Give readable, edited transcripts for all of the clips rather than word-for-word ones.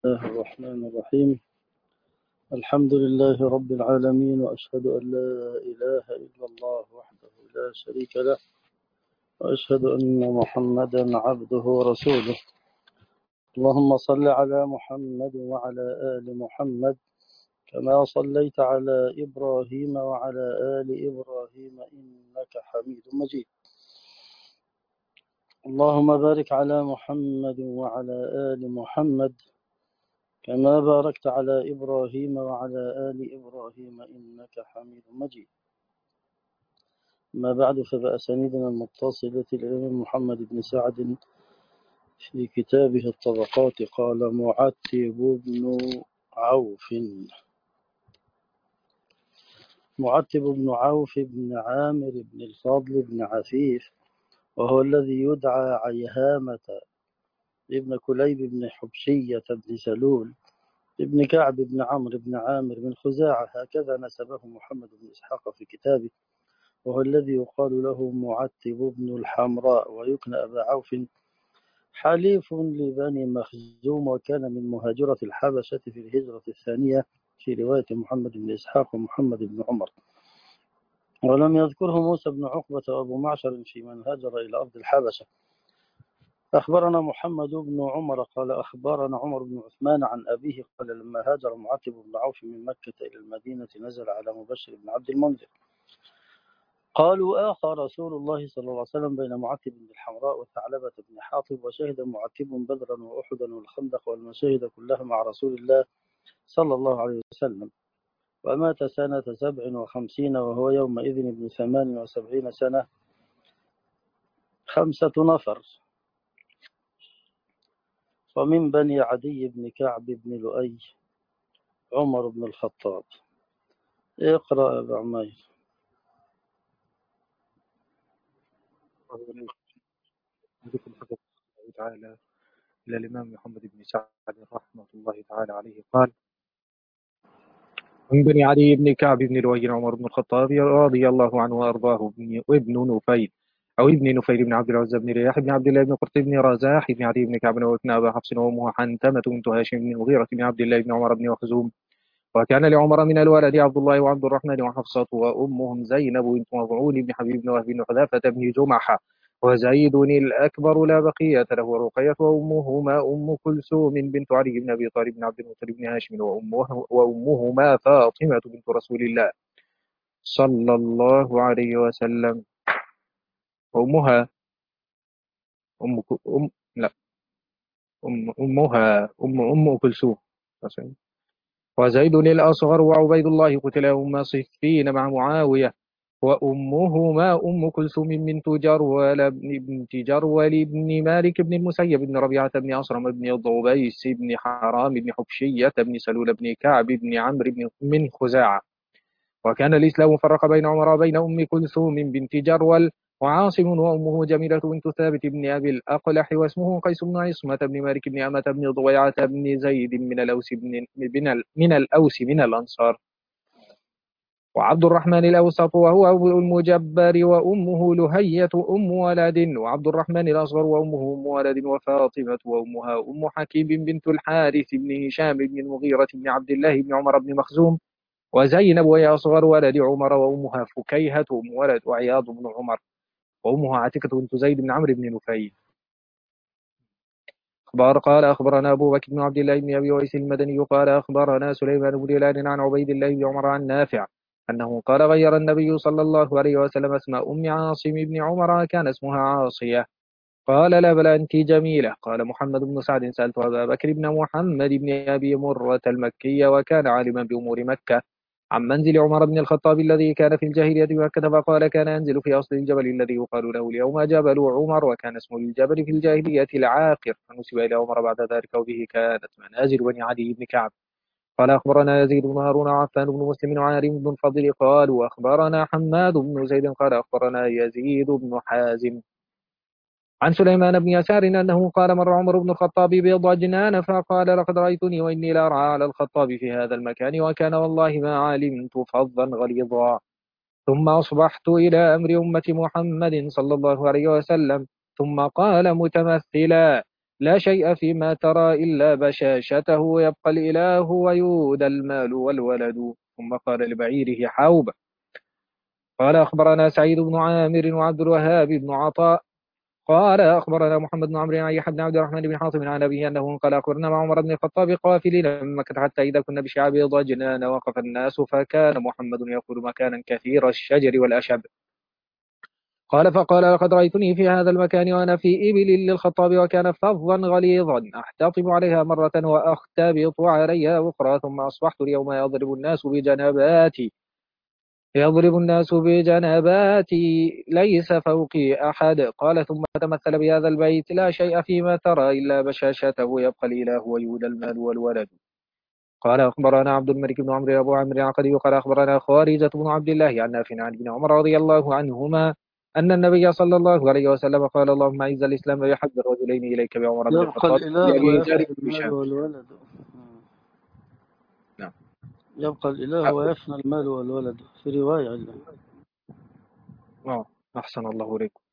الله الرحمن الرحيم. الحمد لله رب العالمين، وأشهد أن لا إله إلا الله وحده لا شريك له، وأشهد أن محمدا عبده ورسوله. اللهم صل على محمد وعلى آل محمد كما صليت على إبراهيم وعلى آل إبراهيم إنك حميد مجيد. اللهم بارك على محمد وعلى آل محمد كما باركت على إبراهيم وعلى آل إبراهيم إنك حميد مجيد. ما بعد، فبأسانيدنا المتصلة الإمام محمد بن سعد في كتابه الطبقات قال: معتب بن عوف. معتب بن عوف بن عامر بن الفضل بن عفيف، وهو الذي يدعى عيهامة ابن كليب بن حبشية بن سلول ابن كعب بن عمرو بن عامر بن خزاعة، هكذا نسبه محمد بن إسحاق في كتابه، وهو الذي يقال له معتب بن الحمراء، ويكنى أبا عوف، حليف لبني مخزوم، وكان من مهاجرة الحبشة في الهجرة الثانية في رواية محمد بن إسحاق ومحمد بن عمر. ولم يذكره موسى بن عقبة وأبو معشر في من هاجر إلى أرض الحبشة. أخبرنا محمد بن عمر قال: أخبرنا عمر بن عثمان عن أبيه قال: لما هاجر معتب بن عوف من مكة إلى المدينة نزل على مبشر بن عبد المنذر. قالوا: آخى رسول الله صلى الله عليه وسلم بين معتب بن الحمراء وثعلبة بن حاطب، وشهد معتب بدرا وأحدا والخندق والمشاهد كلها مع رسول الله صلى الله عليه وسلم، ومات سنة 57 وهو يومئذ ابن 78 سنة. 5 نفر. ومن بني عدي بن كعب بن لؤي عمر بن الخطاب. اقرأ أبا عمير. ذكر حفظ الله تعالى إلى الإمام محمد بن سعد رحمة الله تعالى عليه قال: من بني عدي بن كعب بن لؤي عمر بن الخطاب رضي الله عنه وأرضاه ابن نفيل أو ابن نفيل بن عبد العزى بن رياح بن عبد الله بن قرط بن رزاح بن عدي بن كعب وابن أبا حفص وأمه حنتمة بنت هاشم بن المغيرة بن عبد الله بن عمر بن مخزوم. وكان لعمر من الولد عبد الله وعبد الرحمن وحفصة وأمهم زينب بنت مظعون بن حبيب بن وهب بن حذافة بن جمحة وزيد الأكبر لا بقية له، ورقية وأمهما أم كلثوم بنت علي بن أبي طالب بن عبد المطلب بن هاشم وأمهما فاطمة بنت رسول الله صلى الله عليه وسلم. وأمها أم أم لا أمها أم كلثوم. وزيد الأصغر وعبيد الله قتل يوم صفين مع معاوية. وأمهما أم كلثوم بنت جرول بن مالك بن المسيب بن ربيعة بن أصرم بن ضبيس بن حرام بن حبشية بن سلول بن كعب بن عمرو من خزاعة. وكان الإسلام فرق بين عمر وبين أم كلثوم بنت جرول وعاصم، وأمه جميلة بنت ثابت بن أبي الأقلح، واسمه قيس بن عصمة بن مالك بن أمة بن ضويعة بن زيد من الأوس من الأنصار. وعبد الرحمن الأوسط وهو أبو المجبر، وأمه لهية أم ولد، وعبد الرحمن الأصغر وأمه أم ولد، وفاطمة وأمها أم حكيم بنت الحارث بن هشام بن المغيرة بن عبد الله بن عمر بن مخزوم. وزينب وهي أصغر ولد عمر، وأمها فكيهة أم ولد وعياض بن عمر، وأمها عتيكة بنت زيد بن عمرو بن نفيل. قال أخبرنا أبو بكر بن عبد الله بن أبي ويس المدني قال أخبرنا سليمان بن هلال عن عبيد الله بن عمر عن نافع أنه قال: غير النبي صلى الله عليه وسلم اسم أم عاصم بن عمر، كان اسمها عاصية. قال: لا بل أنت جميلة. قال محمد بن سعد: سألت أبا بكر بن محمد بن أبي مرة المكي، وكان عالما بأمور مكة، عن منزل عمر بن الخطاب الذي كان في الجاهلية بمكة، فقال: كان ينزل في أصل الجبل الذي يقال له اليوم جبل عمر، وكان اسم الجبل في الجاهلية العاقر، فنسب إلى عمر بعد ذلك، وبه كانت منازل بني عدي بن كعب. قال أخبرنا يزيد بن هارون وعفان بن مسلم وعارم بن الفضل قالوا أخبرنا حماد بن زيد قال أخبرنا يزيد بن حازم عن سليمان بن يسار أنه قال: مر عمر بن الخطاب بضجنان فقال: لقد رأيتني وإني لأرى على الخطاب في هذا المكان، وكان والله ما علمت فظا غليظا. ثم أصبحت إلى أمر أمة محمد صلى الله عليه وسلم. ثم قال متمثلا: لا شيء فيما ترى إلا بشاشته، يبقى الإله ويؤدى المال والولد. ثم قال لبعيره حوب. قال أخبرنا سعيد بن عامر وعبد الوهاب بن عطاء قال أخبرنا محمد بن عمرو عن يحيى بن عبد الرحمن بن حاتم عن أبيه أنه قال أخبرنا مع عمر بن الخطاب قافلين من مكة حتى إذا كنا بشعاب ضجنان وقف الناس، فكان محمد يقول مكانا كثير الشجر والأشب. قال فقال لقد رأيتني في هذا المكان وأنا في إبل للخطاب وكان فظا غليظا أحتطب عليها مرة وأختبط عليها أخرى، ثم أصبحت اليوم يضرب الناس بجنباتي ليس فوقي أحد. قال ثم تمثل بهذا البيت لا شيء فيما ترى إلا بشاشته، يبقى الإله ويولى المال والولد. قال أخبرنا عبد الملك بن عمرو أبو عمرو العقدي قال أخبرنا خارجة بن عبد الله عن نافع عن ابن عمر رضي الله عنهما أن النبي صلى الله عليه وسلم قال اللهم أعز الإسلام ويحب الرجلين إليك بعمر بن يبقى الخطاب الإله وأبي ذر ويفنى بن المال هشام. والولد. نعم. يبقى الإله ويفنى المال والولد في رواية عنه. أحسن الله إليكم.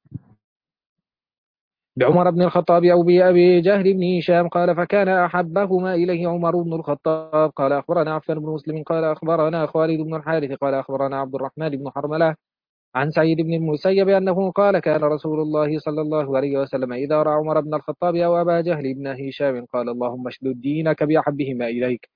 بعمر بن الخطاب أو بأبي جهل بن هشام قال فكان أحبهما إليه عمر بن الخطاب. قال أخبرنا عفان بن مسلم قال أخبرنا خالد بن الحارث قال أخبرنا عبد الرحمن بن حرملة عن سعيد بن المسيب أنه قال كان رسول الله صلى الله عليه وسلم إذا رأى عمر بن الخطاب أو أبا جهل بن هشام قال اللهم اشدد دينك بأحبهما إليك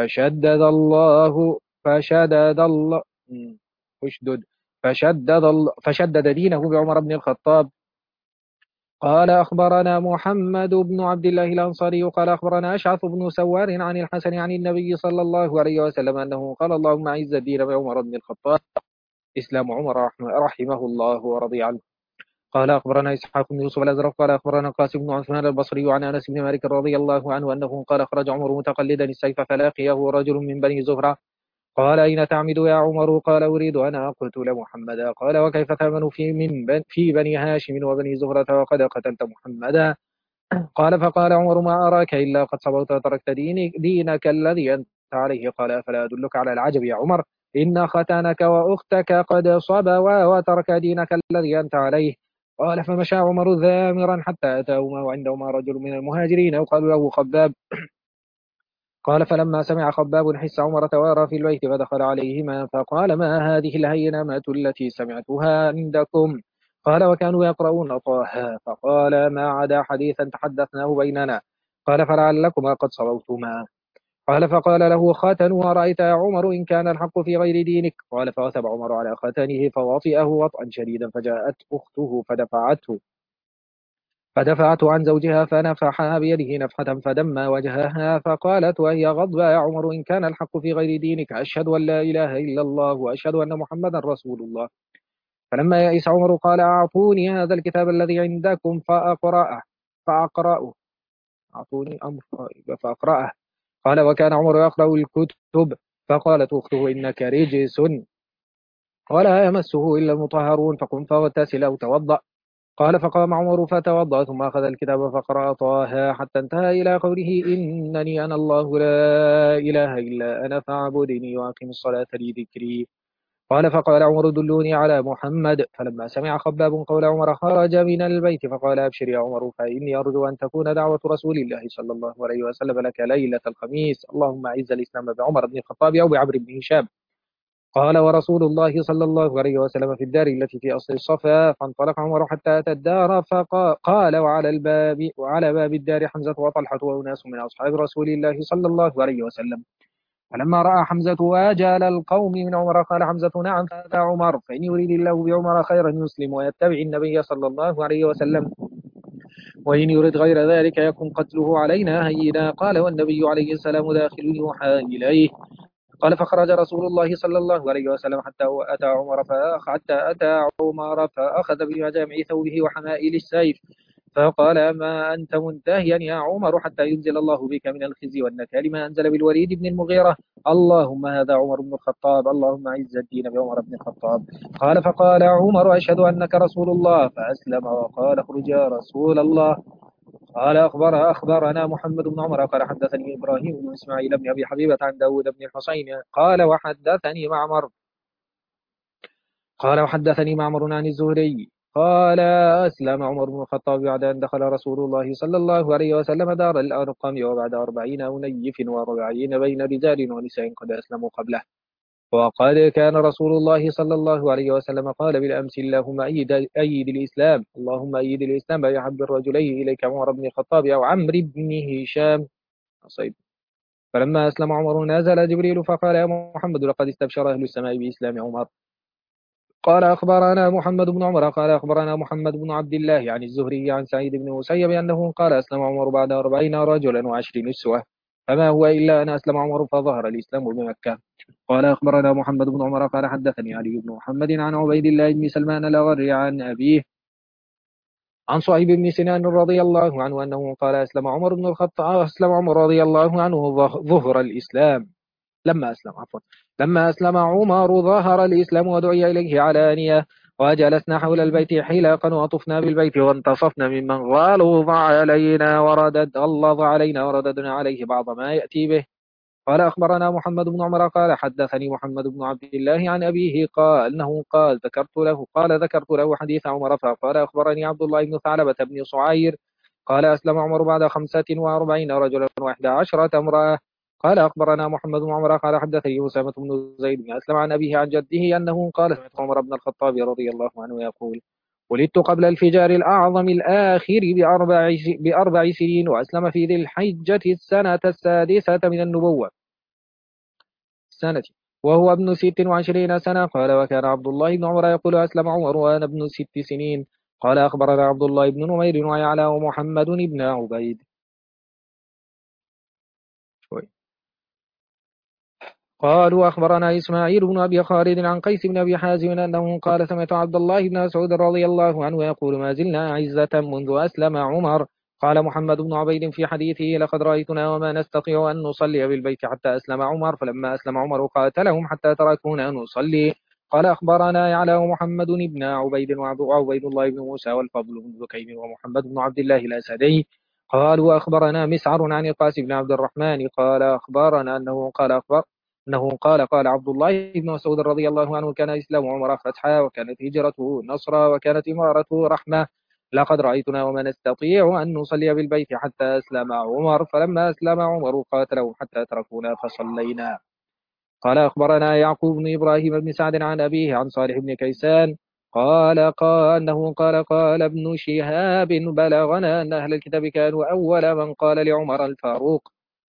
فشدد الله اشدد فشدد دينه بعمر بن الخطاب. قال أخبرنا محمد بن عبد الله الأنصاري قال أخبرنا أشعث بن سوار عن الحسن عن النبي صلى الله عليه وسلم أنه قال اللهم أعز الدين بعمر بن الخطاب. إسلام عمر رحمه الله ورضي عنه. قال أخبرنا إسحاق بن يوسف الأزرق قال أخبرنا قاسم بن عثمان البصري عن أنس بن مالك رضي الله عنه أنه قال خرج عمر متقلدا السيف فلاقيه رجل من بني زهرة قال أين تعمد يا عمر؟ قال أريد أن أقتل محمدا. قال وكيف تأمن في بني هاشم وبني زهرة وقد قتلت محمدا؟ قال فقال عمر ما أراك إلا قد صبوت وتركت دينك الذي أنت عليه. قال أفلا أدلك على العجب يا عمر إن ختانك وأختك قد صبوا وترك دينك الذي أنت عليه. قال فمشى عمر ذامرا حتى أتاهما وعندهما رجل من المهاجرين يقال له خباب. قال فلما سمع خباب حس عمر توارى في البيت فدخل عليهما فقال ما هذه الهينمة التي سمعتها عندكم؟ قال وكانوا يقرؤون طه فقال ما عدا حديثا تحدثناه بيننا. قال فلعلكما قد صوتما. قال فقال له خاتن ورأيت يا عمر إن كان الحق في غير دينك. قال فوثب عمر على خاتنه فوطئه وطئا شديدا فجاءت أخته فدفعته عن زوجها فنفحها بيده نفحة فدمى وجهها فقالت وهي غضبى يا عمر إن كان الحق في غير دينك أشهد أن لا إله إلا الله وأشهد أن محمدا رسول الله. فلما يئس عمر قال أعطوني هذا الكتاب الذي عندكم فأقرأه أعطوني أمر فأقرأه. قال وكان عمر يقرأ الكتب فقالت أخته إنك رجس ولا يمسه إلا المطهرون فقم فاغتسل أو توضأ. قال فقام عمر فتوضأ ثم أخذ الكتاب فقرأ طه حتى انتهى إلى قوله إنني أنا الله لا إله إلا أنا فاعبدني وأقم الصلاة لذكري. قال فقال عمر دلوني على محمد. فلما سمع خباب قول عمر خرج من البيت فقال أبشر يا عمر فإني أرجو أن تكون دعوة رسول الله صلى الله عليه وسلم لك ليلة الخميس اللهم أعز الإسلام بعمر بن الخطاب أو بعمرو بن هشام. قال ورسول الله صلى الله عليه وسلم في الدار التي في أصل الصفا. فانطلق عمر حتى أتى الدار فقال وعلى باب الدار حمزة وطلحة وأناس من أصحاب رسول الله صلى الله عليه وسلم. فلما رأى حمزة وجال القوم من عمر قال حمزة نعم فهذا عمر فإن يريد الله بعمر خيرا يسلم ويتبع النبي صلى الله عليه وسلم وإن يريد غير ذلك يكن قتله علينا هينا. قال والنبي عليه السلام داخل يوحى إليه. قال فخرج رسول الله صلى الله عليه وسلم حتى أتى عمر فأخذ بمجامع ثوبه وحمائل السيف فقال ما أنت منتهيا يا عمر حتى ينزل الله بك من الخزي والنكال ما أنزل بالوليد بن المغيرة. اللهم هذا عمر بن الخطاب اللهم أعز الدين بعمر بن الخطاب. قال فقال عمر أشهد أنك رسول الله فأسلم وقال اخرج يا رسول الله. قال أخبرنا محمد بن عمر قال حدثني إبراهيم بن إسماعيل بن أبي حبيبة عن داود بن الحسين قال وحدثني معمر عن الزهري قال أسلم عمر بن الخطاب بعد أن دخل رسول الله صلى الله عليه وسلم دار الأرقم وبعد 40 أو نيف و40 بين رجال ونساء قد أسلموا قبله. وقد كان رسول الله صلى الله عليه وسلم قال بالأمس اللهم أيد الإسلام اللهم أيد الإسلام بأحب الرجلين إليك عمر بن الخطاب أو عمرو بن هشام. صيب. فلما أسلم عمر نزل جبريل فقال يا محمد لقد استبشر أهل السماء بإسلام عمر. قال أخبرنا محمد بن عمر قال أخبرنا محمد بن عبد الله عن الزهري عن سعيد بن مسيب أنه قال أسلم عمر بعد 40 رجلا و20 نسوة فما هو إلا أن أسلم عمر فظهر الإسلام بمكة. قال أخبرنا محمد بن عمر قال حدثني علي بن محمد عن عبيد الله بن سلمان الأغر عن أبيه عن صهيب بن سنان رضي الله عنه أنه قال أسلم عمر رضي الله عنه ظهر الإسلام لما أسلم عمر ظهر الإسلام ودعي إليه علانية وجلسنا حول البيت حلقا وطفنا بالبيت وانتصفنا ممن غلظ علينا ورددنا عليه بعض ما يأتي به. قال أخبرنا محمد بن عمر قال حدثني محمد بن عبد الله عن أبيه قال أنه ذكرت له حديث عمر فقال أخبرني عبد الله بن ثعلبة بن صعير قال أسلم عمر بعد 45 رجلا و11 امرأة. قال أخبرنا محمد بن عمر قال حدثني أسامة بن زيد بن أسلم عن أبيه عن جده أنه قال سمعت عمر بن الخطاب رضي الله عنه يقول ولدت قبل الفجار الأعظم الآخر بأربع سنين وأسلم في ذي الحجة السنة السادسة من النبوة سنة وهو ابن 26 سنة. قال وكان عبد الله بن عمر يقول أسلم عمر وأنا ابن 6 سنين. قال أخبرنا عبد الله بن نمير ويعلى ومحمد بن عبيد شوي. قالوا أخبرنا إسماعيل بن أبي خالد عن قيس بن أبي حازم أنه قال سمعت عبد الله بن مسعود رضي الله عنه يقول ما زلنا عزة منذ أسلم عمر. قال محمد بن عبيد في حديثه لقد رأيتنا وما نستطيع أن نصلي بالبيت حتى أسلم عمر فلما أسلم عمر قاتلهم حتى تركونا نصلي. قال أخبرنا يعلى ومحمد بن عبيد وعبيد الله بن موسى والفضل بن بكير ومحمد بن عبد الله الأسدي قالوا أخبرنا مسعر عن القاسم بن عبد الرحمن قال أخبرنا أنه قال عبد الله بن مسعود رضي الله عنه كان إسلام عمر فتحا وكانت هجرته نصرا وكانت إمارته رحمة لقد رأيتنا وما نستطيع أن نصلي بالبيت حتى أسلم عمر فلما أسلم عمر قاتلهم حتى تركونا فصلينا. قال أخبرنا يعقوب بن إبراهيم بن سعد عن أبيه عن صالح بن كيسان قال ابن شهاب بلغنا أن أهل الكتاب كانوا أول من قال لعمر الفاروق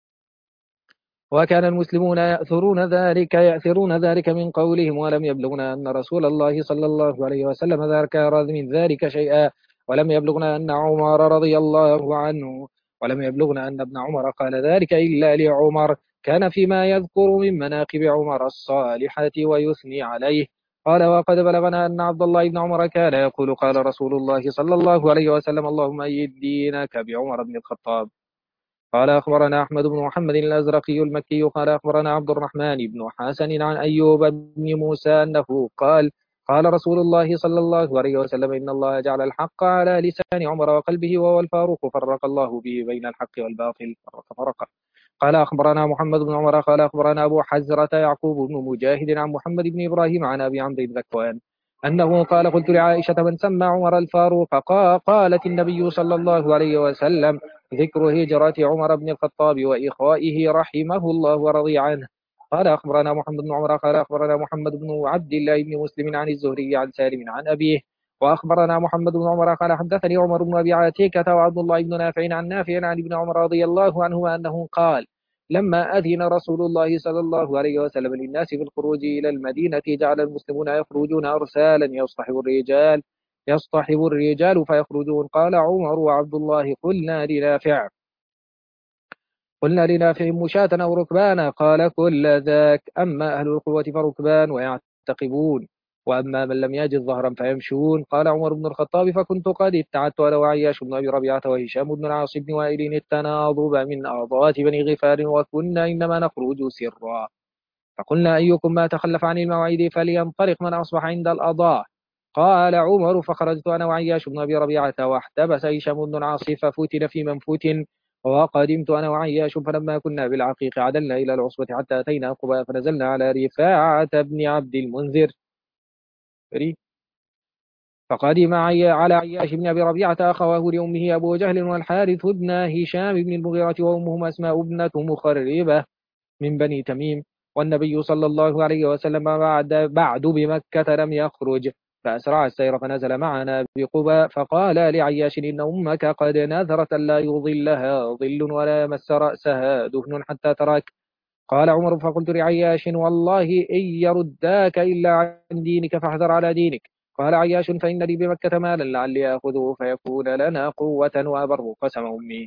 وكان المسلمون يأثرون ذلك من قولهم ولم يبلغنا أن رسول الله صلى الله عليه وسلم ذكر من ذلك شيئا ولم يبلغنا أن عمر رضي الله عنه ولم يبلغنا أن ابن عمر قال ذلك إلا لعمر كان فيما يذكر من مناقب عمر الصالحة ويثني عليه. قال وقد بلغنا أن عبد الله بن عمر كان يقول قال رسول الله صلى الله عليه وسلم اللهم أيد دينك بعمر بن الخطاب. قال أخبرنا أحمد بن محمد الأزرقي المكي قال أخبرنا عبد الرحمن بن حسن عن أيوب بن موسى أنه قال رسول الله صلى الله عليه وسلم إن الله جعل الحق على لسان عمر وقلبه وهو الفاروق فرق الله به بين الحق والباطل فرق. قال أخبرنا محمد بن عمر قال أخبرنا أبو حزرة يعقوب بن مجاهد عن محمد بن إبراهيم عن أبي عمرو ذكوان أنه قال قلت لعائشة من سمى عمر الفاروق قالت النبي صلى الله عليه وسلم ذكر هجرة عمر بن الخطاب وإخوائه رحمه الله ورضي عنه. قال أخبرنا محمد بن عمر قال أخبرنا محمد بن عبد الله بن مسلم عن الزهري عن سالم عن أبيه وأخبرنا محمد بن عمر قال حدثني عمر بن أبي عتيكة وعبد الله بن نافع عن نافع عن ابن عمر رضي الله عنهما أنه قال لما أذن رسول الله صلى الله عليه وسلم للناس في الخروج إلى المدينة جعل المسلمون يخرجون أرسالا يصطحب الرجال فيخرجون. قال عمر وعبد الله قلنا لنافع مشاة أو ركبانا قال كل ذاك أما أهل القوة فركبان ويعتقبون وأما من لم يجد ظهرا فيمشون. قال عمر بن الخطاب فكنت قد ابتعدت أنا وعياش بن أبي ربيعة وهشام بن العاص بن وائل التناضب من أعضاء بني غفار وكنا إنما نخرج سرا فقلنا أيكم ما تخلف عن الموعد فلينطلق من أصبح عند الأضاء. قال عمر فخرجت أنا وعياش بن أبي ربيعة واحتبس هشام بن العاص ففتن في من فتن وقدمت أنا وعياش فلما كنا بالعقيق عدلنا إلى العصبة حتى أتينا قباء فنزلنا على رفاعة بن عبد المنذر فقدم على عياش بن أبي ربيعة أخواه لأمه أبو جهل والحارث بن هشام بن المغيرة وأمهما أسماء ابنة مخربة من بني تميم. والنبي صلى الله عليه وسلم بعد بمكة لم يخرج، فأسرع السير فنزل معنا بقباء، فقال لعياش إن أمك قد نذرت لا يظلها ظل ولا يمس رأسها دهن حتى تراك. قال عمر فقلت لعياش والله إن يرداك إلا عن دينك فاحذر على دينك. قال عياش فإن لي بمكة مالا لعلي آخذه فيكون لنا قوة وأبر قسم أمي.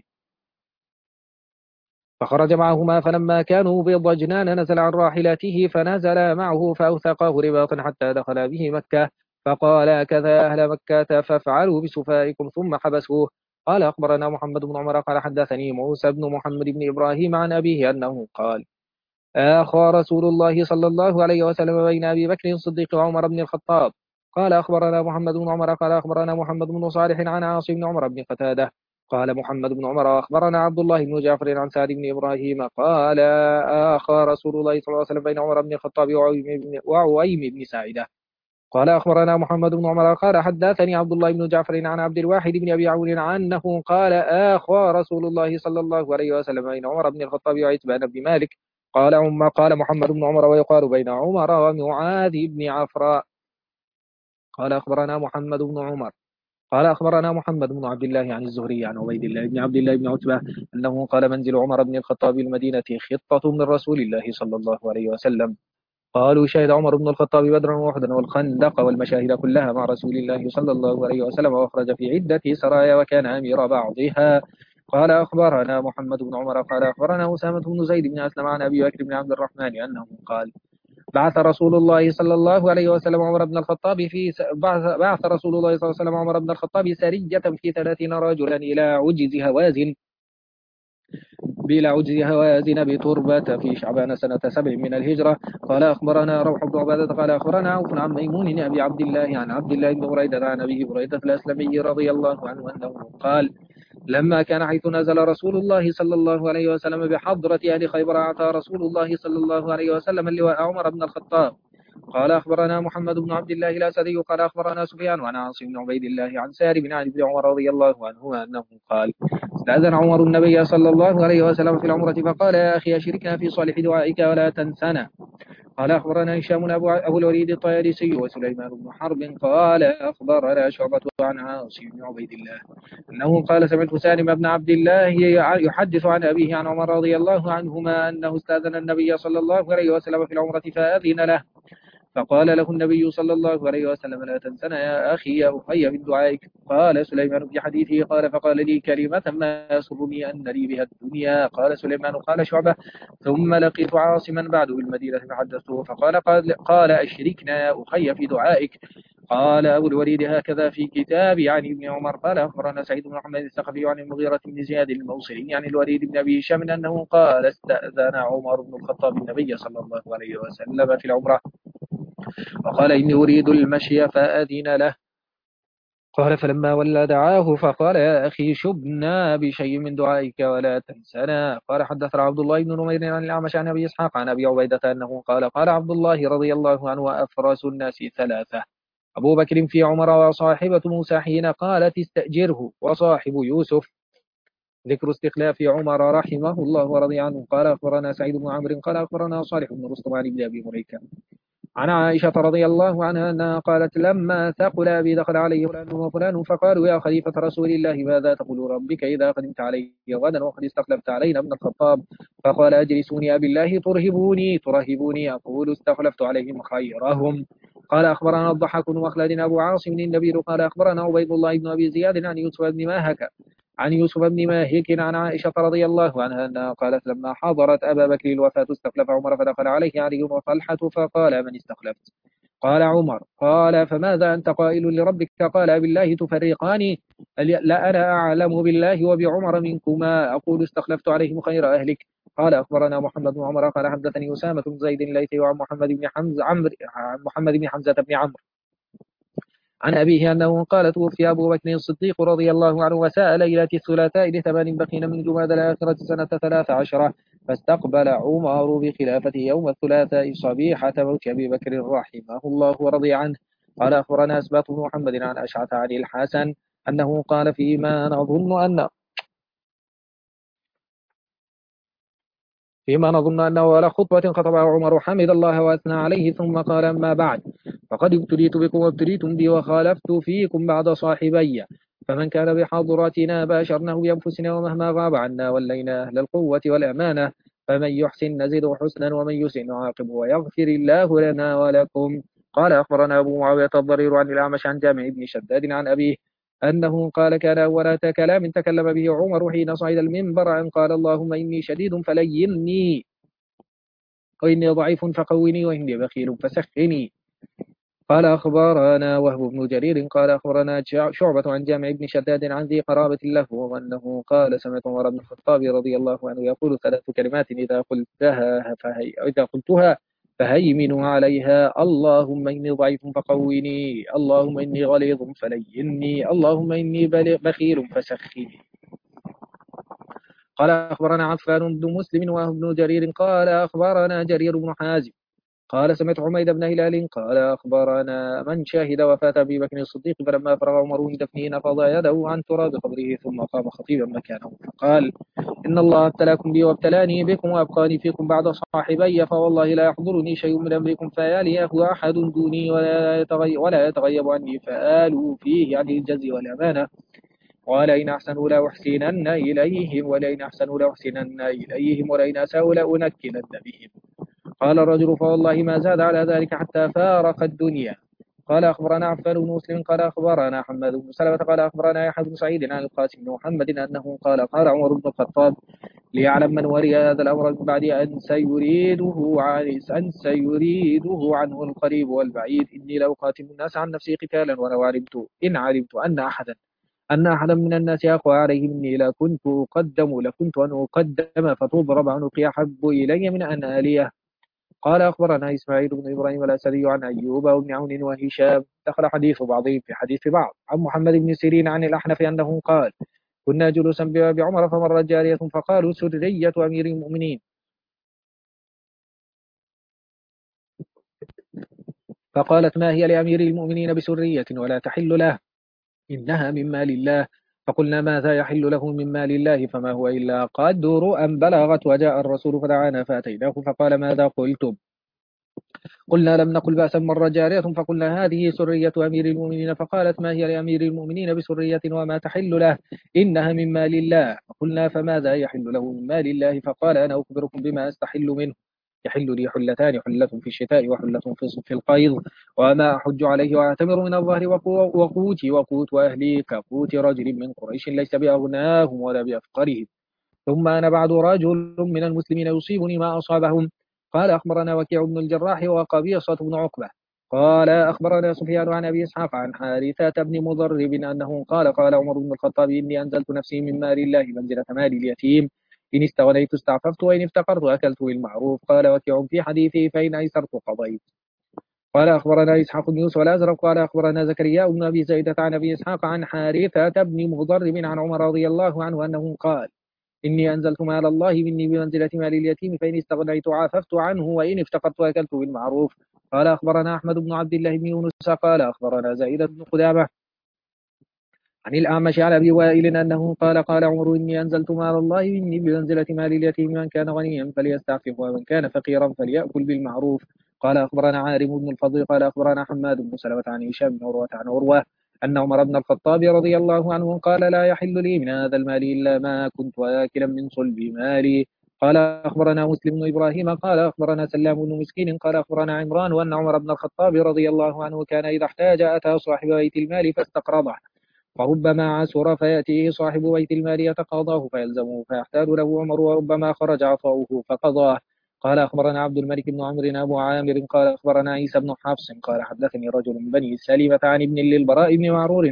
فخرج معهما، فلما كانوا بضجنان نزل عن راحلته فنزل معه فأوثقاه رباطا حتى دخل به مكة، فقال كذا أهل مكة فافعلوا بسفائكم، ثم حبسوه. قال أخبرنا محمد بن عمر قال حدثني موسى بن محمد بن إبراهيم عن أبيه أنه قال آخى رسول الله صلى الله عليه وسلم بين أبي بكر الصديق وعمر بن الخطاب. قال أخبرنا محمد بن عمر قال أخبرنا محمد بن صالح عن عاصم بن عمر بن قتادة قال محمد بن عمر أخبرنا عبد الله بن جعفر عن سعد بن إبراهيم قال آخى رسول الله صلى الله عليه وسلم بين عمر بن الخطاب وعويم بن ساعدة. قال أخبرنا محمد بن عمر قال حدثني عبد الله بن جعفر عن عبد الواحد بن أبي عون عنه قال آخى رسول الله صلى الله عليه وسلم بين عمر بن الخطاب وعتبان بن مالك. قال محمد بن عمر ويقال بين عمر ومعاذ بن عفراء. قال أخبرنا محمد بن عمر قال أخبرنا محمد بن عبد الله عن الزهري عن عبيد الله بن عبد الله بن عتبة أنه قال منزل عمر بن الخطاب بالمدينة خطة من رسول الله صلى الله عليه وسلم. قالوا شهد عمر بن الخطاب بدرا وأحدا والخندق والمشاهد كلها مع رسول الله صلى الله عليه وسلم، وأخرج في عدة سرايا وكان أمير بعضها. قال أخبرنا محمد بن عمر قال أخبرنا أسامة بن زيد بن أسلم عن أبي بكر بن عبد الرحمن أنه قال بعث رسول الله صلى الله عليه وسلم عمر بن الخطاب بعث رسول الله صلى الله عليه وسلم عمر بن الخطاب سرية في 30 رجلا إلى عجز هوازن بتربة في شعبان سنة 7 من الهجرة. قال أخبرنا روح بن عبادة قال أخبرنا عوف عن ميمون أبي عبد الله عن عبد الله بن بريدة عن أبي بريدة الأسلمي رضي الله عنه أنه قال لما كان حيث نزل رسول الله صلى الله عليه وسلم بحضرة أهل خيبر أعطى رسول الله صلى الله عليه وسلم اللواء عمر بن الخطاب. قال أخبرنا محمد بن عبد الله الأسدي قال أخبرنا سفيان عن عاصم بن عبيد الله عن سار بن عن ابن عمر رضي الله عنهما أنه قال استأذن عمر النبي صلى الله عليه وسلم في العمرة فقال يا أخي أشركنا في صالح دعائك ولا تنسنا. قال أخبرنا هشام أبو الوليد الطيالسي وسليمان بن حرب قال أخبرنا شعبة عن عاصم بن عبيد الله أنه قال سمعت سالم بن عبد الله يحدث عن أبيه عن عمر رضي الله عنهما أنه استأذن النبي صلى الله عليه وسلم في العمرة فأذن له، فقال له النبي صلى الله عليه وسلم لا تنسنا يا أخي يا أخي من دعائك. قال سليمان في حديثه قال فقال لي كلمة ما يسرني أن لي بها الدنيا. قال سليمان قال شعبة ثم لقيت عاصما بعد بالمدينة فحدثته قال أشركنا يا أخي في دعائك. قال أبو الوليد هكذا في كتاب عن ابن عمر. قال أخبرنا سعيد بن محمد الثقفي عن المغيرة بن زياد الموصلي عن الوليد بن أبي هشام أنه قال استأذن عمر بن الخطاب النبي صلى الله عليه وسلم في العمرة وقال إني أريد المشي فأذن له. قال فلما ولى دعاه فقال يا أخي شبنا بشيء من دعائك ولا تنسنا. قال حدثنا عبد الله بن نمير عن الأعمش عن أبي إسحاق عن أبي عبيدة أنه قال عبد الله رضي الله عنه وأفرس الناس ثلاثة أبو بكر في عمر وصاحبة موسى حين قالت استأجره وصاحب يوسف. ذكر استخلاف عمر رحمه الله ورضي عنه. قال أخبرنا سعيد بن عمرو قال أخبرنا صالح بن رستم عن ابن أبي مليكة عن عائشة رضي الله عنها أنها قالت لما ثقل أبي دخل عليه فلان وفلان فقالوا يا خليفة رسول الله ماذا تقول ربك إذا قدمت علي غدا وقد استخلفت علينا ابن الخطاب. فقال أجلسوني أبي الله ترهبوني أقول استخلفت عليهم خيرهم. قال أخبرنا الضحاك بن مخلد أبو عاصم النبيل قال أخبرنا عبيد الله بن أبي زياد عن يوسف بن ماهك عن عائشة رضي الله عنها أنها قالت لما حضرت أبا بكر الوفاة استخلف عمر فدخل عليه علي وطلحة فقال من استخلفت؟ قال عمر. قال فماذا أنت قائل لربك؟ قال بالله تفرقاني؟ لا أنا أعلم بالله وبعمر منكما أقول استخلفت عليهم خير أهلك. قال أخبرنا محمد بن عمر قال حدثني أسامة بن زيد الليثي وعن محمد بن حمزة بن عمرو عن أبيه أنه قال توفي أبو بكر الصديق رضي الله عنه وساء ليلة الثلاثاء ل8 بقين من جماد الآخرة سنة 13 فاستقبل عمر بخلافته يوم الثلاثاء صبيحة موت أبي بكر رحمه الله ورضي عنه قال أخبرنا أسباط بن محمد عن أشعث عن الحسن أنه قال فيما نظن أنه على خطبة خطبها عمر حمد الله وأثنى عليه ثم قال أما بعد فقد ابتليت بكم وابتليتم بي وخالفت فيكم بعد صاحبي فمن كان بحضرتنا باشرناه بأنفسنا ومهما غاب عنا ولينا أهل القوة والأمانة فمن يحسن نزده حسنا ومن يسئ نعاقبه ويغفر الله لنا ولكم. قال أخبرنا أبو معاوية الضرير عن الأعمش عن جامع بن شداد عن أبيه أنه قال كان أول كلام تكلم به عمر حين صعد المنبر أن قال اللهم إني شديد فليني وإني ضعيف فقوني وإني بخيل فسخني. قال أخبرنا وهب بن جرير قال أخبرنا شعبة عن جامع بن شداد عن ذي قرابة له وأنه قال سمعت عمر بن الخطاب رضي الله عنه يقول ثلاث كلمات إذا قلتها فهيمنوا عليها اللهم إني ضعيف فقويني اللهم إني غليظ فليني اللهم إني بخيل فسخني. قال أخبرنا عفان بن مسلم وهب بن جرير قال أخبرنا جرير بن حازم قال سمعت حميد بن هلال قال أخبرنا من شهد وفاة أبي بكر الصديق فلما فرغ عمر من دفنه نفض يده عن تراب قبره ثم قام خطيبا مكانه فقال إن الله ابتلاكم بي وابتلاني بكم وأبقاني فيكم بعد صاحبي فوالله لا يحضرني شيء من أمركم فياليه أحد دوني ولا يتغيب عني فآلوا فيه عن الجز والأمانة ولئن أحسنوا لأحسنن إليهم ولئن أحسنوا لأحسنن إليهم ولئن أساءوا لأنكلن بهم. قال الرجل فوالله ما زاد على ذلك حتى فارق الدنيا. قال أخبرنا عفان بن مسلم قال أخبرنا حماد بن سلمة قال أخبرنا يحيى بن سعيد عن القاسم بن محمد أنه قال عمر بن الخطاب ليعلم من ولي هذا الأمر من بعد أن سيريده عنه القريب والبعيد إني لأقاتل الناس عن نفسي قتالا ولو علمت أن أحدا من الناس أقوى عليه مني لكنت أن أقدم فتضرب عنقي أحب إلي من أن آليه. قال أخبرنا إسماعيل بن إبراهيم الأسدي عن أيوب وابن عون وهشام دخل حديث بعضهم في حديث بعض عن محمد بن سيرين عن الأحنف أنه قال كنا جلوسا بباب عمر فمرت جارية فقالوا سرية أمير المؤمنين فقالت ما هي لأمير المؤمنين بسرية ولا تحل له إنها من مال الله. فقلنا ماذا يحل له من مال الله فما هو إلا قدر أن بلغت وجاء الرسول فدعانا فأتيناه فقال ماذا قلتم قلنا لم نقل بأسا مر جارية فقلنا هذه سرية أمير المؤمنين فقالت ما هي لأمير المؤمنين بسرية وما تحل له إنها من مال الله. فقلنا فماذا يحل له من مال الله فقال أنا أخبركم بما أستحل منه يحل لي حلتان حلة في الشتاء وحلة في القيض وما أحج عليه وأعتمر من الظهر وقوتي وقوت أهلي كقوت رجل من قريش ليس بأغناهم ولا بأفقرهم ثم أنا بعد رجل من المسلمين يصيبني ما أصابهم. قال أخبرنا وكيع بن الجراح وقبيصة بن عقبة قال أخبرنا سفيان عن أبي إسحاق عن حارثة بن مضرب أنه قال عمر بن الخطاب إني أنزلت نفسي من مال الله منزلة مال اليتيم إن استغنيت استعففت وإن افتقرت أكلت بالمعروف. قال وكيع في حديثه فإن أيسرت قضيت. قال أخبرنا إسحاق بن يوسف الأزرق قال أخبرنا زكريا بن أبي زيدة عن أبي إسحاق عن حارثة بن مضرب عن عمر رضي الله عنه أنه قال إني أنزلت مال الله مني بمنزلة مال اليتيم فإن استغنيت عاففت عنه وإن افتقرت أكلت بالمعروف. قال أخبرنا أحمد بن عبد الله بن يونس قال أخبرنا زائدة بن قدامة عن الأعمش عن أبي وائل أنه قال عمر إني أنزلت مال الله مني بمنزلة مال اليتيم من كان غنيا فليستعفف ومن كان فقيرا فليأكل بالمعروف. قال أخبرنا عارم بن الفضل قال أخبرنا حماد بن سلمة عن هشام بن عروة عن عروة أن عمر بن الخطاب رضي الله عنه قال لا يحل لي من هذا المال إلا ما كنت آكلا من صلب مالي. قال أخبرنا مسلم بن إبراهيم قال أخبرنا سلام بن مسكين قال أخبرنا عمران وأن عمر بن الخطاب رضي الله عنه كان إذا احتاج أتى صاحب بيت المال فاستقرضه فربما عسر فيأتيه صاحب بيت المال يتقاضاه فيلزمه فيحتاج له عمر وربما خرج عطاؤه فقضاه. قال أخبرنا عبد الملك بن عمرو أبو عامر قال أخبرنا عيسى بن حفص قال حدثني رجل من بني سلمة عن ابن للبراء بن معرور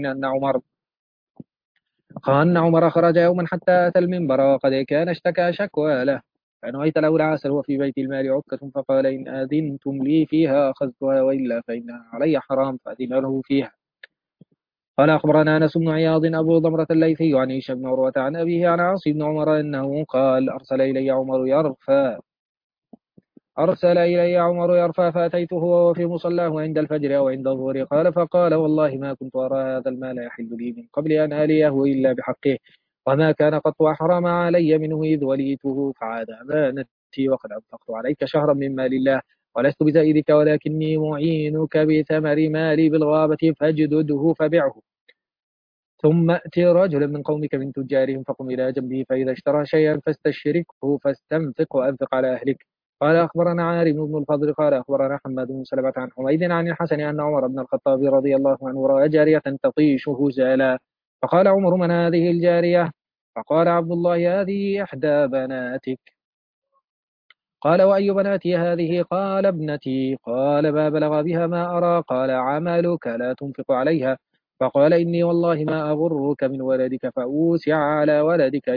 أن عمر خرج يوما حتى أتى المنبر وقد كان اشتكى شكوى له فنهيت له العسل وفي بيت المال عكة فقال إن أذنتم لي فيها أخذتها وإلا فإنها علي حرام فأذن له فيها. قال أخبرنا أنس بن عياض أبو ضمرة الليثي عن هشام بن عروة عن أبيه عن عاصم بن عمر أنه قال أرسل إلي عمر يرفع أرسل إلي عمر يرفع فأتيته وهو في مصلاه عند الفجر أو عند الظهر قال فقال والله ما كنت أرى هذا المال يحل لي من قبل أن آليه إلا بحقه وما كان قط أحرم علي منه إذ وليته فعاد أمانتي وقد أنفقت عليك شهرا من مال الله ولست بزائدك ولكني معينك بثمر مالي بالغابة فاجدده فبعه ثم ائت رجلا من قومك من تجارهم فقم إلى جنبه فإذا اشترى شيئا فاستشركه فاستنفق وأنفق على أهلك قال أخبرنا عارم بن الفضل قال أخبرنا حماد بن سلمة عن حميد عن الحسن أن عمر بن الخطاب رضي الله عنه رأى جارية تطيشه زالا فقال عمر من هذه الجارية فقال عبد الله هذه إحدى بناتك قال وأي بناتي هذه قال ابنتي قال ما بلغ بها ما أرى قال عملك لا تنفق عليها فقال إني والله ما أغرك من ولدك فأوسع على ولدك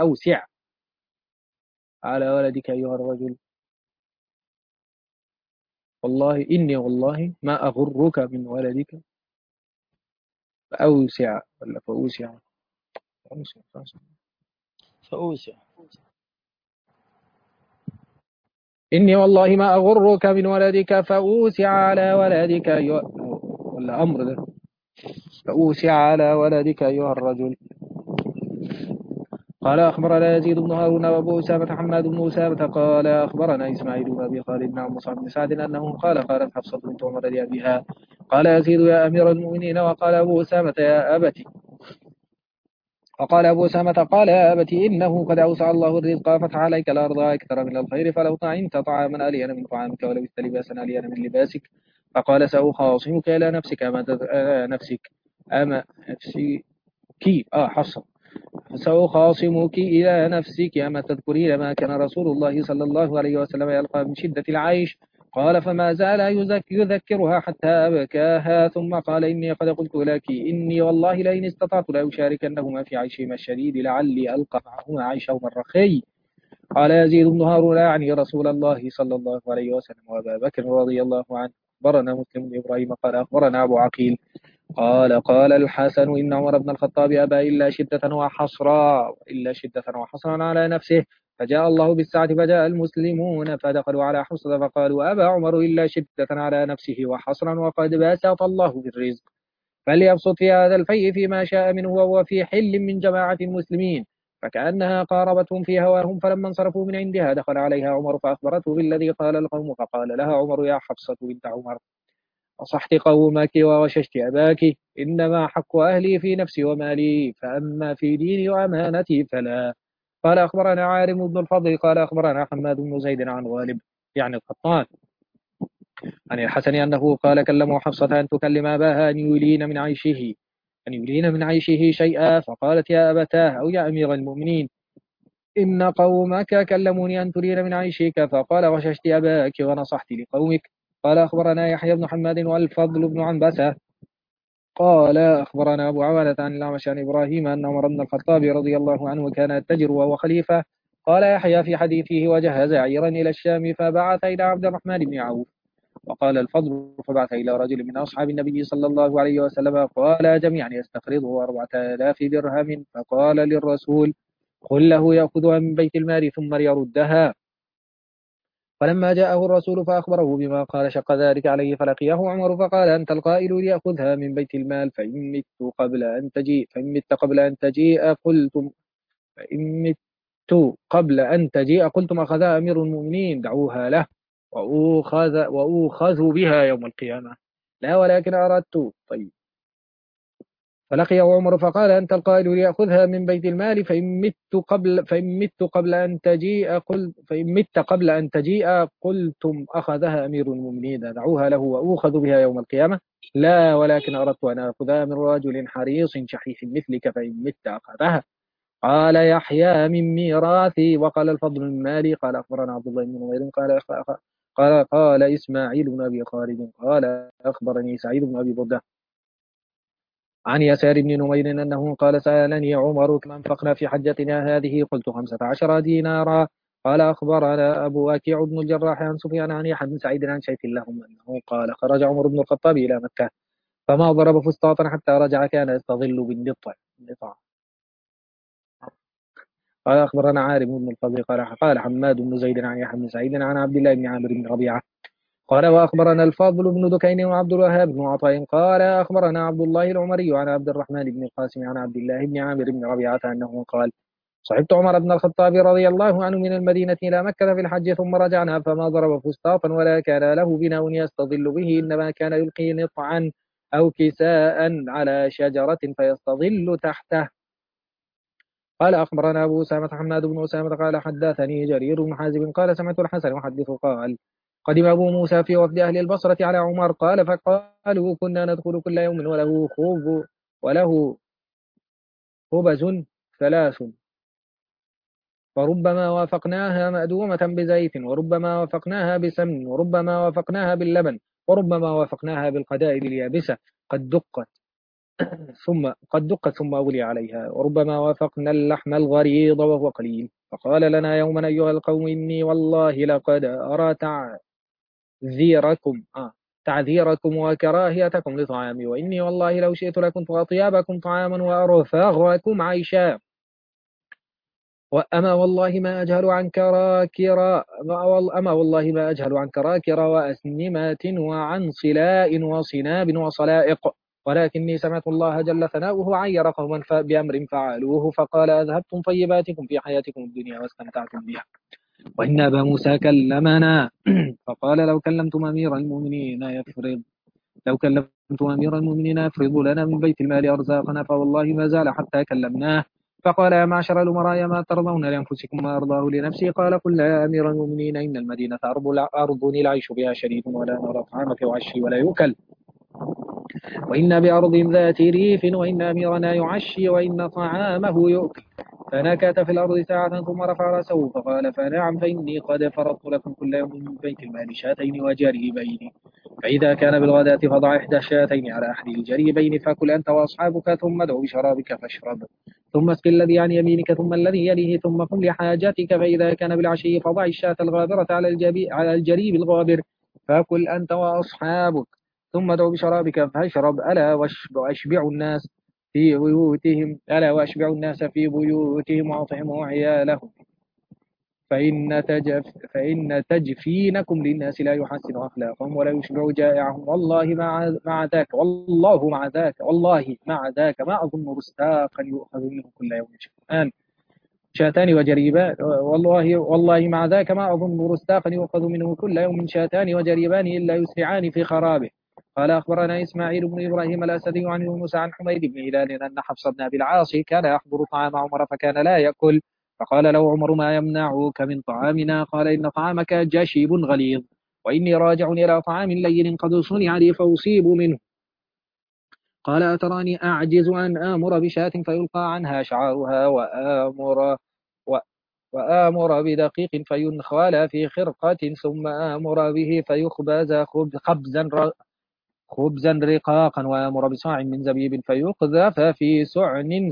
أيها الرجل والله إني والله ما أغرك من ولدك فأوسع ولا فأوسع فأوسع. فأوسع. إني والله ما أغرك من ولدك فأوسع على ولدك أيها ولا أمر ده فأوسع على ولدك أيها الرجل قال أخبرنا يزيد بن هارون وأبو أسامة حماد بن أسامة قال أخبرنا إسماعيل بن أبي خالد عن مصعب بن سعد أنه قالت حفصة بنت عمر لأبيها قال يزيد يا أمير المؤمنين وقال أبو أسامة يا أبت وقال أبو أسامة قال يا أبت إنه قد أوسع الله الرزق فتح عليك الأرض أكثر من الخير فلو طعمت طعاما ألين من طعامك ولو است لباسا ألين من لباسك فقال سأخاصمك إلى نفسك أما نفسك حفصة سأخاصمك إلى نفسك أما تذكرين ما كان رسول الله صلى الله عليه وسلم يلقى من شدة العيش قال فما زال يذكرها حتى أبكاها ثم قال إني قد قلت لك إني والله لئن استطعت لأشاركنهما في عيشهما الشديد لعلي ألقى معهما عيشهما الرخي قال يزيد بن هارون يعني رسول الله صلى الله عليه وسلم وأبا بكر رضي الله عنه أخبرنا مسلم بن إبراهيم قال أخبرنا أبو عقيل قال الحسن إن عمر بن الخطاب أبى إلا شدة وحصرا على نفسه فجاء الله بالساعة فجاء المسلمون فدخلوا على حفصة فقالوا أبى عمر إلا شدة على نفسه وحصرا وقد باسط الله بالرزق فليبسط في هذا الفيء فيما شاء منه وهو في حل من جماعة المسلمين فكأنها قاربتهم في هواهم فلما انصرفوا من عندها دخل عليها عمر فأخبرته بالذي قال القوم فقال لها عمر يا حفصة بنت عمر أصحت قومك وغششت أباك إنما حق أهلي في نفسي ومالي فأما في ديني وأمانتي فلا قال أخبرنا عارم بن الفضل قال أخبرنا حماد بن زيد عن غالب يعني القطان عن الحسن أنه قال كلموا حفصة أن تكلم أباها أن يلين من عيشه شيئا فقالت يا أبتاه أو يا أمير المؤمنين إن قومك كلموني أن تلين من عيشك فقال غششت أباك ونصحت لقومك قال أخبرنا يحيى بن حماد والفضل بن عنبسة قال أخبرنا أبو عوانة عن الأعمش عن إبراهيم أن عمر بن الخطاب رضي الله عنه كان يتجر وهو خليفة قال يحيى في حديثه وجهز عيرا إلى الشام فبعث إلى عبد الرحمن بن عوف وقال الفضل فبعث إلى رجل من أصحاب النبي صلى الله عليه وسلم قال جميعا يستقرضه 4000 درهم فقال للرسول قل له يأخذها من بيت المال ثم يردها فلما جاءه الرسول فأخبره بما قال شق ذلك عليه فلقيه عمر فقال أنت القائل ليأخذها من بيت المال فإن مت قبل أن تجيء قلتم أخذها أمير المؤمنين دعوها له وأوخذ بها يوم القيامة لا ولكن أردت طيب فلقيه عمر فقال أنت القائل ليأخذها من بيت المال فإن مت قبل أن تجيء قلتم أخذها أمير المؤمنين دعوها له وأوخذ بها يوم القيامة لا ولكن أردت أن أخذها من رجل حريص شحيح مثلك فإن مت أخذها قال يحيى من ميراثي وقال الفضل من مالي قال أخبرنا عبد الله بن نمير قال إسماعيل بن أبي خالد قال أخبرني سعيد بن أبي بردة عن يسار بن نمير أنه قال سألني عمر كم أنفقنا في حجتنا هذه قلت 15 دينارا قال أخبرنا أبو وكيع بن الجراح عن سفيان عن يحيى بن سعيد عن شيخ لهم أنه قال خرج عمر بن الخطاب إلى مكة فما ضرب فسطاطا حتى رجع كان يستظل بالنطع قال أخبرنا عارم بن الفضل قال حماد بن زيد عن يحيى بن سعيد عن عبد الله بن عامر بن ربيعة قال وأخبرنا الفضل بن دكين وعبد الوهاب بن عطاء قال أخبرنا عبد الله العمري عن عبد الرحمن بن القاسم عن عبد الله بن عامر بن ربيعة أنه قال صحبت عمر بن الخطاب رضي الله عنه من المدينة إلى مكة في الحج ثم رجعنا فما ضرب فسطاطا ولا كان له بناء يستظل به إنما كان يلقي نطعا أو كساء على شجرة فيستظل تحته. قال أخبرنا أبو أسامة حماد بن أسامة قال حدثني جرير بن حازم قال سمعت الحسن يحدث قال قدم أبو موسى في وفد أهل البصرة على عمر قال فقالوا كنا ندخل كل يوم وله خبز ثلاث فربما وافقناها مأدومة بزيت وربما وافقناها بسمن وربما وافقناها باللبن وربما وافقناها بالقدائد اليابسة قد دقت ثم أولي عليها وربما وافقنا اللحم الغريض وهو قليل. فقال لنا يوما أيها القوم إني والله لقد أرى تعذيركم تعذيركم وكراهيتكم لطعامي وإني والله لو شئت لكنت أطيبكم طعاما وأرفغكم عيشا أما والله ما أجهل عن كراكر وأسنمة وعن صلاء وصناب وصلائق ولكني سمعت الله جل ثناؤه عير قوما بأمر فعلوه فقال أذهبتم طيباتكم في حياتكم الدنيا واستمتعتم بها وإن أبا موسى كلمنا فقال لو كلمت أمير المؤمنين يفرض لنا من بيت المال أرزاقنا فوالله ما زال حتى كلمناه فقال يا معشر الأمراء ما ترضون لأنفسكم ما أرضاه لنفسي قال قل يا أمير المؤمنين إن المدينة أرض العيش بها شديد ولا نرى طعامك وعشي ولا يؤكل وإن بأرض ذات ريف وإن أميرنا يعشي وإن طعامه يؤكل فنكت في الأرض ساعة ثم رفع رأسه فقال فنعم فإني قد فرضت لكم كل يوم من بيت المال شاتين وجريبين فإذا كان بالغداة فضع إحدى الشاتين على أحد الجريبين فكل أنت وأصحابك ثم ادع بشرابك فاشرب ثم اسق الذي عن يمينك ثم الذي يليه ثم قم لحاجتك فإذا كان بالعشي فضع الشاة الغابرة على الجريب الغابر فكل أنت وأصحابك ثم ادع بشرابك فاشرب ألا وأشبعوا الناس في بيوتهم وأطعموا عيالهم فإن تجفينكم للناس لا يحسن أخلاقهم ولا يشبع جائعهم والله مع ذاك ما أظن رستاقا يؤخذ منه كل يوم شاتان وجريبان والله مع ذاك ما أظن رستاقا يؤخذ منه كل يوم شاتان وجريبان إلا يسرعان في خرابه. قال أخبرنا إسماعيل بن إبراهيم الأسدي عن يونس عن حميد بن هلال أن حفص بن أبي العاص كان يحضر طعام عمر فكان لا يأكل فقال له عمر ما يمنعك من طعامنا قال إن طعامك جشيب غليظ وإني راجع إلى طعام لين قد صنع لي فأصيب منه. قال أتراني أعجز أن آمر بشاة فيلقى عنها شعارها وآمر بدقيق فينخال في خرقة ثم آمر به فيخبز خبزا رقاقا وآمر بصاع من زبيب فيقذف في سعن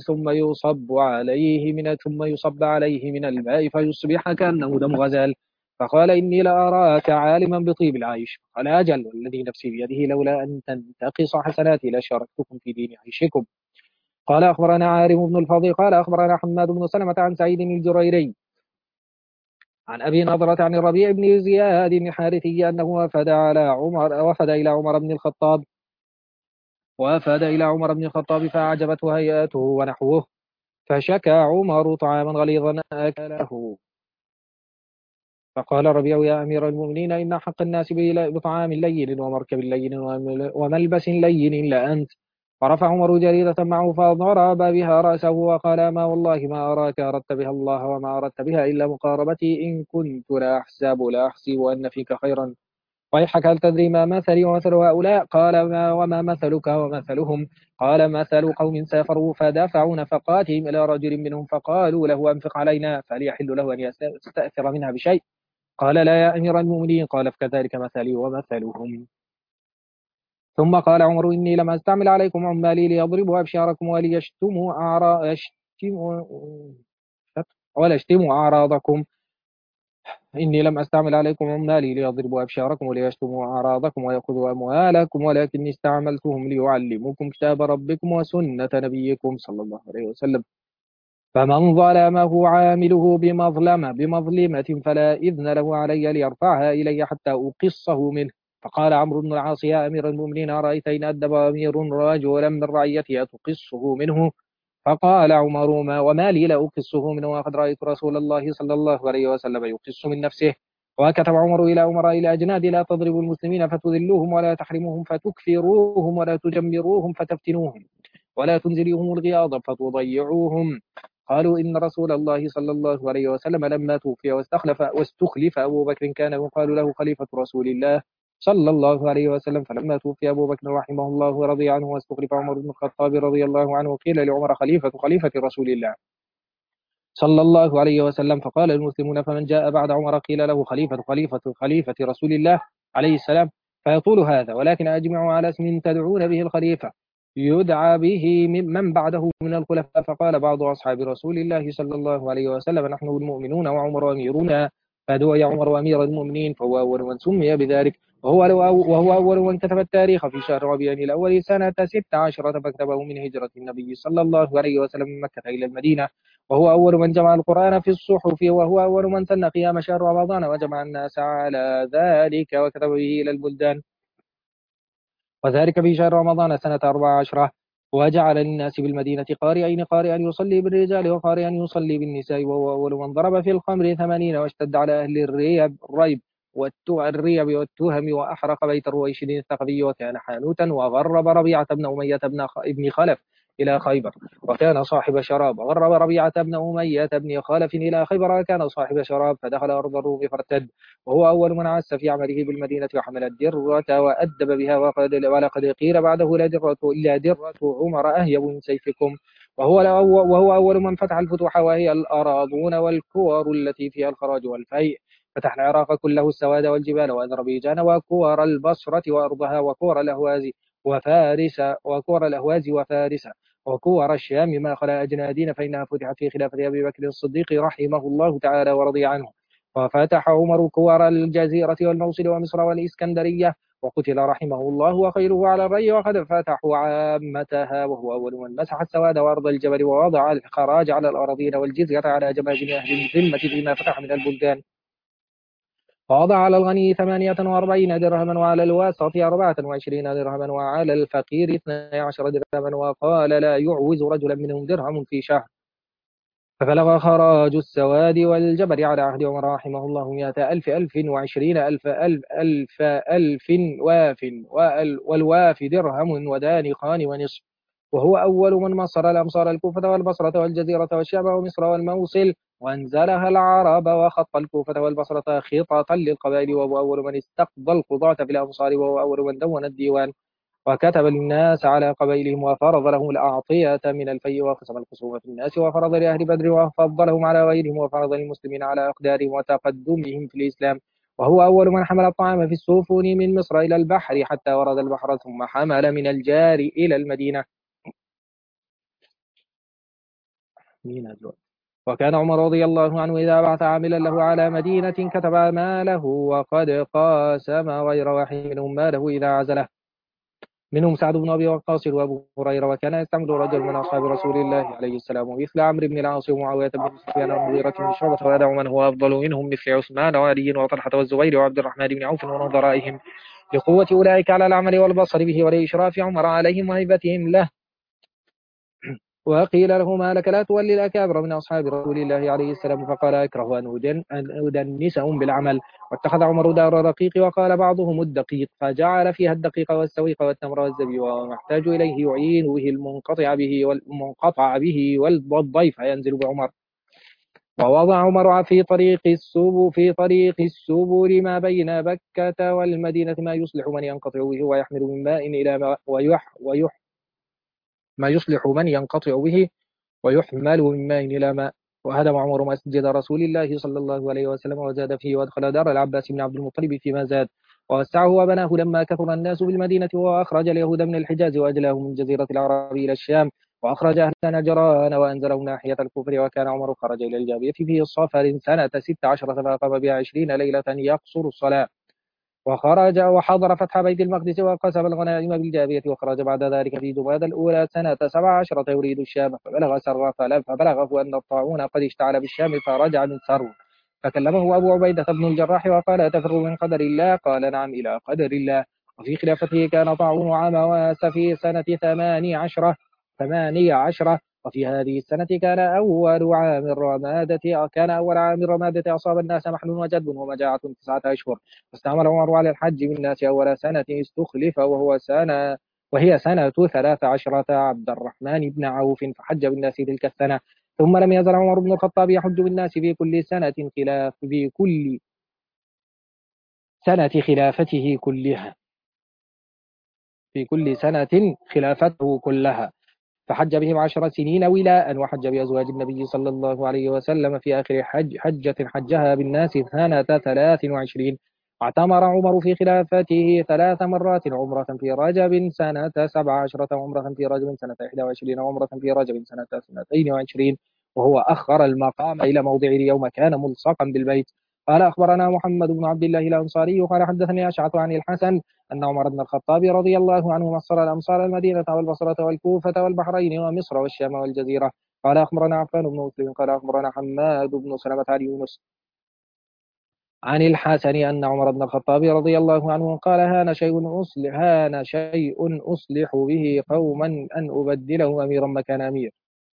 ثم يصب عليه من الماء فيصبح كأنه دم غزال. فقال إني لأراك عالما بطيب العيش قال أجل والذي نفسي بيده لولا أن تنتقص حسناتي لشاركتكم في دين عيشكم. قال أخبرنا عارم بن الفضل قال أخبرنا حماد بن سلمة عن سعيد الجريري عن أبي نضرة عن الربيع بن زياد الحارثي أنه وافد إلى عمر بن الخطاب فأعجبته هيئته ونحوه فشكى عمر طعاما غليظا أكله فقال الربيع يا أمير المؤمنين إن حق الناس بطعام لين ومركب لين وملبس لين إلا أنت. فرفع عمر جريدة معه فضرب بها رأسه وقال ما والله ما أراك أردت بها الله وما أردت بها إلا مقاربتي إن كنت لا أحسب أن فيك خيرا ويحك هل تدري ما مثلي ومثل هؤلاء قال وما مثلك ومثلهم قال مثل قوم سافروا فدفعوا نفقاتهم إلى رجل منهم فقالوا له أنفق علينا فهل يحل له أن يستأثر منها بشيء قال لا يا أمير المؤمنين قال فكذلك مثلي ومثلهم. ثم قال عمر إني لم أستعمل عليكم عمالي ليضربوا أبشاركم ولا يشتموا أعراضكم إني لم أستعمل عليكم عمالي ليضربوا أبشاركم وليشتموا أعراضكم ويأخذوا أموالكم ولكني استعملتهم ليعلموكم كتاب ربكم وسنة نبيكم صلى الله عليه وسلم. فمن ظلمه عامله بمظلمة فلا إذن له علي ليرفعها إلي حتى أقصه منه. فقال عمرو بن العاص يا أمير المؤمنين أرأيت إن أدب أمير رجلا من رعيته أتقصه منه؟ فقال عمر وما لي لا أقصه منه وقد رأيت رسول الله صلى الله عليه وسلم يقص من نفسه. وكتب عمر إلى أمراء الأجناد لا تضربوا المسلمين فتذلوهم ولا تحرموهم فتكفروهم ولا تجمروهم فتفتنوهم ولا تنزلوهم الغياظ فتضيعوهم. قالوا إن رسول الله صلى الله عليه وسلم لما توفي واستخلف أبو بكر كان يقال له خليفة رسول الله صلى الله عليه وسلم. فلما توفي أبو بكر رحمه الله ورضي عنه واستخلف عمر بن الخطاب رضي الله عنه قيل لعمر خليفة رسول الله صلى الله عليه وسلم. فقال المسلمون فمن جاء بعد عمر قيل له خليفة رسول الله عليه السلام. فيطول هذا ولكن أجمعوا على اسم تدعون به الخليفة يدعى به من بعده من الخلفاء. فقال بعض أصحاب رسول الله صلى الله عليه وسلم نحن المؤمنون وعمر أميرنا. فدعي عمر أمير المؤمنين فهو أول من سمي بذلك وهو أول من كتب التاريخ في شهر ربيع الأول سنة 16 فكتبه من هجرة النبي صلى الله عليه وسلم من مكة إلى المدينة. وهو أول من جمع القرآن في الصحف وهو أول من سن قيام شهر رمضان وجمع الناس على ذلك وكتب به إلى البلدان وذلك في شهر رمضان سنة 14. وجعل للناس بالمدينة قارئا يصلي بالرجال وقارئا يصلي بالنساء. وهو أول من ضرب في الخمر 80 واشتد على أهل الريب والتهم وأحرق بيت الرويشدين الثقفي وكان حانوتا وغرب ربيعة بن أمية ابن خلف إلى خيبر وكان صاحب شراب. غرب ربيعة بن أمية بن خلف إلى خيبر وكان صاحب شراب فدخل أرض الروم فارتد. وهو أول من عس في عمله بالمدينة وحمل الدرة وأدب بها ولقد قيل بعده لا درة عمر أهيب من سيفكم. وهو أول من فتح الفتوح وهي الأراضون والكور التي فيها الخراج والفيء. فتح العراق كله السواد والجبال وأذربيجان وكور البصرة وأرضها وكور الأهواز وفارس وكور الشام ما خلا أجنادين فإنها فتحت في خلافة أبي بكر الصديق رحمه الله تعالى ورضي عنه. وفتح عمر كور الجزيرة والموصل ومصر والإسكندرية وقتل رحمه الله وخيره على الري وقد فتحوا عامتها. وهو أول من مسح السواد وأرض الجبل ووضع الخراج على الأراضين والجزية على جماجم أهل الذمة فيما فتح من البلدان. ووضع على الغني 48 درهما وعلى الواسط 24 درهما وعلى الفقير 12 درهما وقال لا يعوز رجلا منهم درهم في شهر. فبلغ خراج السواد والجبر على عهد عمر رحمه الله 100,000 وعشرين ألف والواف درهم ودانقان ونصف. وهو أول من مصر الأمصار الكوفة والبصرة والجزيرة والشام ومصر والموصل وانزلها العرب وخط الكوفة والبصرة خططا للقبائل. وهو أول من استقضى القضاة في الأمصار وهو أول من دون الديوان وكتب للناس على قبائلهم وفرض لهم الأعطية من الفيء وقسم الخصوم في الناس وفرض لأهل بدر وفضلهم على غيرهم وفرض للمسلمين على أقدارهم وتقدمهم في الإسلام. وهو أول من حمل الطعام في السفن من مصر إلى البحر حتى ورد البحر ثم حمل من الجار إلى المدينة. وكان عمر رضي الله عنه إذا بعث عاملا له على مدينة كتب ماله وقد قاسم غير واحد منهم ماله إذا عزله منهم سعد بن أبي وقاص وأبو هريرة. وكان يستعمل رجل من أصحاب رسول الله عليه السلام مثل عمرو بن العاص ومعاوية بن سفيان والمغيرة بن شعبة ويدع من هو أفضل منهم مثل عثمان وعلي وطلحة والزبير وعبد الرحمن بن عوف ونظرائهم لقوة أولئك على العمل والبصر به ولإشراف عمر عليهم وهيبتهم له. وقيل له ما لك لا تولي الأكابر من أصحاب رسول الله عليه السلام فقال أكره أن أدنسهم بالعمل. واتخذ عمر دار رقيق وقال بعضهم الدقيق فجعل فيها الدقيق والسويق والتمر والزبيب وما يحتاج إليه يعين به المنقطع به والضيف ينزل بعمر. ووضع عمر في طريق السبل ما بين بكة والمدينة ما يصلح من ينقطع به ويحمل من ماء إلى ما يصلح من ينقطع به ويحمل من ماء إلى ماء. وهدم عمر مسجد رسول الله صلى الله عليه وسلم وزاد فيه وادخل دار العباس بن عبد المطلب فيما زاد ووسعه وبناه لما كثر الناس بالمدينة. وأخرج اليهود من الحجاز وأجلاهم من جزيرة العرب إلى الشام وأخرج أهل نجران وأنزلهم ناحية الكفر. وكان عمر خرج إلى الجابية في صفر سنة 16 فأقام بها 20 ليلة يقصر الصلاة. وخرج وحضر فتح بيت المقدس وقسم الغنائم بالجابية، وخرج بعد ذلك في جمادى الأولى سنة 17 يريد الشام، فبلغ سر فبلغه أن الطاعون قد اشتعل بالشام، فرجع من سر، فكلمه أبو عبيدة بن الجراح وقال: أتفر من قدر الله؟ قال: نعم، إلى قدر الله. وفي خلافته كان طاعون عام واس في سنة 18. وفي هذه السنة كان أول عام الرمادة أصاب الناس محل وجد ومجاعة 9 أشهر، فاستعمل عمر على الحج بالناس أول سنة استخلف، وهي سنة 13 عبد الرحمن بن عوف، فحج بالناس تلك السنة. ثم لم يزل عمر بن الخطاب يحج بالناس في كل سنة خلافته كلها، في كل سنة خلافته كلها، فحج بهم 10 سنين ولاء، وحج بأزواج النبي صلى الله عليه وسلم في آخر حجة حجها بالناس سنة 23. واعتمر عمر في خلافته 3 مرات: عمرة في رجب سنة 17، وعمرة في رجب سنة 21، وعمرة في رجب سنة 22، وهو أخر المقام إلى موضعه يوم كان ملصقا بالبيت. قال أخبرنا محمد بن عبد الله الأنصاري قال حدثني أشعث عن الحسن أن عمر بن الخطاب رضي الله عنه مصر الأمصار المدينة والبصرة والكوفة والبحرين ومصر والشام والجزيرة. قال أخبرنا عفان بن مسلم قال أخبرنا حماد بن سلمة عن يونس عن الحسن أن عمر بن الخطاب رضي الله عنه قال: هان شيء أصلح به قوما أن أبدله أميرا مكان أمير.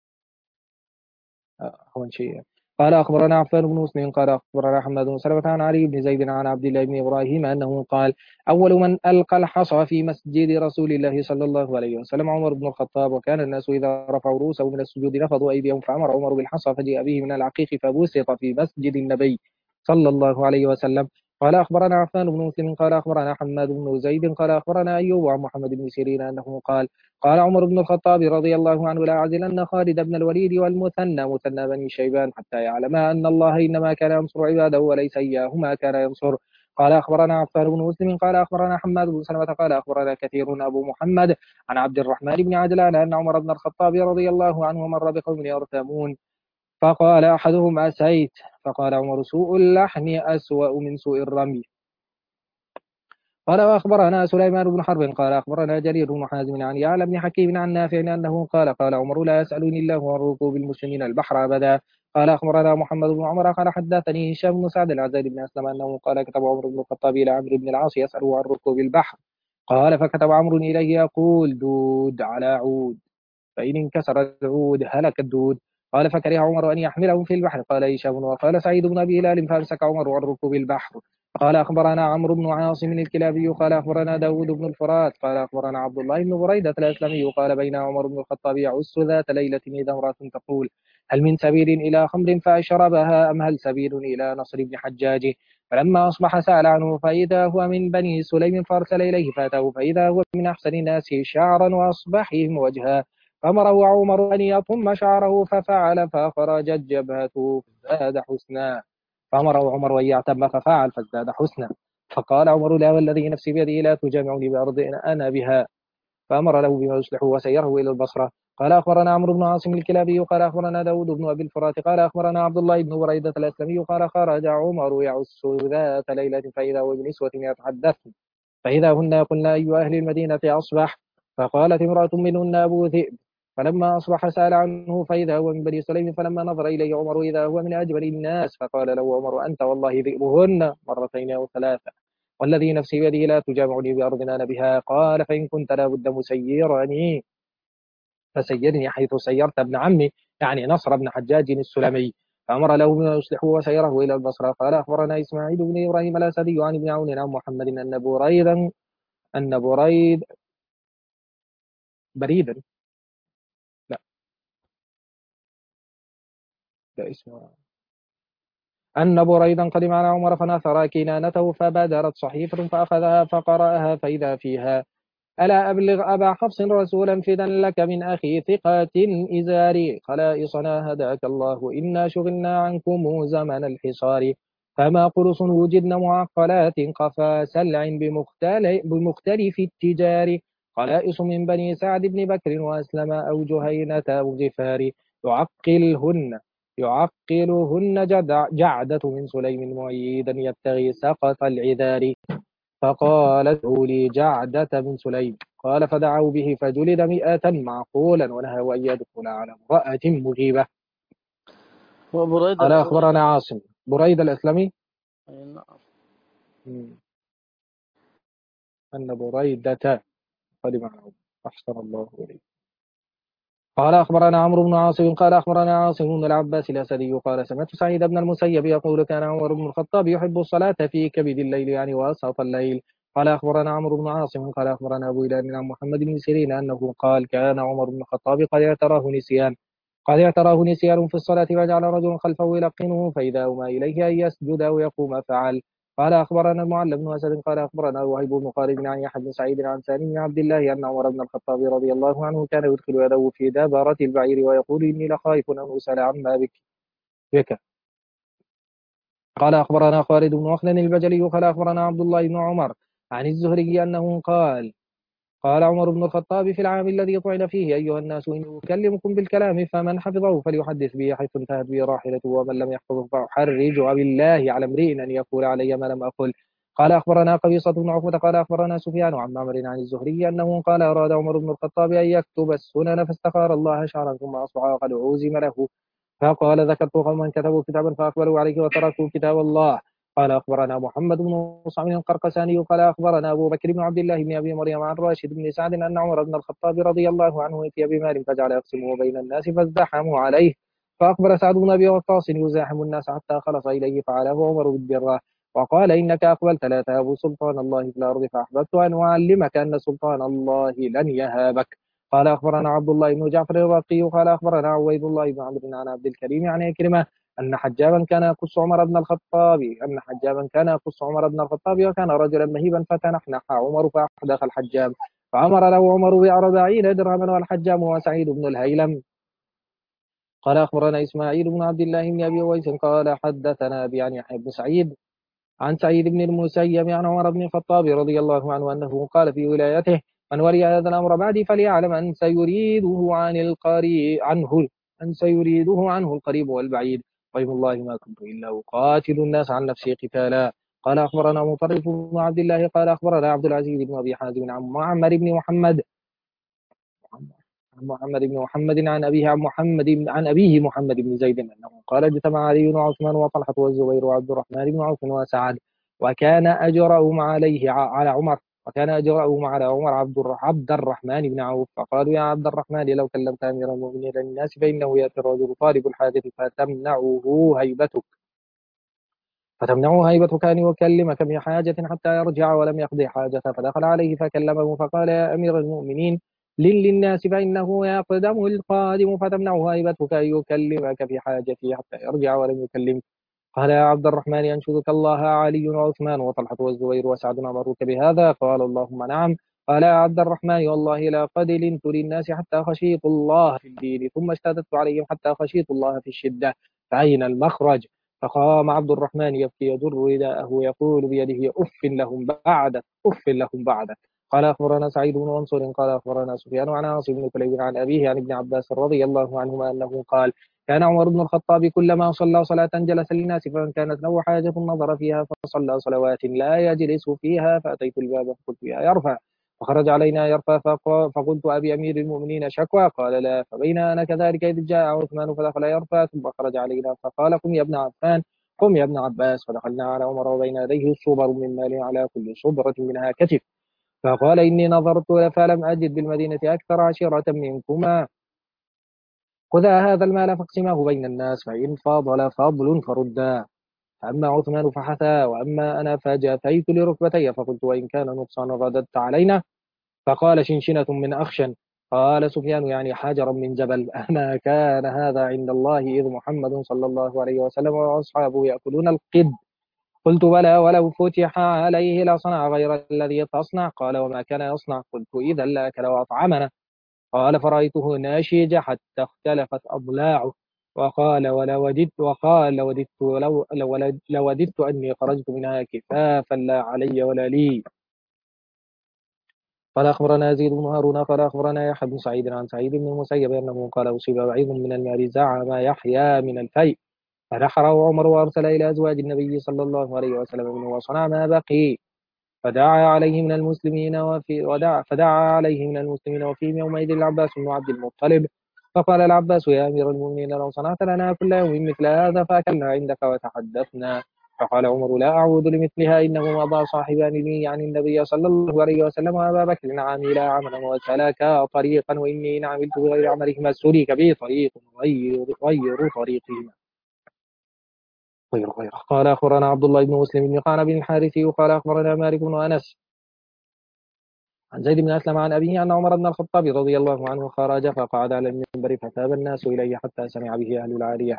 هو شيء. قال أخبرنا عفان بن مسلم قال أخبرنا حماد بن سلمة عن علي بن زيد عن عبد الله بن إبراهيم أنه قال: أول من ألقى الحصى في مسجد رسول الله صلى الله عليه وسلم عمر بن الخطاب، وكان الناس إذا رفعوا رؤوسهم من السجود نفضوا أيديهم، فأمر عمر بالحصى فجاء به من العقيق فبسط في مسجد النبي صلى الله عليه وسلم. قال أخبرنا عفان بن مسلم قال أخبرنا حماد بن زيد قال أخبرنا أيوب عن محمد بن سيرين أنه قال: قال عمر بن الخطاب رضي الله عنه: لا أعزلن خالد بن الوليد والمثنى مثنى بني شيبان حتى يعلما أن الله إنما كان ينصر عباده وليس إياهما كان ينصر. قال أخبرنا عفان بن مسلم قال أخبرنا حماد بن سلمة قال أخبرنا كثير أبو محمد عن عبد الرحمن بن عجلان أن عمر بن الخطاب رضي الله عنه مر بقوم يرتمون، فقال أحدهم: أسيت؟ فقال عمر: سوء اللحن أسوأ من سوء الرمي. قال وأخبرنا سليمان بن حرب قال أخبرنا جرير بن حازم عن يعلى بن حكيم عن نافع أنه قال: قال عمر: لا يسألني الله عن ركوب المسلمين البحر أبدا. قال أخبرنا محمد بن عمر قال حدثني هشام بن سعد العزيز بن أسلم أنه قال: كتب عمر بن الخطاب إلى عمرو بن العاص يسأله عن ركوب البحر. قال: فكتب عمرو إليه يقول: دود على عود، فإن انكسر العود هلك الدود. قال: فكره عمر أن يحمله في البحر. قال هشام: وقال سعيد بن أبي هلال: فأمسك عمر عن ركوب البحر. قال أخبرنا عمرو بن عاصم الكلابي قال أخبرنا داود بن الفرات قال أخبرنا عبد الله بن بريدة الأسلمي قال: بين عمر بن الخطاب يعس ذات ليلة إذا امرأة تقول: هل من سبيل إلى خمر فأشربها، أم هل سبيل إلى نصر بن حجاج؟ فلما أصبح سأل عنه فإذا هو من بني سليم، فأرسل إليه فأتاه فإذا هو من أحسن الناس شعرا وأصبحهم وجها، فأمره عمر أن يطم شعره ففعل، فخرجت جبهته فازداد حسنا. فأمره عمر أن يعتم ففعل فازداد حسنا. فقال عمر: لا والذي نفسي بيده لا تجامعني بأرض أنا بها. فأمر له بما يصلحه وسيره إلى البصرة. قال أخبرنا عمرو بن عاصم الكلابي قال أخبرنا داود بن أبي الفرات قال أخبرنا عبد الله بن بريدة الأسلمي قال: خرج عمر يعس ذات ليلة فإذا هو بنسوة يتحدثن، فإذا هن يقولن: أي أهل المدينة أصبح؟ فقالت امرأة منهن: أبو ذئب. فلما أصبح سأل عنه فإذا هو من بني سليم، فلما نظر إليه عمر إذا هو من أجمل الناس، فقال له عمر: أنت والله ذئبهن مرتين أو ثلاثة، والذي نفسي بيده لا تجامعني بأرض أنا بها. قال: فإن كنت لابد مسيرني فسيرني حيث سيرت ابن عمي، يعني نصر بن حجاج السلمي. فأمر له بما يصلحه وسيره إلى البصرة. قال أخبرنا إسماعيل بن إبراهيم الأسدي عن ابن عون عن محمد أن بريدا، لا، ده اسمه، أن بريدا قدم على عمر فنثر كنانته فبادرت صحيفة فأخذها فقرأها فإذا فيها: ألا أبلغ أبا حفص رسولا فدا لك من أخي ثقات إزاري خلائصنا هداك الله إنا شغلنا عنكم زمن الحصار، فما قرص وجدن معقلات قفا سلع بمختلف التجار، خلائص من بني سعد بن بكر وأسلم أو جهينة أو غفار، يعقلهن جعدة من سليم معيدا يبتغي سقط العذار. فقال ادعوا لي جعدة بن سليم. قال فدعوا به فجلد 100 معقولا ونهوا أن يدخل على امرأة مغيبة. وبريدة قال أخبرنا الأسلمي. عاصم بريد الأسلمي أي نعم. أن بريدة قدم على عمر. أحسن الله إليه. قال أخبرنا عمرو بن عاصم قال أخبرنا عاصم بن العباس الأسدي قال سمعت سعيد بن المسيب يقول كان عمر بن الخطاب يحب الصلاة في كبد الليل يعني وسط الليل. قال أخبرنا عمرو بن عاصم قال أخبرنا أبو هلال عن محمد بن سيرين أنه قال كان عمر بن الخطاب قد اعتراه نسيان في الصلاة فجعل رجل خلفه يلقنه فإذا أومى إليه أن يسجد أو يقوم فعل. قال أخبرنا المعلى بن أسد قال أخبرنا وهيب بن خالد عن يحيى بن سعيد عن سالم بن عبد الله أن عمر بن الخطاب رضي الله عنه كان يدخل يده في دابرة البعير ويقول إني لخائف أن أسأل عما بك. قال أخبرنا خالد بن مخلد البجلي قال أخبرنا عبد الله بن عمر عن الزهري أنه قال عمر بن الخطاب في العام الذي طعن فيه أيها الناس إن أكلمكم بالكلام فمن حفظه فليحدث به حيث انتهت به راحلته ومن لم يحفظه فأحرج بالله على امرئ أن يقول علي ما لم أقل. قال أخبرنا قبيصة بن عقبة قال أخبرنا سفيان عن معمر عن الزهري أنه قال أراد عمر بن الخطاب أن يكتب السنن فاستخار الله شعرا ثم أصبح وقد عوزم له فقال ذكرت قوما كتبوا كتابا فأقبلوا عليه وتركوا كتاب الله. قال أخبرنا محمد بن مصعب القرقساني قال أخبرنا أبو بكر بن عبد الله بن أبي مريم عن راشد بن سعد أن عمر بن الخطاب رضي الله عنه أتي بمال فجعل يقسمه بين الناس فازدحموا عليه فأقبل سعد بن أبي وقاص يزاحم الناس حتى خلص إليه فعله عمر بالدراء وقال إنك أقبلت لا تهاب سلطان الله في الأرض فأحببت أن أعلمك أن سلطان الله لن يهابك. قال أخبرنا عبد الله بن جعفر الرقي قال أخبرنا عبيد الله بن عمرو عن عبد الكريم عن عكرمة أن حجابا كان يقص عمر بن الخطاب وكان رجلا مهيبا فتنحنح عمر فأحدث الحجام فأمر له عمر ب40 درهما والحجام هو سعيد بن الهيلم. قال أخبرنا إسماعيل بن عبد الله بن أبي أويس قال حدثنا أبي عن يحيى بن سعيد عن سعيد بن المسيب عن عمر بن الخطاب رضي الله عنه أنه قال في ولايته من ولي هذا الأمر بعدي فليعلم أن سيريده عنه القريب والبعيد ويم الله ما كنت إلا أقاتل الناس عن نفسي قتالا. قال أخبرنا مطرف بن عبد الله قال أخبرنا عبد العزيز بن أبي حازم عن معمر بن محمد عن أبيه محمد بن زيد أنه قال اجتمع علي وعثمان وطلحة والزبير وعبد الرحمن بن عوف وسعد وكان أجرأهم على عمر عبد الرحمن بن عوف فقالوا يا عبد الرحمن لو كلمت أمير المؤمنين للناس فإنه يأتي الرجل طالب الحاجة فتمنعه هيبتك أن يكلمك بحاجة حتى يرجع ولم يقضي حاجته فدخل عليه فكلمه فقال يا أمير المؤمنين للناس فإنه يقدم القادم فتمنعه هيبتك أن يكلمك في حاجته حتى يرجع ولم يكلمك. قال يا عبد الرحمن أنشدك الله علي وعثمان وطلحة والزبير وسعد أمروك بهذا قال اللهم نعم. قال يا عبد الرحمن والله لقد لنت للناس حتى خشيت الله في الدين ثم اشتددت عليهم حتى خشيت الله في الشدة فأين المخرج. فقام عبد الرحمن يبكي يجر رداءه يقول بيده أف لهم بعد. قال أخبرنا سعيد بن منصور قال أخبرنا سفيان عن عاصم بن كليب عن أبيه عن ابن عباس رضي الله عنهما أنه قال كان عمر بن الخطاب كلما صلى صلاة جلس للناس فمن كانت له حاجة نظر فيها فصلى صلوات لا يجلس فيها فأتيت الباب فقلت يا يرفع فخرج علينا يرفع فقلت أبي أمير المؤمنين شكوى قال لا. فبين أنا كذلك إذ جاء عثمان فدخل يرفع ثم خرج علينا فقال قم يا ابن عفان قم يا ابن عباس فدخلنا على عمر وبين يديه صبر من مال على كل صبرة منها كتف فقال إني نظرت فلم أجد بالمدينة أكثر عشيرة منكما خذا هذا المال فاقسمه بين الناس فإن فاضل فضل فردا. فأما عثمان فحثى وأما أنا فجاثيت لركبتي فقلت وإن كان نقصان رددت علينا. فقال شنشنة من أخشن. قال سفيان يعني حجرا من جبل أما كان هذا عند الله إذ محمد صلى الله عليه وسلم وأصحابه يأكلون القد. قلت بلى ولو فتح عليه لصنع غير الذي تصنع. قال وما كان يصنع. قلت إذا لأكل وأطعمنا. قال فرأيته ناشج حتى اختلفت أضلاعه لوددت أني خرجت منها كفافا لا علي ولا لي. قال أخبرنا يزيد بن هارون قال أخبرنا يحيى بن سعيد عن سعيد بن المسيب أنه قال أصيب بعيد من المال زعم يحيى من الفيء فنحره عمر وأرسل إلى أزواج النبي صلى الله عليه وسلم منه وصنع ما بقي فدعا عليه من المسلمين فدعا عليه من المسلمين وفيهم يومئذ العباس بن عبد المطلب. فقال العباس: يا أمير المؤمنين، لو صنعت لنا كل يوم مثل هذا فأكلنا عندك وتحدثنا. فقال عمر: لا أعود لمثلها، إنه مضى صاحبان لي عن النبي صلى الله عليه وسلم وأبا بكر عملا عملا وسلكا طريقا، وإني إن عملت بغير عملهما سلك بي طريق غير طريقهما. قال أخبرنا عبد الله بن مسلم بن قعنب بن الحارثي قال أخبرنا مالك بن أنس عن زيد بن أسلم عن أبيه أن عمر بن الخطاب رضي الله عنه خرج فقعد على المنبر فثاب الناس إليه حتى سمع به أهل العالية،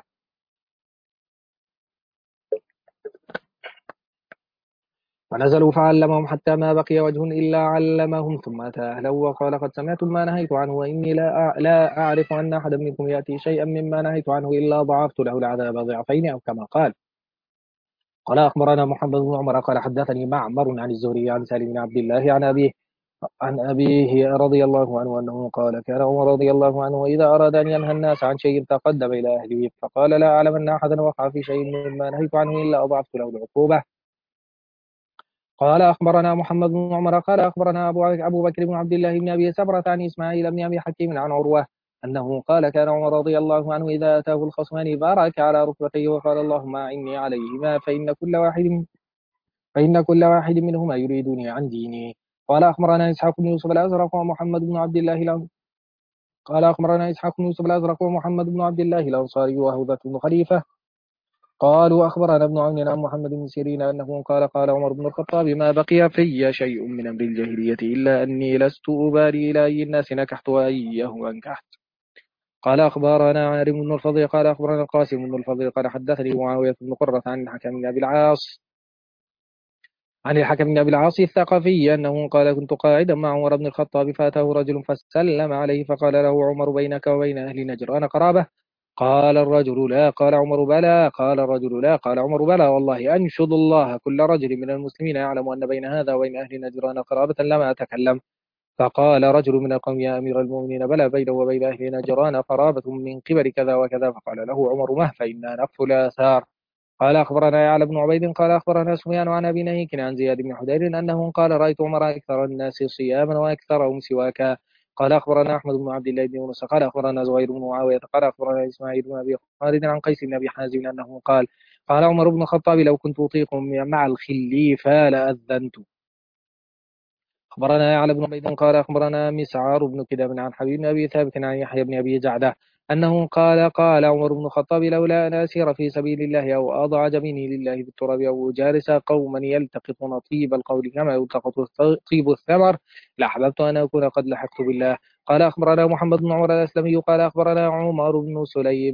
ونزلوا فعلمهم حتى ما بقي وجه إلا علمهم، ثم أتى أهله وقال: قد سمعتم ما نهيت عنه، وإني لا أعرف أن أحدا منكم يأتي شيئا مما نهيت عنه إلا ضاعفت له العذاب ضعفين أو كما قال. قال أخبرنا محمد بن عمر قال حدثني معمر عن الزهري عن سالم بن عبد الله عن أبيه رضي الله عنه أنه قال: كان عمر رضي الله عنه إذا أراد أن ينهى الناس عن شيء تقدم إلى أهله فقال: لا أعلم أن أحدا وقع في شيء مما نهيت عنه إلا أضعفت له العقوبة. قال أخبرنا محمد بن عمر قال أخبرنا أبو بكر بن عبد الله بن أبي سبرة عن إسماعيل بن أبي حكيم عن عروة أنه قال: كان عمر رضي الله عنه إذا أتاه الخصمان بارك على ركبتيه وقال: اللهم أعني عليهما فإن كل واحد منهما يريدني عن ديني. قال أخبرنا إسحاق بن يوسف الأزرق ومحمد بن عبد الله قال أخبرنا إسحاق بن يوسف الأزرق ومحمد بن عبد الله الأنصاري وهوبة بن خليفة قالوا أخبرنا ابن عون عن محمد بن سيرين أنه قال: قال عمر بن الخطاب: ما بقي في شيء من أمر الجاهلية إلا أني لست أبالي إلى أي الناس نكحت وأيه أنكحت. قال أخبرنا عارم بن الفضل قال أخبرنا القاسم بن الفضل قال حدثني معاوية بن قرة عن الحكم بن أبي العاص الثقفي أنه قال: كنت قاعدا مع عمر بن الخطاب فأتاه رجل فسلم عليه فقال له عمر: بينك وبين أهل نجران قرابة؟ قال الرجل: لا. قال عمر: بلى. قال الرجل: لا. قال عمر: بلى والله أنشد الله كل رجل من المسلمين يعلم أن بين هذا وبين أهل نجران قرابة لما أتكلم. فقال رجل من القوم: يا أمير المؤمنين، بلى، بينه وبين أهل نجران قرابة من قبل كذا وكذا. فقال له عمر: مه، فإنا نقتل آثار. قال أخبرنا يعلى بن عبيد قال أخبرنا سفيان عن أبي نهيك عن زياد بن حدير أنه قال: رأيت عمر أكثر الناس صياما وأكثرهم سواكا. قال أخبرنا أحمد بن عبد الله بن يونس قال أخبرنا زهير بن معاوية قال أخبرنا إسماعيل بن أبي خالد عن قيس بن أبي حازم أنه قال: قال عمر بن الخطاب: لو كنت أطيق مع الخليفة لأذنت. أخبرنا يعلى بن عبيد قال أخبرنا مسعر بن كدام عن حبيب بن أبي ثابت عن يحيى بن أبي جعدة أنه قال: قال عمر بن الخطاب: لولا أن أسير في سبيل الله أو أضع جبيني لله بالتراب أو جالس قوما يلتقطون طيب القول كما يلتقط طيب الثمر لأحببت أن أكون قد لحقت بالله. قال أخبرنا محمد بن عمر الأسلمي قال أخبرنا عمر بن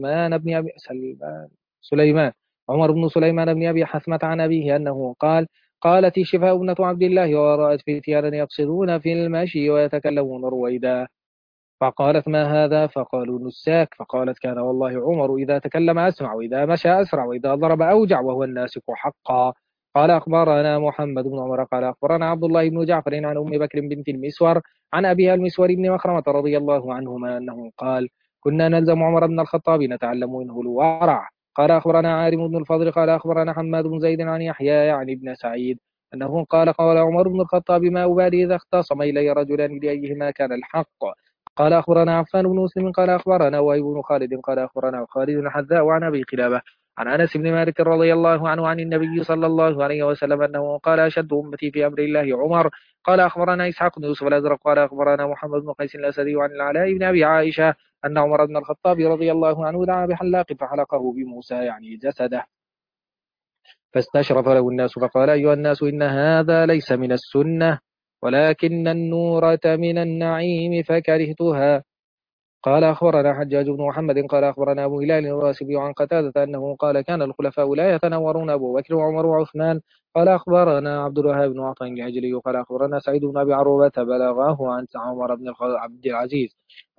سليمان عمر بن سليمان بن أبي حثمة عن أبيه أنه قال: قالت الشفاء ابنة عبد الله ورأت فتيانا يقصدون في المشي ويتكلمون رويدا فقالت: ما هذا؟ فقالوا: نساك. فقالت: كان والله عمر إذا تكلم أسمع وإذا مشى أسرع وإذا ضرب أوجع وهو الناسك حقا. قال أخبرنا محمد بن عمر قال أخبرنا عبد الله بن جعفر عن أم بكر بنت المسور عن أبيها المسور بن مخرمة رضي الله عنهما أنه قال: كنا نلزم عمر بن الخطاب نتعلم منه الورع. قال أخبرنا عارم بن الفضل قال أخبرنا حماد بن زيد عن يحيى يعني ابن سعيد أنه قال: قال عمر بن الخطاب: ما أبالي إذا اختصم إلي رجلان لأيهما كان الحق. قال أخبرنا عفان بن مسلم قال أخبرنا وهيب بن خالد قال أخبرنا خالد الحذاء عن أبي قلابة عن أنس بن مالك رضي الله عنه عن النبي صلى الله عليه وسلم أنه قال: أشد أمتي في أمر الله عمر. قال أخبرنا إسحاق بن يوسف الأزرق قال أخبرنا محمد بن قيس الأسدي عن العلاء بن أبي عائشة أن عمر بن الخطاب رضي الله عنه دعا بحلاق فحلقه بموسى يعني جسده فاستشرف له الناس فقال: أيها الناس، إن هذا ليس من السنة ولكن النورة من النعيم فكرهتها. قال أخبرنا حجاج بن محمد قال أخبرنا أبو هلال الراسبي عن قتادة أنه قال: كان الخلفاء لا يتنورون أبو بكر وعمر وعثمان. قال أخبرنا عبد الوهاب بن عطاء العجلي قال أخبرنا سعيد بن أبي عروبة بلغه عن عمر بن عبد العزيز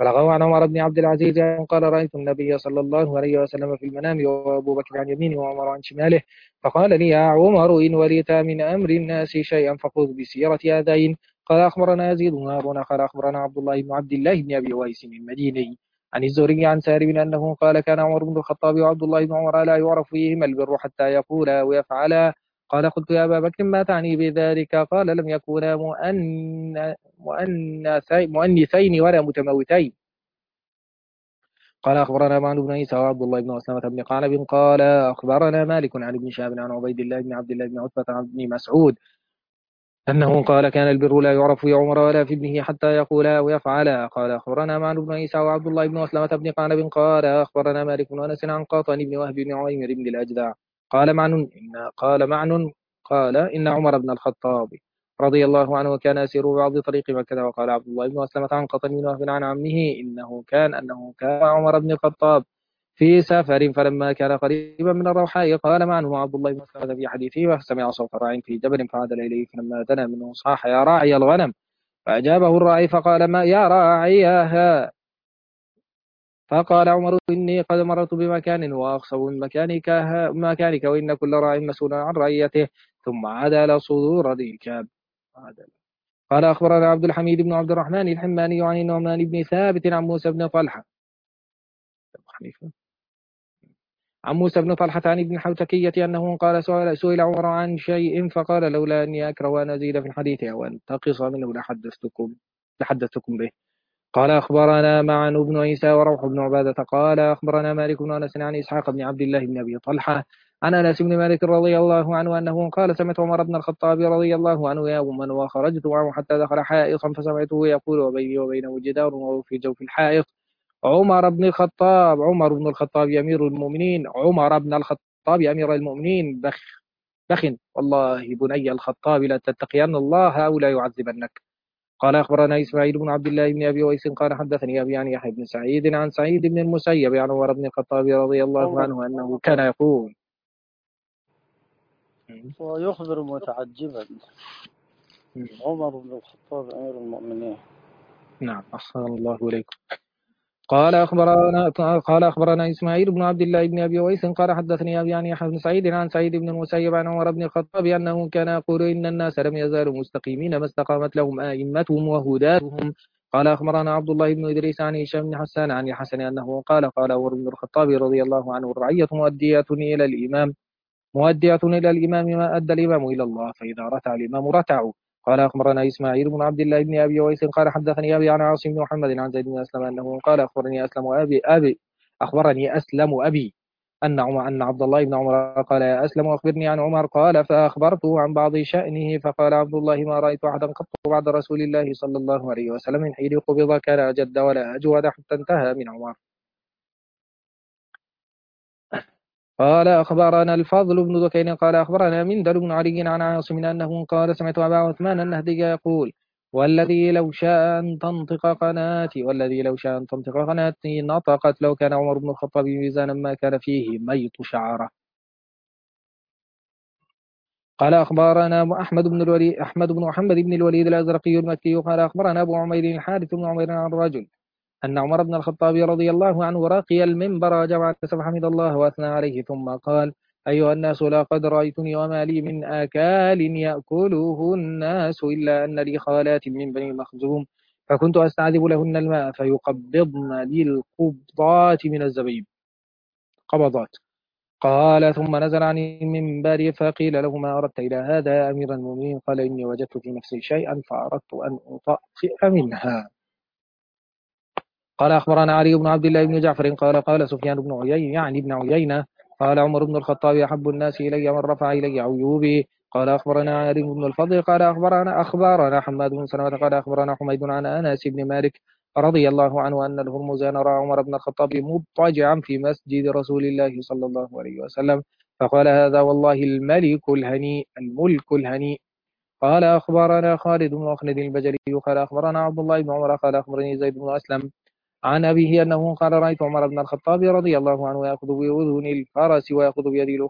قال: رأيت النبي صلى الله عليه وسلم في المنام وأبو بكر عن يمينه وعمر عن شماله فقال لي: يا عمر، إن وليت من أمر الناس شيئا فخذ بسيرة هذين. قال أخبرنا يزيد بن هارون قال أخبرنا عبد الله بن عبد الله بن أبي ويس المديني عن الزهري عن سالم أنه قال: كان عمر بن الخطاب وعبد الله بن عمر لا يعرف فيهما البر حتى يقولا ويفعلا. قال قلت يا أبا بكر ما تعني بذلك؟ قال لم يكونا مؤنثين ولا متموتين. قال أخبرنا معن بن عيسى وعبد الله بن مسلمة بن قعنب قال أخبرنا مالك عن ابن شهاب عن عبيد الله بن عبد الله بن عتبة عن ابن مسعود أنه قال كان البر لا يعرف في عمر ولا في ابنه حتى يقول أو يفعل. قال أخبرنا معن بن عيسى وعبد الله بن مسلمة بن قعنب قال أخبرنا مالك بن أنس عن قاطن بن وهب بن عويمر بن الأجدع قال إن عمر بن الخطاب رضي الله عنه كان يسير ببعض طريق مكة. وقال عبد الله بن مسلمة عن قاطن بن وهب عن عمه أنه كان عمر بن الخطاب في سفر فلما كان قريبا من الروحاء قال معه عبد الله بن مسلمة في حديثه فسمع صوت راع في جبل فعدل إليه فلما دنا منه صاح يا راعي الغنم فأجابه الراعي فقال ما يا راعيها. فقال عمر إني قد مررت بمكان وأخصب من مكانك وإن كل راع مسؤول عن رعيته. ثم عاد إلى صدور ذي الكاب. قال أخبرنا عبد الحميد بن عبد الرحمن الحماني عن النعمان بن ثابت عن موسى بن طلحة عن ابن حوتكية أنه قال سئل عمر عن شيء فقال لولا أني أكره أن أزيد في الحديث أو أنتقص منه لحدثتكم به. قال أخبرنا معن بن عيسى وروح بن عبادة قال أخبرنا مالك بن أنس عن إسحاق بن عبد الله بن أبي طلحة عن أنس بن مالك رضي الله عنه أنه قال سمعت عمر بن الخطاب رضي الله عنه يوما وخرجت معه حتى دخل حائطا فسمعته يقول وبيني وبينه جدار وهو في جوف الحائط عمر بن الخطاب أمير المؤمنين بخ والله بني الخطاب لا تتقين الله أو لا يعذبنك. قال أخبرنا إسماعيل بن عبد الله بن أبي ويس قال حدثني أبي عن يحيى بن سعيد عن سعيد بن المسيب عن عمر بن الخطاب رضي الله عنه أنه كان يقول ويخبر متعجبا عمر بن الخطاب أمير المؤمنين. نعم أحسن الله إليكم. قال أخبرنا إسماعيل بن عبد الله بن أبي ويس قال حدثني أبي عن يحيى بن سعيد عن سعيد بن المسيب عن عمر بن الخطاب أنه كان يقول إن الناس لم يزالوا مستقيمين ما استقامت لهم أئمتهم وهداتهم. قال أخبرنا عبد الله بن إدريس عن هشام بن حسان عن الحسن أنه قال عمر بن الخطاب رضي الله عنه الرعية مؤدية إلى الإمام ما أدى الإمام إلى الله فإذا رتع الإمام رتعوا. قال أخبرنا إسماعيل بن عبد الله بن أبي ويس قال حدثني أبي عن عاصم بن محمد عن زيد بن أسلم أنه قال أخبرني أسلم أبي أن عبد الله بن عمر قال يا أسلم أخبرني عن عمر قال فأخبرته عن بعض شأنه فقال عبد الله ما رأيت أحدا قط بعد رسول الله صلى الله عليه وسلم من حين قبض كان أجد ولا أجود حتى انتهى من عمر. قال أخبرنا الفضل بن دكين قال أخبرنا مندل بن علي عن عاصم أنه قال سمعت أبا عثمان النهدي يقول والذي لو شاء أن تنطق قناتي نطقت لو كان عمر بن الخطاب ميزانا ما كان فيه ميت شعره. قال أخبرنا أحمد بن محمد بن الوليد الأزرقي المكي قال أخبرنا أبو عمير الحارث بن عمير عن رجل أن عمر بن الخطاب رضي الله عنه رقي المنبر وجمع فحمد الله وأثنى عليه ثم قال أيها الناس لقد رأيتني وما لي من آكال يأكله الناس إلا أن لي خالات من بني مخزوم فكنت أستعذب لهن الماء فيقبضن لي القبضات من الزبيب قبضات. قال ثم نزل عن المنبر فقيل له ما أردت إلى هذا يا أمير المؤمنين؟ قال إني وجدت في نفسي شيئا فأردت أن أطأطئ منها. قال أخبرنا علي بن عبد الله بن جعفر قال سفيان بن عيينة يعني ابن عيينة قال عمر بن الخطاب أحب الناس إلي من رفع إلي عيوبي. قال أخبرنا علي بن الفضل قال أخبرنا حماد بن سلمة قال أخبرنا حميد عن أنس بن مالك رضي الله عنه أن الهرمزان رأى عمر بن الخطاب مضطجعا في مسجد رسول الله صلى الله عليه وسلم فقال هذا والله الملك الهنيء. قال أخبرنا خالد بن مخلد البجلي قال أخبرنا عبد الله بن عمر قال أخبرني زيد بن أسلم عن أبيه أنه قال رأيت عمر بن الخطاب رضي الله عنه يأخذ بأذن الفرس ويأخذ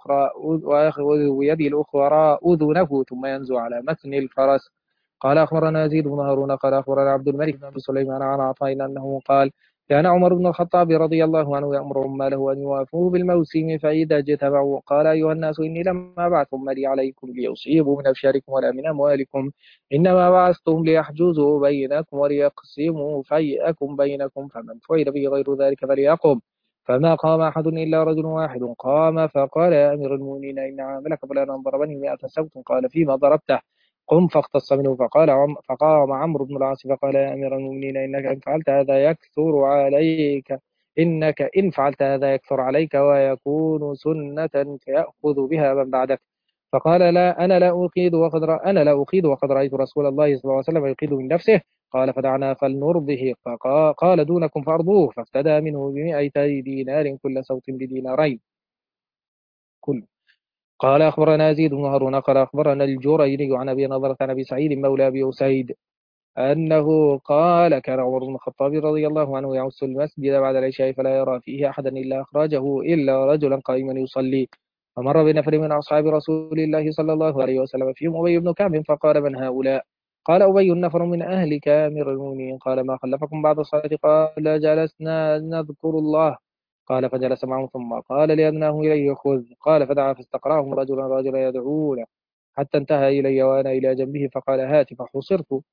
بيده الأخرى أذنه ثم ينزو على متن الفرس. قال أخبرنا يزيد بن هارون قال أخبرنا عبد الملك بن سليمان عن عطاء أنه قال كان عمر بن الخطاب رضي الله عنه يأمر عماله أن يوافوا بالموسم فإذا اجتمعوا قال أيها الناس إني لم أبعث عمالي عليكم ليصيبوا من أبشاركم ولا من أموالكم إنما بعثتهم ليحجزوا بينكم وليقسموا فيئكم بينكم فمن فعل به غير ذلك فليقم فما قام أحد إلا رجل واحد قام فقال يا أمير المؤمنين إن عاملك فلان أن ضربني 100 سوط. قال فيما ضربته؟ قم فاختص منه. فقام عمرو بن العاص فقال يا أمير المؤمنين إنك إن فعلت هذا يكثر عليك، إنك إن فعلت هذا يكثر عليك ويكون سنة يأخذ بها من بعدك. فقال لا أنا لا أقيد وقد رأيت رسول الله صلى الله عليه وسلم يقيد من نفسه. قال فدعنا فلنرضه. قال دونكم فأرضوه. فافتدى منه ب200 دينار كل صوت بدينارين كل. قال أخبرنا يزيد بن هارون قال أخبرنا الجريري عن أبي نضرة عن أبي سعيد مولى أبي أسيد أنه قال كان عمر بن الخطاب رضي الله عنه يعس المسجد بعد العشاء فلا يرى فيه أحدا إلا أخرجه إلا رجلا قائما يصلي. فمر بنفر من أصحاب رسول الله صلى الله عليه وسلم فيهم أبي بن كعب فقال من هؤلاء؟ قال أبي نفر من أهلك يا أمير المؤمنين. قال ما خلفكم بعد الصلاة؟ قال جلسنا نذكر الله. قال فجلس معهم ثم قال لأدناه إليه خذ. قال فدعا فاستقرأهم رجلا يدعون حتى انتهى إلي وأنا إلى جنبه فقال هات. فحصرت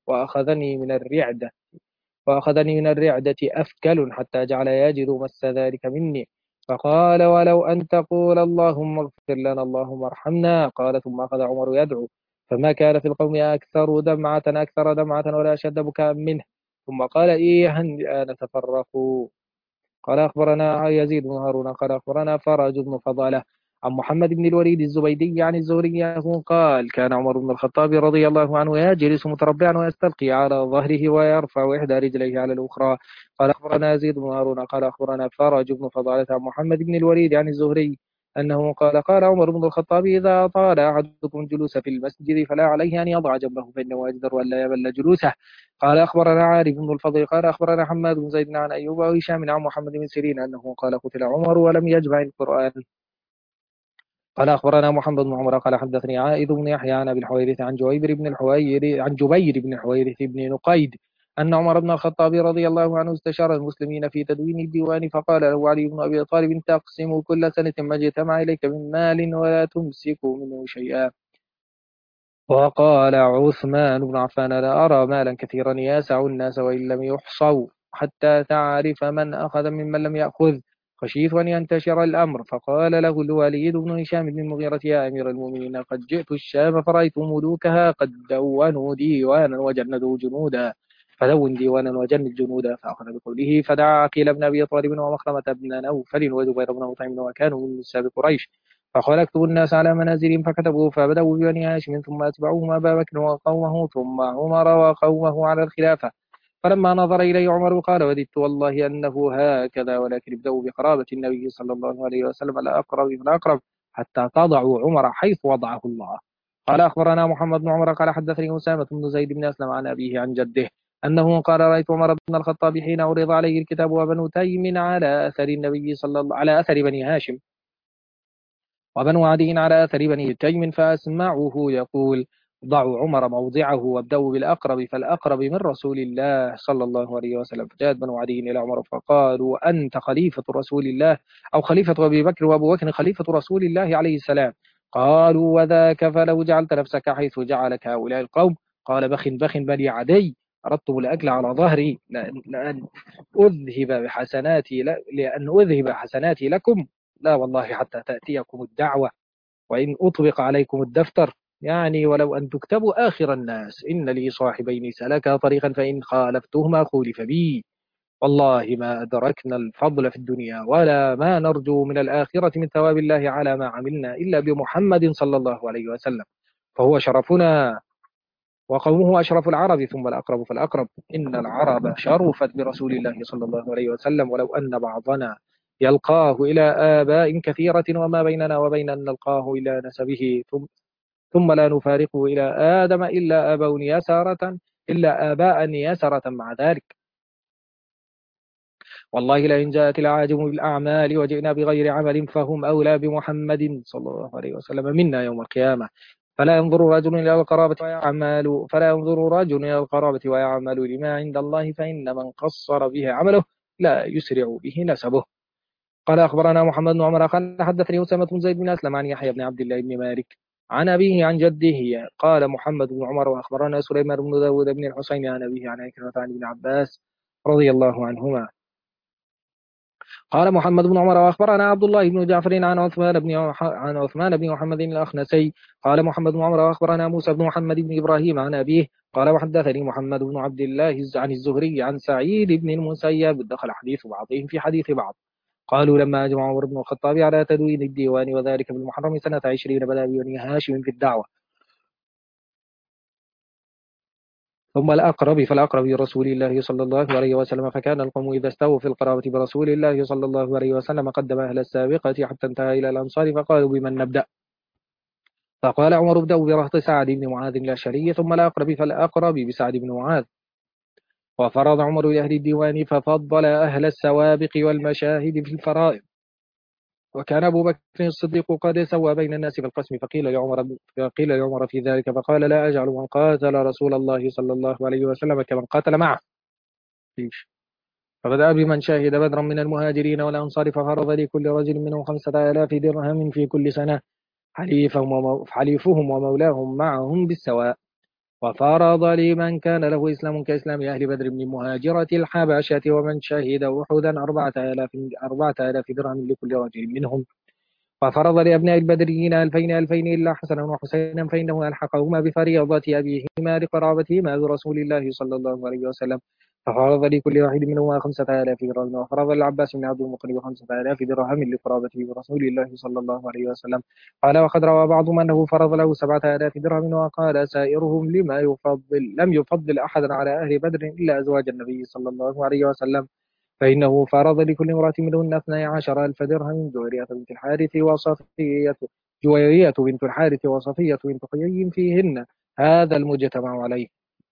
وأخذني من الرعدة أفكل حتى جعل يجد مس ذلك مني. فقال ولو أن تقول اللهم اغفر لنا اللهم ارحمنا. قال ثم أخذ عمر يدعو فما كان في القوم أكثر دمعة ولا أشد بكاء منه. ثم قال إيه الآن تفرقوا. قال أخبرنا يزيد بن هارون قال أخبرنا فرج بن فضالة عن محمد بن الوليد الزبيدي عن الزهري قال كان عمر بن الخطاب رضي الله عنه يجلس متربعا ويستلقي على ظهره ويرفع إحدى رجليه على الأخرى. قال أخبرنا يزيد بن هارون قال أخبرنا فرج بن فضالة عن محمد بن الوليد عن الزهري أنه قال عمر بن الخطاب إذا طال أحدكم الجلوس في المسجد فلا عليه أن يضع جنبه فإنه أجدر ألا يمل جلوسه. قال أخبرنا عارف بن الفضل قال أخبرنا حماد بن زيد عن أيوب وهشام عن محمد بن سيرين أنه قال قتل عمر ولم يجمع القرآن. قال أخبرنا محمد بن عمر قال حدثني عائذ بن يحيى عن أبي الحويرث عن جبير بن الحويرث بن نقيد أن عمر بن الخطاب رضي الله عنه استشار المسلمين في تدوين الديوان فقال له علي بن أبي طالب تقسم كل سنة ما اجتمع إليك من مال ولا تمسك منه شيئا. وقال عثمان بن عفان لا أرى مالا كثيرا ياسع الناس وإن لم يحصوا حتى تعرف من أخذ ممن لم يأخذ خشيت أن ينتشر الأمر. فقال له الوليد بن هشام بن المغيرة يا أمير المؤمنين قد جئت الشام فرأيت ملوكها قد دونوا ديوانا وجندوا جنودا فدون ديوانا وجند جنودا. فأخذ بقوله فدعا عقيل بن أبي طالب ومخرمة بن نوفل وزبير بن مطعم وكانوا من نساب قريش. فقال اكتبوا الناس على منازلهم فكتبوا فبدأوا ببني هاشم ثم أتبعوهم أبا بكر وقومه ثم عمر وقومه على الخلافة. فلما نظر إليه عمر قال وددت والله أنه هكذا ولكن ابدأوا بقرابة النبي صلى الله عليه وسلم الأقرب فالأقرب حتى تضعوا عمر حيث وضعه الله. قال أخبرنا محمد بن عمر قال حدثني أسامة بن زيد بن أسلم عن أبيه عن جده أنه قال رأيت عمر بن الخطاب حين عرض عليه الكتاب وبنو تيم على أثر النبي على أثر بني هاشم وبنو عدي على أثر بني تيم فأسمعه يقول ضعوا عمر موضعه وابدأوا بالأقرب فالأقرب من رسول الله صلى الله عليه وسلم. فجاءت بنو عدي إلى عمر فقالوا أنت خليفة رسول الله أو خليفة أبي بكر وأبو بكر خليفة رسول الله عليه السلام. قالوا وذاك فلو جعلت نفسك حيث جعلك هؤلاء القوم. قال بخ بني عدي أردتم الأكل على ظهري لأن أذهب حسناتي لكم لا والله حتى تأتيكم الدعوة وإن أطبق عليكم الدفتر يعني ولو أن تكتبوا آخر الناس. إن لي صاحبين سلكا طريقا فإن خالفتهما خولف بي. والله ما أدركنا الفضل في الدنيا ولا ما نرجو من الآخرة من ثواب الله على ما عملنا إلا بمحمد صلى الله عليه وسلم فهو شرفنا وقومه أشرف العرب ثم الأقرب فالأقرب. إن العرب شرفت برسول الله صلى الله عليه وسلم ولو أن بعضنا يلقاه إلى آباء كثيرة وما بيننا وبين أن نلقاه إلى نسبه ثم لا نفارقه إلى آدم إلا آباء يسرة مع ذلك. والله لئن جاءت العاجم بالأعمال وجئنا بغير عمل فهم أولى بمحمد صلى الله عليه وسلم منا يوم القيامة. فلا ينظر رجل إلى القرابة ويعمل لما عند الله فإن من قصر به عمله لا يسرع به نسبه. قال أخبرنا محمد بن عمر قال حدثني أسامة بن زيد بن أسلم عن يحيى بن عبد الله بن مالك عن أبيه عن جده قال محمد بن عمر وأخبرنا سليمان بن داود بن الحسين عن أبيه عن عكرمة عن ابن عباس رضي الله عنهما قال محمد بن عمر وأخبرنا عبد الله بن جعفر عن عثمان بن محمد الأخنسي قال محمد بن عمر وأخبرنا موسى بن محمد بن إبراهيم عن أبيه قال وحدثني محمد بن عبد الله عن الزهري عن سعيد بن المسيب دخل حديث بعضهم في حديث بعض. قالوا لما أجمع عمر بن الخطاب على تدوين الديوان وذلك بالمحرم سنة 20 بدأ بني هاشم في الدعوة ثم الأقرب فالأقرب برسول الله صلى الله عليه وسلم فكان القوم إذا استووا في القرابة برسول الله صلى الله عليه وسلم قدم أهل السابقة حتى انتهى إلى الأنصار فقالوا بمن نبدأ فقال عمر ابدأوا برهط سعد بن معاذ الأشعري ثم الأقرب فالأقرب بسعد بن معاذ وفرض عمر لأهل الديوان ففضل أهل السوابق والمشاهد في الفرائض وكان أبو بكر الصديق قد سوى بين الناس في القسم فقيل لعمر في ذلك فقال لا أجعل من قاتل رسول الله صلى الله عليه وسلم كمن قاتل معه فبدأ بمن شهد بدرا من المهاجرين والأنصار ففرض لكل رجل منهم 5000 درهم في كل سنة حليفهم ومولاهم معهم بالسواء وفرض لمن كان له إسلام كإسلام أهل بدر من مهاجرة الحبشة ومن شهد أحدا 4000 درهم لكل رجل منهم وفرض لأبناء البدريين 2000 إلا حسنا وحسينا فإنه ألحقهما بفريضة أبيهما لقرابتهما برسول الله صلى الله عليه وسلم ففرض لكل واحد منهما 5000 درهم وفرض للعباس بن عبد المطلب 5000 درهم لقرابته برسول الله صلى الله عليه وسلم قال وقد روى بعضهم أنه فرض له 7000 درهم وقال سائرهم لم يفضل أحدا على أهل بدر إلا أزواج النبي صلى الله عليه وسلم فإنه فرض لكل امرأة منهن 12,000 درهم جويرية بنت الحارث وصفية بنت حيي فيهن هذا المجتمع عليه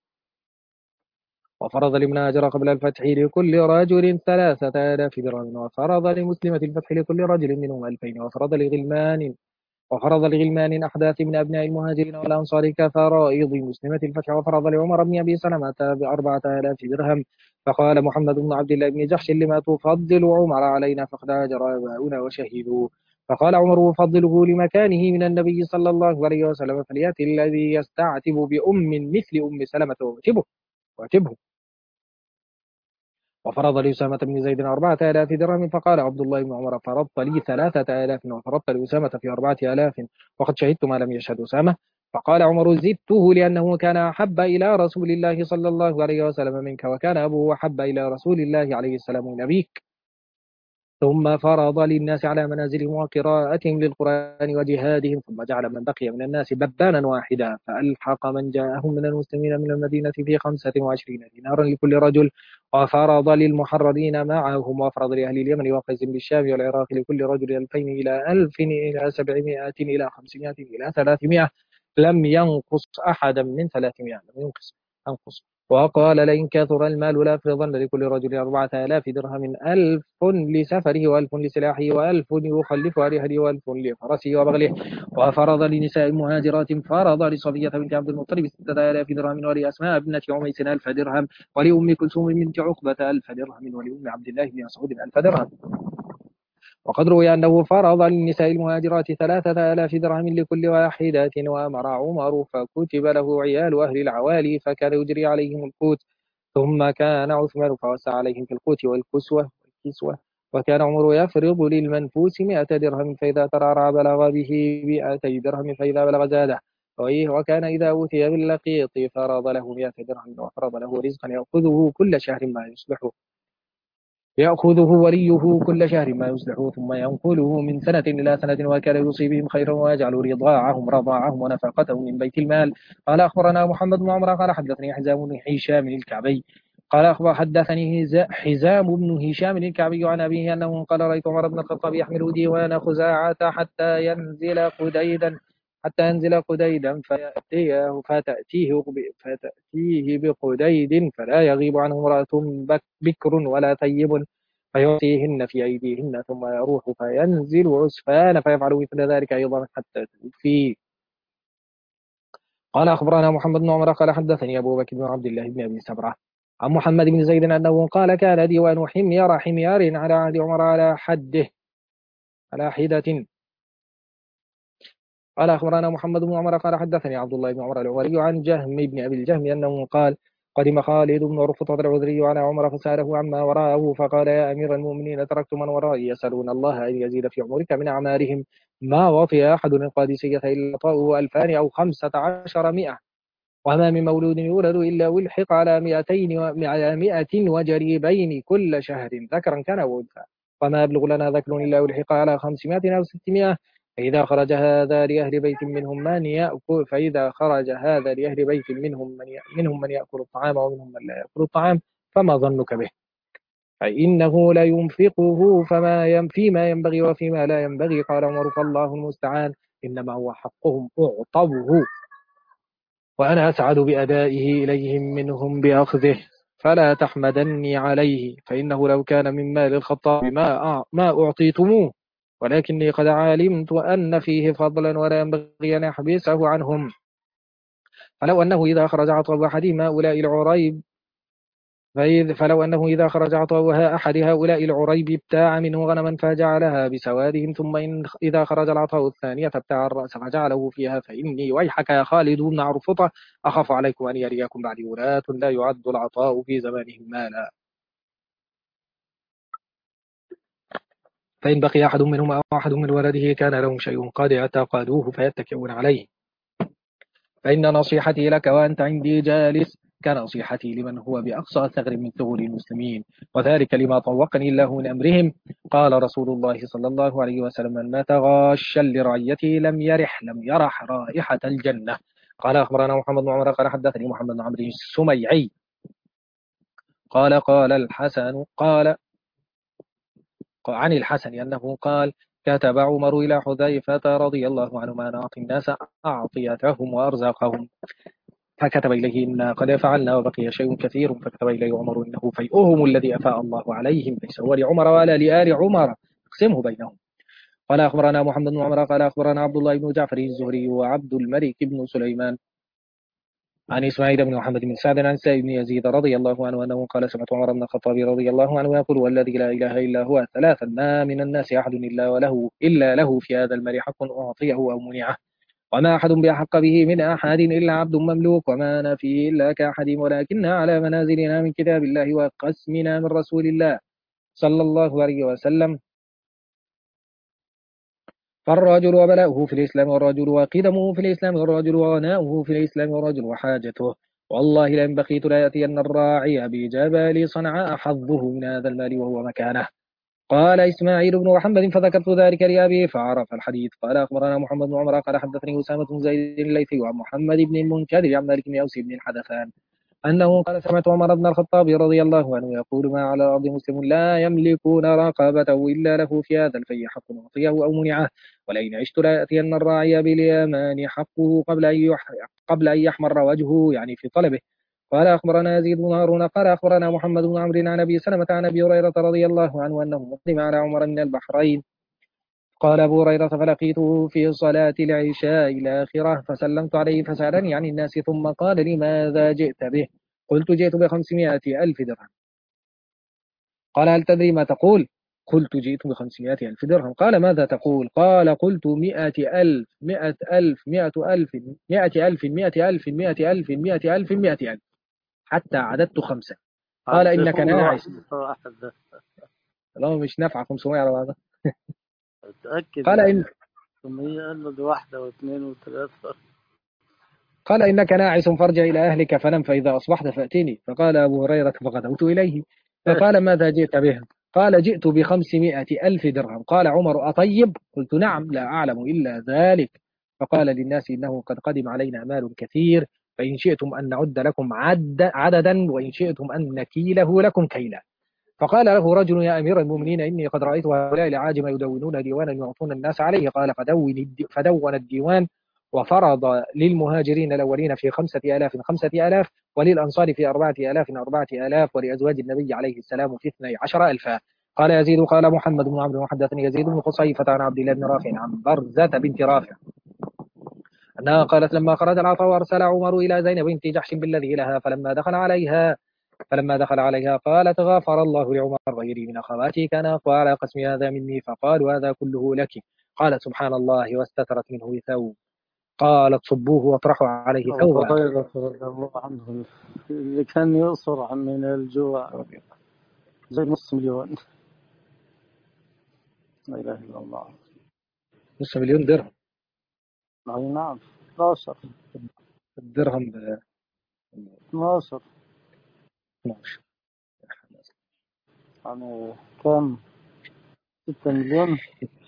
وفرض لمن هاجر قبل الفتح لكل رجل 3000 درهم وفرض لمسلمة الفتح لكل رجل منهم 2000 وفرض لغلمان أحداث من أبناء المهاجرين والأنصار كفرائض مسلمة الفتح وفرض لعمر بن أبي سلمة ب4000 درهم فقال محمد بن عبد الله بن جحش لما تفضل عمر علينا فقد هاجر آباؤنا وشهدوا فقال عمر أفضله لمكانه من النبي صلى الله عليه وسلم فليأتي الذي يستعتب بأم مثل أم سلمة واعتبه وفرض لأسامة بن زيد 4000 درهم فقال عبد الله بن عمر فرضت لي 3000 وفرضت لأسامة في 4000 وقد شهدت ما لم يشهد أسامة فقال عمر زدته لأنه كان أحب إلى رسول الله صلى الله عليه وسلم منك وكان أبوه أحب إلى رسول الله عليه السلام من أبيك ثم فرض للناس على منازلهم وقراءتهم للقرآن وجهادهم ثم جعل من بقي من الناس ببانا واحدا فألحق من جاءهم من المسلمين من المدينة في 25 دينارا لكل رجل وفرض للمحررين معهم وفرض لأهل اليمن وقيس بالشام والعراق لكل رجل 2000 إلى 1000 إلى 700 إلى 500 إلى 300 لم ينقص أحدا من 300 لم ينقص وقال لئن كثر المال لأفرضن لكل رجل 4000 درهم 1000 لسفره وألف لسلاحه وألف يخلفها لأهله وألف لفرسه وبغله وفرض لنساء المهاجرات فرض لصفية بنت عبد المطلب 6000 درهم ولأسماء ابنة عميس 1000 درهم ولأم كلثوم بنت عقبة 1000 درهم ولأم عبد الله بن مسعود 1000 درهم وقد روي أنه فرض للنساء المهاجرات 3000 درهم لكل واحدة وأمر عمر فكتب له عيال أهل العوالي فكان يجري عليهم القوت ثم كان عثمان فوسع عليهم في القوت والكسوة وكان عمر يفرض للمنفوس 100 درهم فإذا ترعرع بلغ به 200 درهم فإذا بلغ زاده وكان إذا أوتي باللقيط فرض له 100 درهم وفرض له رزقا يأخذه وليه كل شهر ما يصلحه ثم ينقله من سنة إلى سنة وكان يوصي بهم خيرا ويجعل رضاعهم ونفقتهم من بيت المال قال أخبرنا محمد بن عمر قال حدثني حزام بن هشام الكعبي حدثني حزام بن هشام الكعبي عن أبيه أنه قال رأيت عمر بن الخطاب يحمل ديوان خزاعة حتى ينزل قديدا فتأتيه بقديد فلا يغيب عنه امرأة بكر ولا ثيب فيعطيهن في أيديهن ثم يروح فينزل عسفان فيفعل مثل ذلك أيضا حتى توفي قال أخبرنا محمد بن عمر قال حدثني أبو بكر بن عبد الله بن أبي سبرة عن محمد بن زيد أنه قال كان ديوان حميار على عهد عمر على حدة قال أخبرنا محمد بن عمر قال حدثني عبد الله بن عمر العمري عن جهم بن أبي الجهم أنه قال قدم خالد بن رفطة العذري على عمر فسأله عما وراءه فقال يا أمير المؤمنين تركت من ورائي يسألون الله أن يزيد في عمرك من أعمارهم ما وطئ أحد القادسية إلا طأه 2000 أو 1500 وما من مولود يولد إلا ولحق على 200 على 100 وجريبين كل شهر ذكرا كان وأنثى وما يبلغ لنا ذكر إلا ولحق على 500 أو 600 فإذا خرج هذا لأهل بيت منهم من يأكل فإذا خرج هذا لأهل بيت منهم من يأكل الطعام ومنهم من لا يأكل الطعام فما ظنك به فإنه لا ينفقه فيما ينبغي وفيما لا ينبغي قال عمر فالله المستعان إنما هو حقهم أعطوه وأنا أسعد بأدائه إليهم منهم بأخذه فلا تحمدني عليه فإنه لو كان من مال الخطاب ما أعطيتموه ولكني قد علمت أن فيه فضلا ولا ينبغي أن أحبسه عنهم فلو أنه إذا خرج عطاء أحدهم هؤلاء العريب فلو أنه إذا خرج عطاؤها أحد هؤلاء العريب ابتاع منه غنما فجعلها بسوادهم ثم إذا خرج العطاء الثانية فابتاع الرأس فجعله فيها فإني ويحك يا خالد بن عرفطة أخاف عليكم أن يريكم بعد ولاة لا يعد العطاء في زمانهم مالا فإن بقي أحد منهم أو أحد من ولده كان لهم شيء قد اعتقدوه فيتكئون عليه فإن نصيحتي لك وأنت عندي جالس كنصيحتي لمن هو بأقصى ثغر من ثغور المسلمين وذلك لما طوقني الله من أمرهم قال رسول الله صلى الله عليه وسلم من مات غاشا لرعيته لم يرح رائحة الجنة قال أخبرنا محمد بن عمر قال حدثني محمد بن عمرو السميعي قال الحسن قال عن الحسن أنه قال كتب عمر إلى حذيفة رضي الله عنه أن أعطي الناس أعطيتهم وأرزاقهم فكتب إليه إنا قد فعلنا وبقي شيء كثير فكتب إليه عمر إنه فيئهم الذي أفاء الله عليهم ليس هو لعمر ولا لآل عمر اقسمه بينهم قال أخبرنا محمد بن عمر قال أخبرنا عبد الله بن جعفر الزهري وعبد الملك بن سليمان عن إسماعيل بن محمد بن سعد عن سعيد بن يزيد رضي الله عنه أنه قال سمعت عمر بن الخطاب رضي الله عنه يقول والذي لا إله إلا هو ثلاثا ما من الناس أحد إلا له في هذا المال حق أعطيه أو منعه وما أحد بأحق به من أحد إلا عبد مملوك وما أنا فيه إلا كأحد ولكننا على منازلنا من كتاب الله وقسمنا من رسول الله صلى الله عليه وسلم فالرجل وبلاؤه في الإسلام والرجل وقدمه في الإسلام والرجل وغناؤه في الإسلام والرجل وحاجته والله لئن بقيت لا يأتين الراعي بجبل صنعاء حظه من هذا المال وهو مكانه قال إسماعيل بن محمد فذكرت ذلك لأبي فعرف الحديث قال أخبرنا محمد بن عمر قال حدثني أسامة بن زيد الليثي وعن محمد بن المنكدر عن مالك بن أوس بن الحدثان أنه قال سمعت عمر بن الخطاب رضي الله عنه يقول ما على الأرض مسلم لا يملكون رقبته إلا له في هذا الفي حق أعطيه أو منعه ولئن عشت لا يأتين الراعي باليمان حقه قبل أن يحمر وجهه يعني في طلبه قال أخبرنا يزيد بن هارون قال أخبرنا محمد بن عمرو عن أبي سلمة عن أبي هريرة رضي الله عنه أنه مقدم على عمر من البحرين قال أبو هريرة فلقيته في صلاة العشاء الآخرة فسلمت عليه فسألني عن الناس ثم قال لماذا جئت به قلت جئت ب500,000 درهم قال هل تدري ما تقول قلت جئت ب500,000 درهم قال ماذا تقول قال قلت 100,000 100,000 100,000 100,000 100,000 100,000 100,000 100,000 حتى عددت 5 قال إنك ناعس واحدة. لا مش نافعة 500 على بعضها أتأكد قال يعني إن 500 قال له دي واحدة واثنين وثلاثة. قال إنك ناعس فارجع إلى أهلك فنم فإذا أصبحت فأتني فقال أبو هريرة فغدوت إليه فقال ماذا جئت به قال جئت ب500,000 درهم قال عمر أطيب قلت نعم لا أعلم إلا ذلك فقال للناس إنه قد قدم علينا مال كثير فإن شئتم أن نعد لكم عددا وإن شئتم أن نكيله لكم كيلا فقال له رجل يا أمير المؤمنين إني قد رأيت هؤلاء العاجم يدونون ديوانا يعطون الناس عليه قال فدون الديوان وفرض للمهاجرين الأولين في 5,000 5,000 وللأنصار في 4,000 4,000 ولأزواج النبي عليه السلام في 12,000 قال يزيد قال محمد بن عمرو وحدثني يزيد بن قصيفة عن عبد الله بن رافع عن برزة بنت رافع أنها قالت لما خرج العطاء أرسل عمر إلى زينب بنت جحش بالذي لها فلما دخل عليها قالت غفر الله لعمر غيري من أخواتي كان أقوى على قسم هذا مني فقالوا هذا كله لك قالت سبحان الله واستترت منه ثوب قالت صبوه واطرحوا عليه أبو ثوبا. هريرة رضي الله عنه اللي كان يصرع من الجوع زي 500,000. لا إله إلا الله. نص مليون درهم. أي نعم. 12. الدرهم ب 12 12. يعني كم؟ 6 مليون.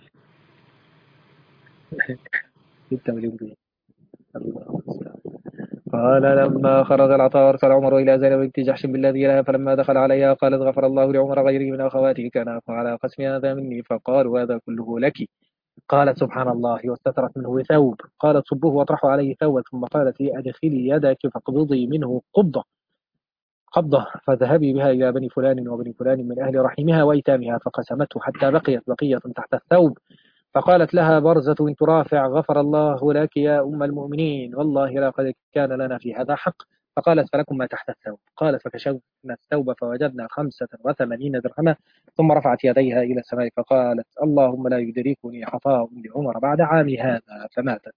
6 مليون جنيه. الله المستعان. قال لما خرج العطاء أرسل عمر إلى زينب بنت جحش بالذي لها، فلما دخل عليها قالت غفر الله لعمر غيره من أخواته كان أخو على قسم هذا مني، فقالوا هذا كله لك. قالت سبحان الله، واستترت منه ثوب. قالت صبوه واطرحوا عليه ثوبا، ثم قالت لي أدخلي يدك فاقبضي منه قبضة فذهبي بها إلى بني فلان وبني فلان من أهل رحمها وأيتامها، فقسمته حتى بقيت بقية تحت الثوب. فقالت لها برزة بنت رافع غفر الله لك يا أم المؤمنين، والله لقد كان لنا في هذا حق. فقالت فلكم ما تحت الثوب. قالت فكشفنا الثوب فوجدنا 85 درهما. ثم رفعت يديها إلى السماء فقالت اللهم لا يدركني عطاء لعمر بعد عامي هذا، فماتت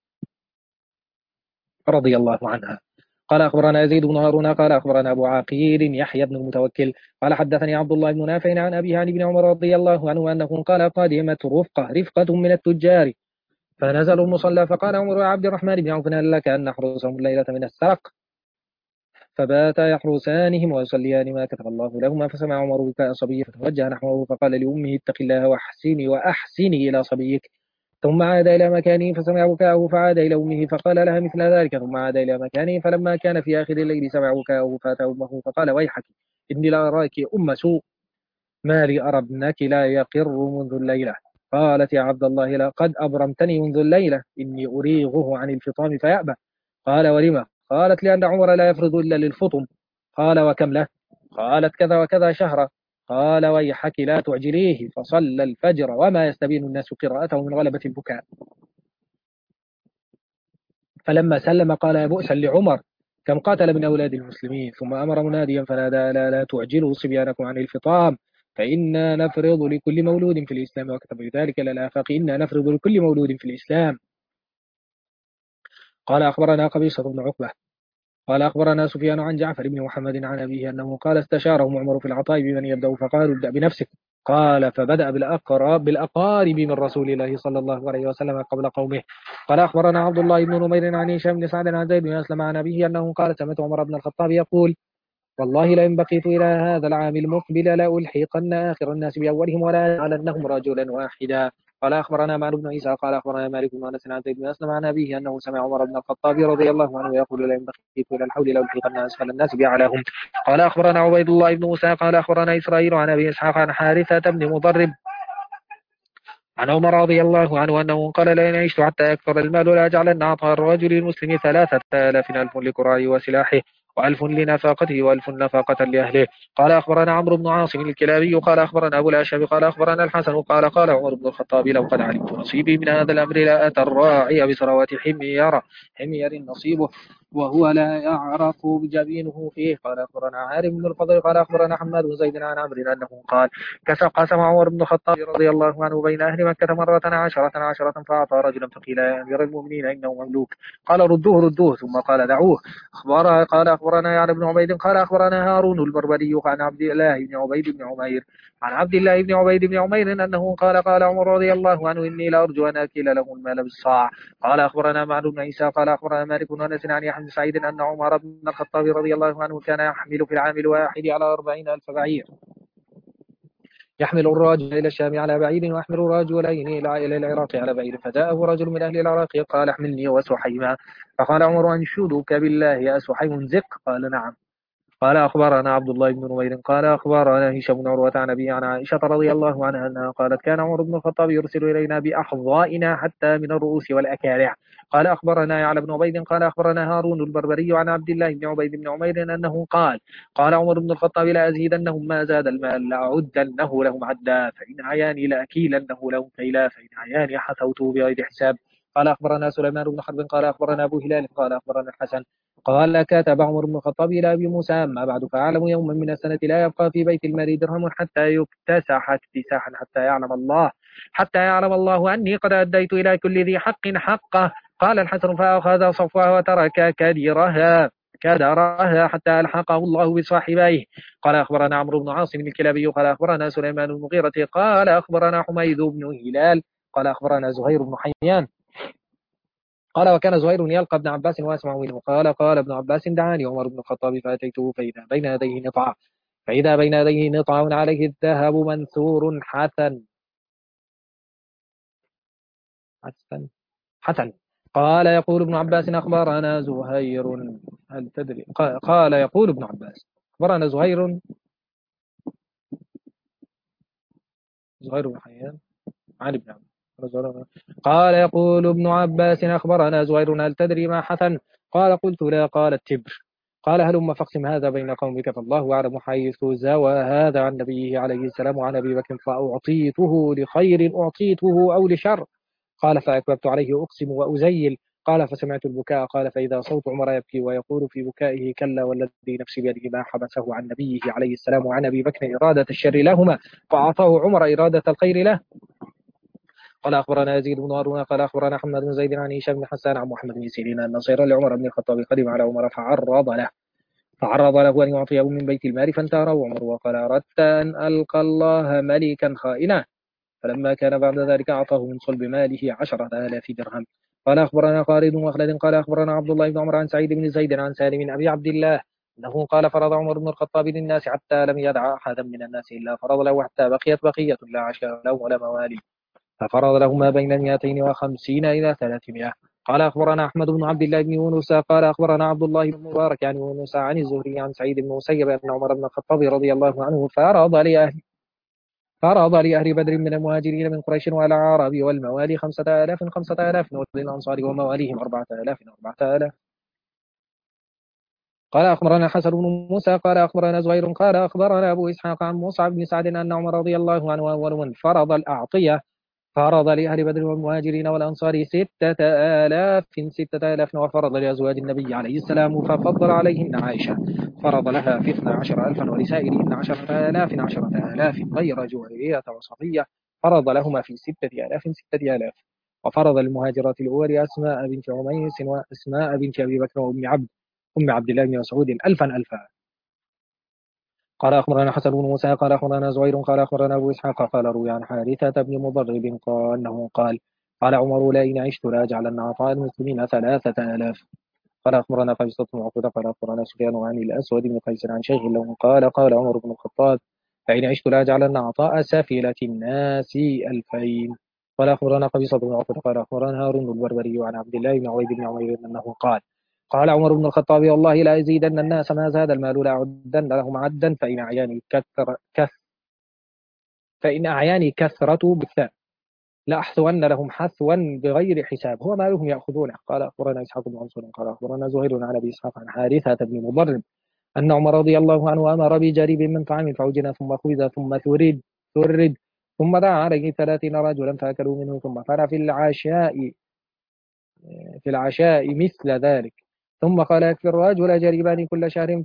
رضي الله عنها. قال أخبرنا يزيد بن هارون قال أخبرنا أبو عقيل يحيى بن المتوكل قال حدثني عبد الله بن نافع عن أبيه عن ابن عمر رضي الله عنه أنه قال قادمت رفقة من التجار فنزلوا المصلى، فقال عمر يا عبد الرحمن بن عوف هل لك أن نحرسهم الليلة من السرق؟ فباتا يحرسانهم ويصليان ما كتب الله لهما. فسمع عمر بكاء صبي فتوجه نحوه فقال لأمه اتق الله وأحسني إلى صبيك. ثم عاد إلى مكانه فسمع بكاءه فعاد إلى أمه فقال لها مثل ذلك ثم عاد إلى مكانه. فلما كان في آخر الليل سمع بكاءه فأتى أمه فقال ويحك إني لا أراك أم سوء، ما لي أرى ابنك لا يقر منذ الليلة. قالت يا عبد الله لقد أبرمتني منذ الليلة، إني أريغه عن الفطام فيأبى. قال ولم؟ قالت لأن عمر لا يفرض إلا للفطم. قال وكم له؟ قالت كذا وكذا شهرا. قال ويحك لا تعجليه، فصلى الفجر وما يستبين الناس قراءته من غلبة البكاء. فلما سلم قال يا بؤسا لعمر كم قاتل من أولاد المسلمين. ثم أمر مناديا فنادى لا تعجلوا صبيانكم عن الفطام فإنا نفرض لكل مولود في الإسلام، وكتب ذلك إلى الآفاق إنا نفرض لكل مولود في الإسلام. قال أخبرنا قبيصة بن عقبة قال أخبرنا سفيان عن جعفر بن محمد عن أبيه أنه قال استشارهم عمر في العطاء بمن يبدأ فقالوا ابدأ بنفسك. قال فبدأ بالأقارب من رسول الله صلى الله عليه وسلم قبل قومه. قال أخبرنا عبد الله بن نمير عن هشام بن سعد عن زيد بن أسلم عن أبيه أنه قال سمعت عمر بن الخطاب يقول والله لئن بقيت إلى هذا العام المقبل لألحقن آخر الناس بأولهم ولا أجعلنهم رجلا واحدا. قال أخبرنا معن بن عيسى قال أخبرنا مالك بن أنس عن زيد بن أسلم عن أبيه أنه سمع عمر بن الخطاب رضي الله عنه يقول لئن بقيت إلى الحول لألحقن أسفل الناس بأعلاهم. قال أخبرنا عبيد الله بن موسى قال أخبرنا إسرائيل عن أبي إسحاق عن حارثة بن مضرب عن عمر رضي الله عنه أنه قال لئن عشت حتى يكثر المال لأجعلن عطاء الرجل المسلم 3,000 ألف لكرائه وسلاحه وألف لنفاقته وألف نفاقة لأهله. قال أخبرنا عمرو بن عاصم الكلابي قال أخبرنا أبو الأشهب قال أخبرنا الحسن قال عمر بن الخطاب لو قد علمت نصيبي من هذا الأمر لأتى الراعي بثروات حمير نصيبه وهو لا يعرق جبينه فيه. قال أخبرنا عارم بن الفضل قال أخبرنا حماد بن زيد عن عمرو أنه قال قسم عمر بن الخطاب رضي الله عنه بين أهل مكة مرة عشرة فأعطى رجلا فقيل يا أمير المؤمنين إنه مملوك. قال ردوه ثم قال دعوه. قال أخبرنا يعلى بن عبيد قال أخبرنا هارون البربري عن عبد الله بن عبيد بن عمير عن عبد الله بن عبيد بن عمير أنه قال عمر رضي الله عنه إني لأرجو أن آكل له المال بالصاع. قال أخبرنا معن بن عيسى قال أخبرنا مالك بن أنس عن يحيى بن سعيد أن عمر بن الخطاب رضي الله عنه كان يحمل في العام الواحد على 40,000 بعير، يحمل الراجل إلى الشام على بعير ويحمل الرجلين إلى العراق على بعير. فجاءه رجل من أهل العراق قال احملني وسحيما. فقال عمر أنشدك بالله يا سحيم زق. قال نعم. قال أخبرنا عبد الله بن نمير قال أخبرنا هشام بن عروة عن أبي عن عائشة رضي الله عنها أنها قالت كان عمر بن الخطاب يرسل إلينا بأحظائنا حتى من الرؤوس والأكارع. قال أخبرنا يعلى بن عبيد قال أخبرنا هارون البربري عن عبد الله بن عبيد بن عمير أنه قال عمر بن الخطاب لا أزيدنهم ما زاد المال لأعدنه لهم عدا، فإن عياني لأكيلنه لهم كيلا، فإن عياني حثوته بغير حساب. قال أخبرنا سليمان بن حرب قال أخبرنا أبو هلال قال أخبرنا الحسن قال كتب عمر بن الخطاب إلى أبي موسى أما بعد فأعلم يوما من السنة لا يبقى في بيت المال درهم حتى يكتسح اكتساحا حتى يعلم الله أني قد أديت إلى كل ذي حق حقه. قال الحسن فأخذ صفوها وترك كدرها حتى ألحقه الله بصاحبيه. قال أخبرنا عمرو بن عاصم الكلابي قال أخبرنا سليمان بن المغيرة قال أخبرنا حميد بن هلال قال أخبرنا زهير بن حيان قال وكان زهير يلقى ابن عباس واسمع منه قال ابن عباس دعاني عمر بن الخطاب فأتيته فإذا بين يديه نطع عليه الذهب منثور حسن حسن. قال يقول ابن عباس أخبرنا زهير. هل تدري قال يقول ابن عباس أخبرنا زهير بن حيان عن ابن عباس. قال يقول ابن عباس أخبرنا زهير هل تدري ما حسن؟ قال قلت لا. قال التبر. قال هلم فاقسم هذا بين قومك فالله أعلم حيث زوى هذا عن نبيه عليه السلام وعن أبي بكر فأعطيته لخير أعطيته أو لشر. قال فأكببت عليه أقسم وأزيل. قال فسمعت البكاء. قال فإذا صوت عمر يبكي ويقول في بكائه كلا والذي نفسي بيده ما حبسه عن نبيه عليه السلام وعن أبي بكر إرادة الشر لهما فأعطاه عمر إرادة الخير له. قال أخبرنا يزيد بن هارون قال أخبرنا محمد بن زيد عن هشام بن حسان عن محمد بن سيرين أن نصيرا لعمر بن الخطاب قدم على عمر فعرض له أن يعطيه من بيت المال فانتهره عمر وقال أردت أن ألقى الله ملكا خائنا. فلما كان بعد ذلك أعطاه من صلب ماله 10,000 درهم. قال أخبرنا خالد وخلد قال أخبرنا عبد الله بن عمر عن سعيد بن زيد عن سالم بن أبي عبد الله أنه قال فرض عمر بن الخطاب للناس حتى لم يدع أحدا من الناس إلا فرض له حتى بقيت بقية لا عشاء له ولا موالي ففرض له ما بين 250 إلى 300. قال أخبرنا أحمد بن عبد الله بن يونس قال أخبرنا عبد الله بن مبارك عن يونس عن الزهري عن سعيد بن مسيب أن عمر بن الخطاب رضي الله عنه فرض لأهل بدر من المهاجرين من قريش والأعراب والموالي 5,000 وللأنصار ومواليهم 4,000. قال أخبرنا حسن بن موسى قال أخبرنا زهير قال أخبرنا أبو إسحاق عن مصعب بن سعد أن عمر رضي الله عنه أول من فرض الأعطية فرض لأهل بدر والمهاجرين والأنصار 6,000 وفرض لأزواج النبي عليه السلام ففضل عليهن عائشة فرض لها في 12,000 ولسائرهن 10,000 غير جويرية وصفية فرض لهما في 6,000 وفرض للمهاجرات الأول أسماء بنت عميس وأسماء بنت أبي بكر أم عبد الله بن مسعود ألفا. قال أخبرنا حسن بن موسى قال أخبرنا زهير قال أخبرنا أبو إسحاق قال روي عن حارثة بن مضرب قال أنه قال عمر لئن عشت لأجعلن عطاء المسلمين 3,000. قال أخبرنا قبيصة بن عقبة قال أخبرنا سفيان عن الأسود بن قيس عن شيخ له قال عمر بن الخطاب لئن عشت لأجعلن عطاء سافلة الناس 2,000. قال أخبرنا قبيصة بن عقبة قال أخبرنا هارون البربري عن عبد الله بن عبيد بن عمير أنه قال عمر بن الخطاب والله لا يزيدن الناس ما زاد المال لأعدن لهم عدا فإن أعياني كثرة بالثاء لأحثون لهم حثوا بغير حساب هو مالهم يأخذونه. قال أخبرنا إسحاق بن منصور قال أخبرنا زهير عن أبي إسحاق عن حارثة بن مضرب أن عمر رضي الله عنه أمر بجريب من طعام فعجن ثم خبز ثم ثرد ثم دعا عليه 30 رجلا فأكلوا منه ثم فعل في العشاء مثل ذلك ثم قال يكفي الرجل جريبان كل شهر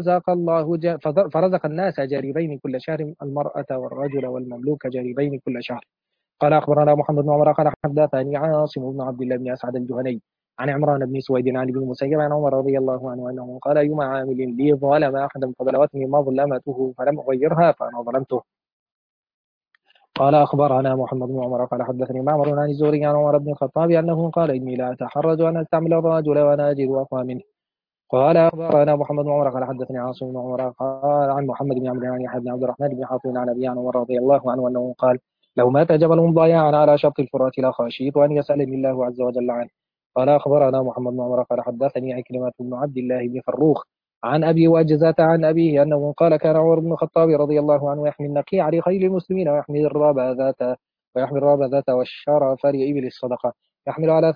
فرزق الناس جريبين كل شهر المرأة والرجل والمملوك جريبين كل شهر. قال أخبرنا محمد بن عمر قال حدثني عاصم بن عبد الله بن أسعد الجهني عن عمران بن سويد عن ابن المسيب عن عمر رضي الله عنه أنه قال أيما عامل لي ظلم أحدا فبلغتني مظلمته فلم أغيرها فأنا ظلمته. قال أخبرنا محمد بن عمر قال حدثني معمر عن الزهري عن عمر بن الخطاب أنه قال إني لا أتحرج أن أستعمل الرجل وأنا أجد أقوى منه. قال أخبرنا محمد بن عمر قال حدثني عاصم بن عمر قال عن محمد بن عمرو عن يحيى بن عبد الرحمن بن حافظ عن أبي عمر رضي الله عنه أنه قال لو مات جبل ضياعا على شط الفرات لخشيت أن يسألني الله عز وجل عنه. قال أخبرنا محمد بن عمر قال حدثني عكرمة بن عبد الله بن فروخ عن أبي وجزة عن أبيه أنه قال كان عمر بن الخطاب رضي الله عنه يحمي النقيع لخيل المسلمين ويحمي الرابذة والشرف لإبل الصدقة يحمل على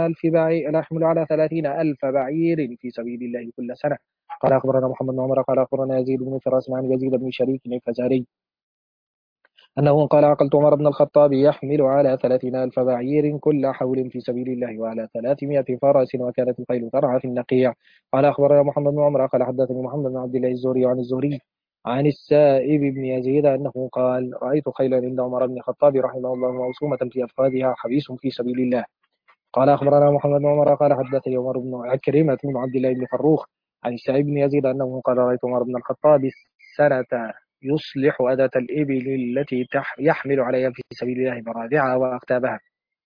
30,000 بعير في سبيل الله كل سنة. قال أخبرنا محمد بن عمر قال أخبرنا يزيد بن فراس عن يزيد بن شريك الفزاري أنه قال عقلت عمر بن الخطاب يحمل على 30,000 بعير كل حول في سبيل الله وعلى 300 فرس وكانت الخيل ترعى في النقيع. قال أخبرنا محمد بن عمر قال حدثني محمد بن عبد الله الزهري عن الزهري عن السائب بن يزيد أنه قال رأيت خيلا عند عمر بن الخطاب رحمه الله موسومة في أفخاذها حبيس في سبيل الله قال أخبرنا محمد بن عمر قال حدثني عمر بن عكرمة بن عبد الله بن فروخ عن السائب بن يزيد أنه قال رأيت عمر بن الخطاب السنة يصلح أداة الإبل التي يحمل عليها في سبيل الله مرادعها وأقتابها،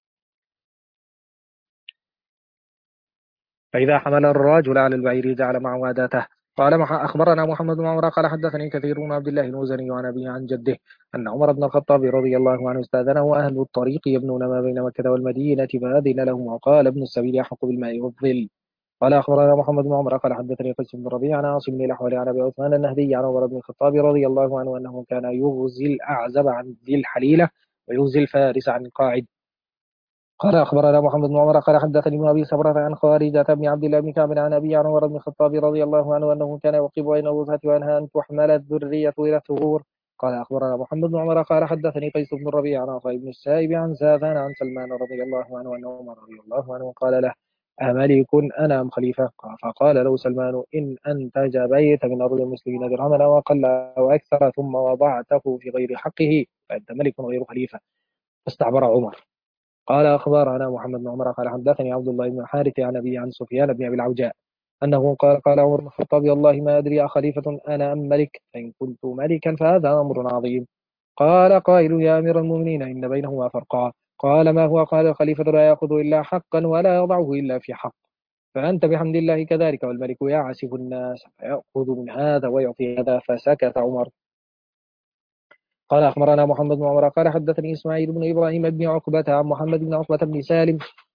فإذا حمل الرجل على البعير جعل معه أداته. قال أخبرنا محمد بن عمر قال حدثني كثير بن عبد الله المزني عن أبيه عن جده أن عمر بن الخطاب رضي الله عنه استأذنه أهل الطريق يبنون ما بين مكة والمدينة فأذن لهم وقال ابن السبيل أحق بالماء والظل. قال أخبرنا محمد بن عمر قال حدثني قيس بن ربيع عن عاصم بن الأحول عن أبي عثمان النهدي عن عمر بن الخطاب رضي الله عنه أنه كان يغزي الأعزب عن ذي الحليلة ويغزي الفارس عن القاعد. قال أخبرنا محمد بن عمر قال حدثني ابن أبي صبرة عن خارجة بن عبد الله بن كعب عن أبي عن عمر بن الخطاب رضي الله عنه أنه كان يوقف بين الوفاة وأنهى أن تحمل الذرية إلى الثغور. قال أخبرنا محمد بن عمر قال حدثني قيس بن الربيع عن عطاء بن السائب عن زاذان عن سلمان رضي الله عنه أن عمر رضي الله عنه قال له أملك أنا أم خليفة؟ فقال له سلمان إن أنتج بيت من أرض المسلمين درهما أو أقل أو أكثر ثم وضعته في غير حقه فأنت ملك غير خليفة. فاستعبر عمر. قال أخبرنا محمد بن عمر قال حدثني عبد الله بن الحارث عن أبي عن سفيان بن أبي العوجاء أنه قال عمر بن الخطاب والله ما أدري أخليفة أنا أم ملك، فإن كنت ملكا فهذا أمر عظيم. قال قائل يا أمير المؤمنين إن بينهما فرقا. قال ما هو؟ قال الخليفة لا يأخذ إلا حقا ولا يضعه إلا في حق، فأنت بحمد الله كذلك، والملك يعسف الناس فيأخذ من هذا ويعطي هذا. فسكت عمر. قال أخبرنا محمد بن عمر قال حدثني إسماعيل بن إبراهيم بن عقبة عن محمد بن عقبة بن سالم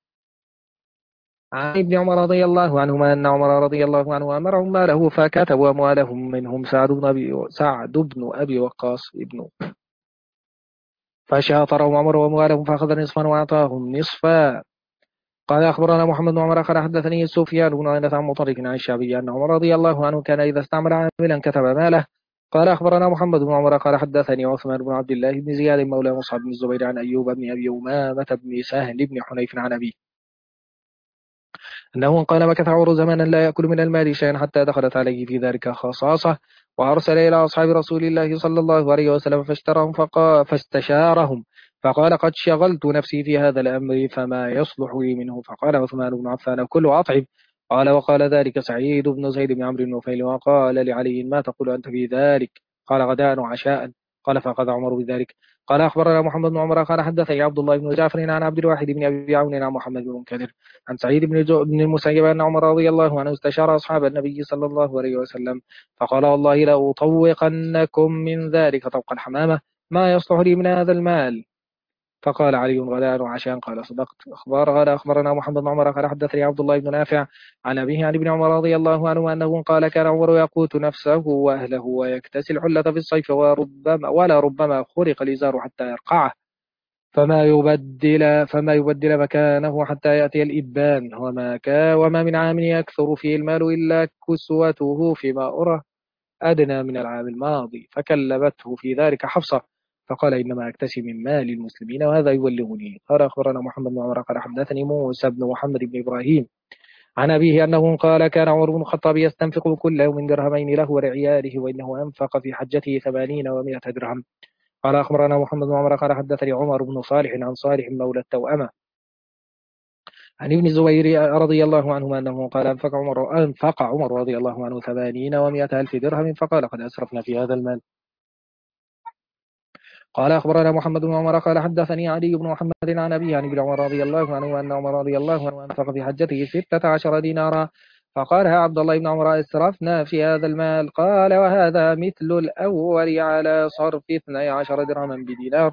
عن ابن عمر رضي الله عنهما أن عمر رضي الله عنه أمرهم ماله فكتبوا أموالهم منهم سعد بن أبي وقاص ابن، فشاطرهم عمر وأموالهم فأخذ نصفا وأعطاهم نصفا. قال أخبرنا محمد بن عمر قال حدثني سفيان بن عيينة عن مطرف عن الشعبي أن عمر رضي الله عنه كان إذا استعمل عاملا كتب ماله. قال أخبرنا محمد بن عمر قال حدثني عثمان بن عبد الله بن زياد مولى مصعب بن الزبير عن أيوب بن أبي أمامة بن سهل بن حنيف عن أبيه أنه قال مكث عمر زمانا لا يأكل من المال شيئا حتى دخلت عليه في ذلك خصاصة، وأرسل إلى أصحاب رسول الله صلى الله عليه وسلم فاشترهم فاستشارهم فقال قد شغلت نفسي في هذا الأمر فما يصلح لي منه. فقال عثمان بن عفان كل وأطعم. قال وقال ذلك سعيد بن زيد بن عمرو بن نفيل وقال لعلي ما تقول أنت في ذلك؟ قال غداء وعشاء. قال فأخذ عمر بذلك. قال أخبرنا محمد بن عمر قال حدثني عبد الله بن جعفر عن عبد الواحد بن أبي عون عن محمد بن منكدر عن سعيد بن المسيب أن عمر رضي الله عنه استشار أصحاب النبي صلى الله عليه وسلم فقال والله لأطوقنكم من ذلك طوق الحمامة ما يصلح لي من هذا المال. فقال علي غداء وعشاء. قال صدقت. قال أخبرنا محمد بن عمر قال حدثني عبد الله بن نافع عن أبيه عن ابن عمر رضي الله عنه أنه قال كان عمر يقوت نفسه وأهله ويكتسي الحلة في الصيف ولا ربما خرق الإزار حتى يرقعه فما يبدل مكانه حتى يأتي الإبان وما من عام يكثر فيه المال إلا كسوته فيما أرى أدنى من العام الماضي. فكلمته في ذلك حفصة فقال إنما أكتسي من مال المسلمين وهذا يبلغني. قال أخبرنا محمد بن عمر قال حدثني موسى بن محمد بن إبراهيم عن أبيه أنه قال كان عمر بن الخطاب يستنفق كل يوم درهمين له ولعياله وإنه أنفق في حجته 80 و100 درهم. قال أخبرنا محمد بن عمر قال حدثني عمر بن صالح عن صالح مولى التوأمة عن ابن الزبير رضي الله عنهما أنه قال أنفق عمر رضي الله عنه 80 و100 ألف درهم فقال قد أسرفنا في هذا المال. قال أخبرنا محمد بن عمر قال حدثني علي بن محمد عن أبي عن ابن عمر رضي الله عنه أن عمر رضي الله عنه أنفق في حجته 16 دينارا. فقال يا عبد الله بن عمر أسرفنا في هذا المال؟ قال وهذا مثل الأول على صرف 12 درهما بدينار.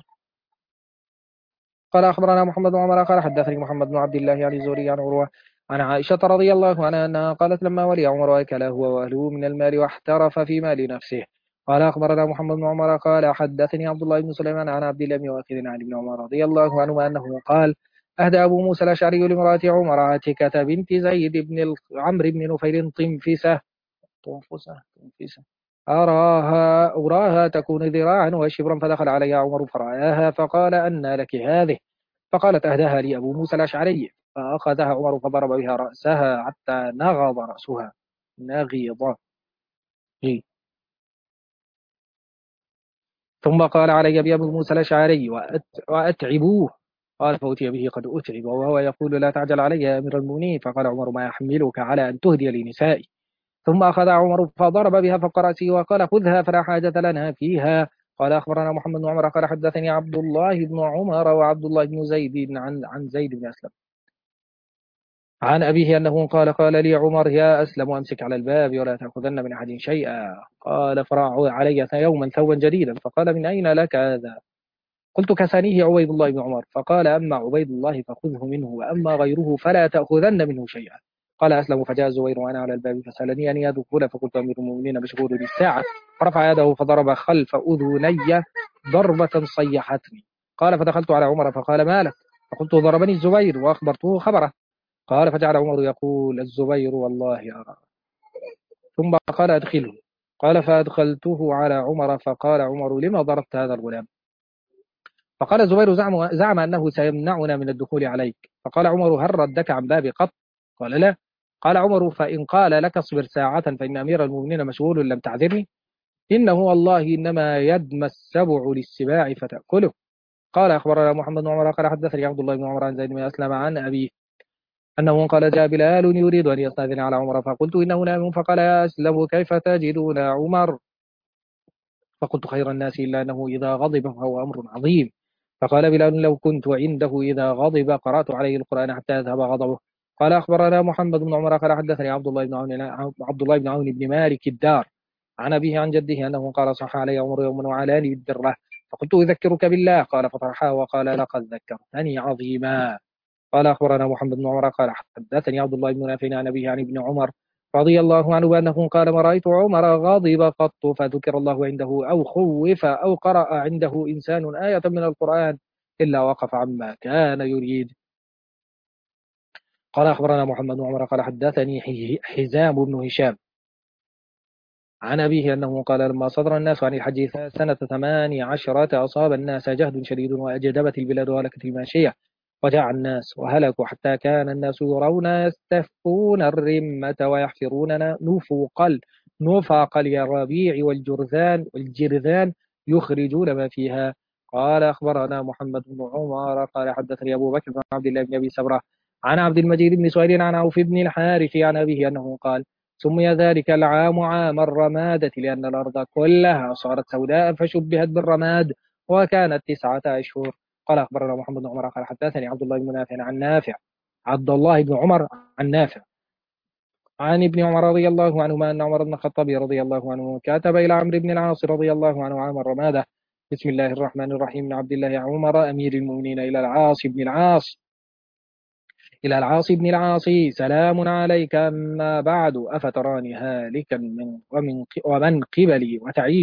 قال أخبرنا محمد بن عمر قال حدثني محمد بن عبد الله عن الزهري عن عروة عن عائشة رضي الله عنها أنها قالت لما ولي عمر أكل هو وأهله من المال واحترف في مال نفسه. قال أخبرنا محمد بن عمر قال حدثني عبد الله بن سليمان عن عبد الله بن واقد عن ابن عمر رضي الله عنه أنه قال أهدى أبو موسى الأشعري لامرأة عمر عاتكة بنت زيد بن عمرو بن نفيل طنفسة أراها تكون ذراعا وشبرا فدخل عليها عمر فرآها فقال أن لك هذه؟ فقالت أهداها لي أبو موسى الأشعري. فأخذها عمر فضرب بها رأسها حتى نغض رأسها نغيض. ثم قال علي بأبو موسى الأشعري وأتعبوه قال فأتي به قد أتعب وهو يقول لا تعجل علي يا أمير المؤمنين. فقال عمر ما يحملك على أن تهدي لنسائي؟ ثم أخذ عمر فضرب بها فوق رأسه وقال خذها فلا حاجة لنا فيها. قال أخبرنا محمد بن عمر قال حدثني عبد الله بن عمر وعبد الله بن زيد عن زيد بن أسلم عن أبيه أنه قال لي عمر يا أسلم أمسك على الباب ولا تأخذن من أحد شيئا. قال فرع علي يوما ثوبا جديدا فقال من أين لك هذا؟ قلت كسانيه عبيد الله بن عمر. فقال أما عبيد الله فخذه منه وأما غيره فلا تأخذن منه شيئا. قال أسلم فجاء الزبير وأنا على الباب فسألني أن يدخل فقلت أمير المؤمنين مشغول بالساعة فرفع يده فضرب خلف أذني ضربة صيحتني. قال فدخلت على عمر فقال ما لك؟ فقلت ضربني الزبير وأخبرته خبره. قال فجعل عمر يقول الزبير والله أرى ثم قال أدخله. قال فأدخلته على عمر فقال عمر لما ضربت هذا الغلام؟ فقال الزبير زعم أنه سيمنعنا من الدخول عليك. فقال عمر هل ردك عن بابي قط؟ قال لا. قال عمر فإن قال لك اصبر ساعة فإن أمير المؤمنين مشغول لم تعذرني؟ إنه والله إنما يدمى السبع للسباع فتأكله. قال أخبرنا محمد بن عمر قال حدثني عبد الله بن عمر عن زيد بن أسلم عن أبيه أنه قال جاء بلال يريد أن يستأذن على عمر فقلت إنه نائم فقال يا أسلم كيف تجدون عمر؟ فقلت خير الناس إلا أنه إذا غضب فهو أمر عظيم. فقال بلال لو كنت عنده إذا غضب قرأت عليه القرآن حتى يذهب غضبه. قال أخبرنا محمد بن عمر قال حدثني عبد الله بن عون بن مالك الدار عن أبيه عن جده أنه قال صح علي عمر يوما وعلاني بالدرة فقلت أذكرك بالله قال فطرحها وقال لقد ذكرتني عظيما. قال أخبرنا محمد بن عمر قال حدثني عبد الله بن نافع عن أبيه عن ابن عمر رضي الله عنه بأنه قال ما رأيت عمر غاضب قط فذكر الله عنده أو خوف أو قرأ عنده إنسان آية من القرآن إلا وقف عما كان يريد. قال أخبرنا محمد بن عمر قال حدثني حزام بن هشام عن أبيه أنه قال لما صدر الناس عن الحج سنة 18 أصاب الناس جهد شديد وأجدبت البلاد وهلكت الماشية وجاع الناس وهلكوا حتى كان الناس يرون يستفقون الرمة ويحفرون نفق اليرابيع والجرذان يخرجون ما فيها. قال أخبرنا محمد بن عمر قال حدثني أبو بكر بن عبد الله بن أبي سبرة عن عبد المجيد بن سهيل عن عوف بن الحارث عن أبيه أنه قال سمي ذلك العام عام الرمادة لأن الأرض كلها صارت سوداء فشبهت بالرماد وكانت 9 أشهر. قال أخبرنا محمد بن عمر قال حدثني عبد الله بن عمر عن نافع عن ابن عمر رضي الله عنهما أن عمر بن الخطاب رضي الله عنه كتب إلى عمرو بن العاص رضي الله عنه عام الرمادة بسم الله الرحمن الرحيم من عبد الله عمر أمير المؤمنين إلى العاص بن العاص سلام عليك أما بعد أفتراني هالكا ومن قبلي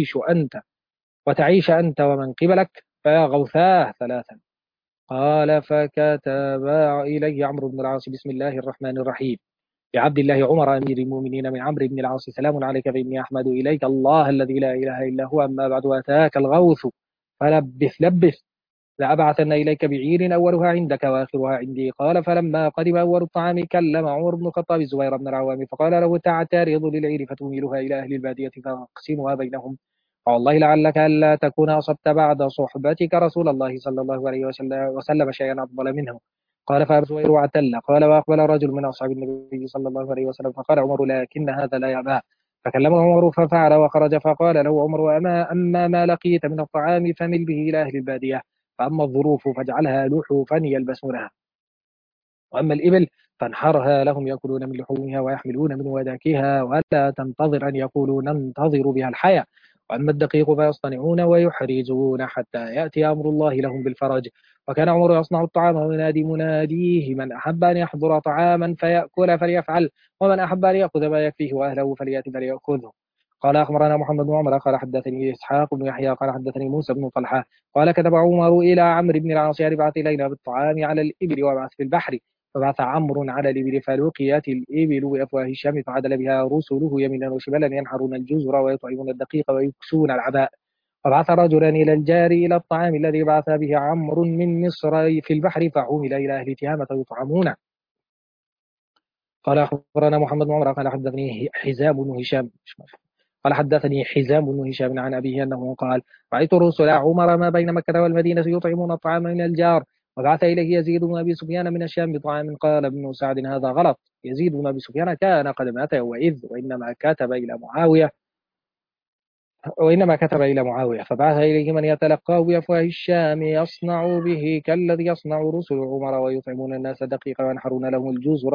وتعيش أنت ومن قبلك فيا غوثاه 3. قال فكتب إليه عمرو بن العاص بسم الله الرحمن الرحيم لعبد الله عمر أمير المؤمنين من عمرو بن العاص سلام عليك فإني أحمد إليك الله الذي لا إله إلا هو أما بعد أتاك الغوث لبث لأبعثن إليك بعير أولها عندك وآخرها عندي. قال فلما قدم أول الطعام كلم عمر بن الخطاب الزبير بن العوام فقال له تعترض للعير فتميلها إلى أهل البادية فاقسمها بينهم والله لعلك ألا تكون أصبت بعد صحبتك رسول الله صلى الله عليه وسلم شيئا أفضل منه. قال فالزبير واعتل. قال وأقبل رجل من أصحاب النبي صلى الله عليه وسلم فقال عمر لكن هذا لا يأبى. فكلم عمر ففعل وخرج فقال له عمر أما ما لقيت من الطعام فمل به إلى أهل البادية فأما الظروف فاجعلها لحوفا يلبسونها وأما الإبل فانحرها لهم يأكلون من لحومها ويحملون من وداكها ولا تنتظر أن يقولوا ننتظر بها الحياة. وأما الدقيق فيصطنعون ويحرزون حتى يأتي أمر الله لهم بالفرج. وكان عمر يصنع الطعام وينادي مناديه من أحب أن يحضر طعاما فيأكل فليفعل ومن أحب أن يأخذ ما يكفيه وأهله فليأتي فليأخذه. قال أخبرنا محمد بن عمر قال حدثني إسحاق بن يحيى قال حدثني موسى بن طلحة قال كتب عمر إلى عمرو بن العاص ابعث إلينا بالطعام على الإبل وابعث في البحر فبعث عمرو على الإبل فلقيت الإبل بأفواه الشام فعدل بها رسله يمينا وشمالا ينحرون الجزر ويطعمون الدقيق ويكسون العباء. فبعث رجلا إلى الجاري إلى الطعام الذي بعث به عمرو من مصر في البحر فحمل إلى أهل تهامة يطعمون. قال أخبرنا محمد بن عمر قال حدثني حزام بن هشام عن أبيه أنه قال رأيت رسل عمر ما بين مكة والمدينة يطعمون الطعام من الجار وبعث إليه يزيد بن أبي سفيان من الشام بطعام. قال ابن سعد هذا غلط، يزيد بن أبي سفيان كان قد مات يومئذ، وإنما كتب إلى معاوية فبعث إليه من يتلقاه بأفواه الشام يصنع به كالذي يصنع رسل عمر، ويطعمون الناس دقيقا وينحرون لهم الجزر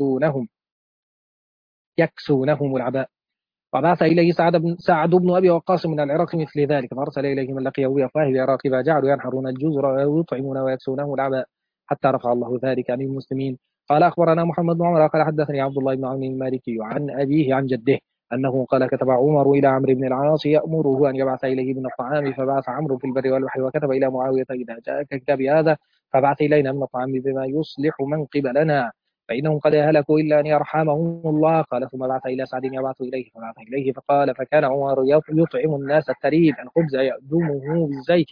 يكسونهم العباء. وبعث إليه سعد بن أبي وقاص من العراق مثل ذلك، فأرسل إليه من لقيه بأفواه العراق فجعلوا ينحرون الجزر ويطعمون ويكسونه العباء حتى رفع الله ذلك عن المسلمين. قال أخبرنا محمد بن عمر قال حدثني عبد الله بن عون المالكي عن أبيه عن جده أنه قال كتب عمر إلى عمرو بن العاص يأمره أن يبعث إليه من الطعام، فبعث عمرو في البر والبحر وكتب إلى معاوية إذا جاءك كتاب هذا فبعث إلينا من الطعام بما يصلح من قبلنا، فإنهم قد هلكوا إلا أن يرحمهم الله. قال ثم بعث إلى سعد يبعث إليه فبعث إليه فقال فكان عمر يطعم الناس التريد الخبز يأدمه بالزيت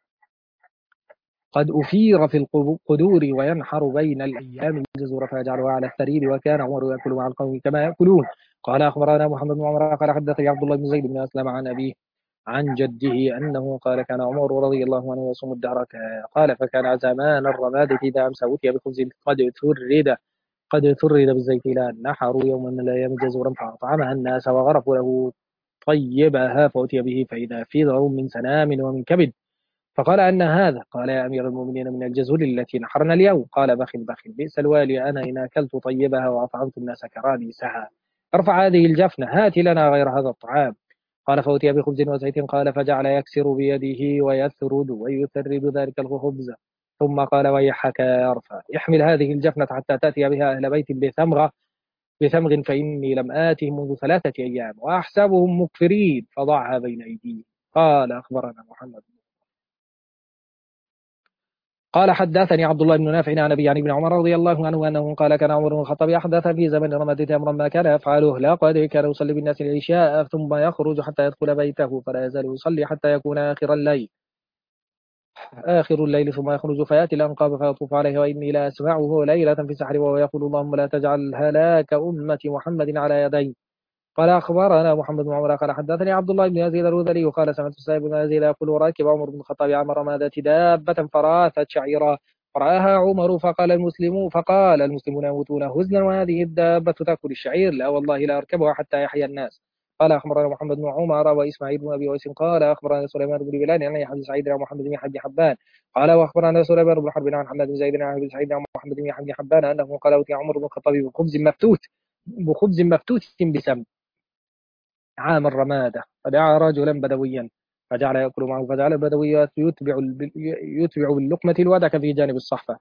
قد أفير في القدور وينحر بين الأيام الجزور فيجعلها على الثريد، وكان عمر يأكل مع القوم كما يأكلون. قال أخبرنا محمد بن عمر قال حدثني عبد الله بن زيد بن أسلم عن أبيه عن جده أنه قال كان عمر رضي الله عنه يصوم الدهر. قال فكان زمان الرمادة إذا أمسى أتي بخبز قد ثرد بالزيت إلى نحروا يوما من الأيام جزورا فأطعمها الناس وغرفوا له طيبها فأتي به فإذا فيض من سنام ومن كبد. فقال أن هذا؟ قال يا أمير المؤمنين من الجزور التي نحرنا اليوم. قال بخل بئس الوالي أنا إن أكلت طيبها وأطعمت الناس كراديسها. ارفع هذه الجفنة هات لنا غير هذا الطعام. قال فأتي بخبز وزيت قال فجعل يكسر بيده ويثرد ويثرد ذلك الخبز ثم قال ويحك يا أرفع احمل هذه الجفنة حتى تأتي بها أهل بيت بثمغ فإني لم آتهم منذ 3 أيام وأحسبهم مكفرين فضعها بين أيديهم. قال أخبرنا محمد قال حدثني عبد الله بن نافع عن أبي عن ابن عمر رضي الله عنه أنه قال كان عمر بن الخطاب أحدث في زمن رمضان أمرا ما كان يفعله لقد كان يصلي بالناس العشاء ثم يخرج حتى يدخل بيته فلا يزال يصلي حتى يكون آخر الليل ثم يخرج فيأتي الأنقاب فيطوف عليه وإني لا أسمعه ليلة في سحر وهو يقول اللهم لا تجعل هلاك أمة محمد على يدي. قال أخبرنا محمد بن عمر قال حدثني عبد الله بن يزيد الرذلي قال سمعت سعيد بن يزيد يقول راكب عمر بن الخطاب عمر رمادة دابة فراثت شعيرا فرآها عمر فقال المسلمون يموتون هزنا وهذه الدابة تأكل الشعير لا والله لا أركبها حتى يحيى الناس. قال أخبرنا محمد بن عمر وإسماعيل بن أبي ويس قال أخبرنا سليمان بن بلال عن يحيى بن سعيد عن محمد بن حبي حبان قال وأخبرنا سليمان بن حرب عن محمد بن زيد عن أبي سعيد عن محمد بن حبي حبان أنه قال أوتي عمر بن الخطاب بخبز مفتوت بسم عام الرمادة فدعا رجلا بدويا فجعل يأكل معه فجعل البدوي يتبع باللقمة الودك في جانب الصحفة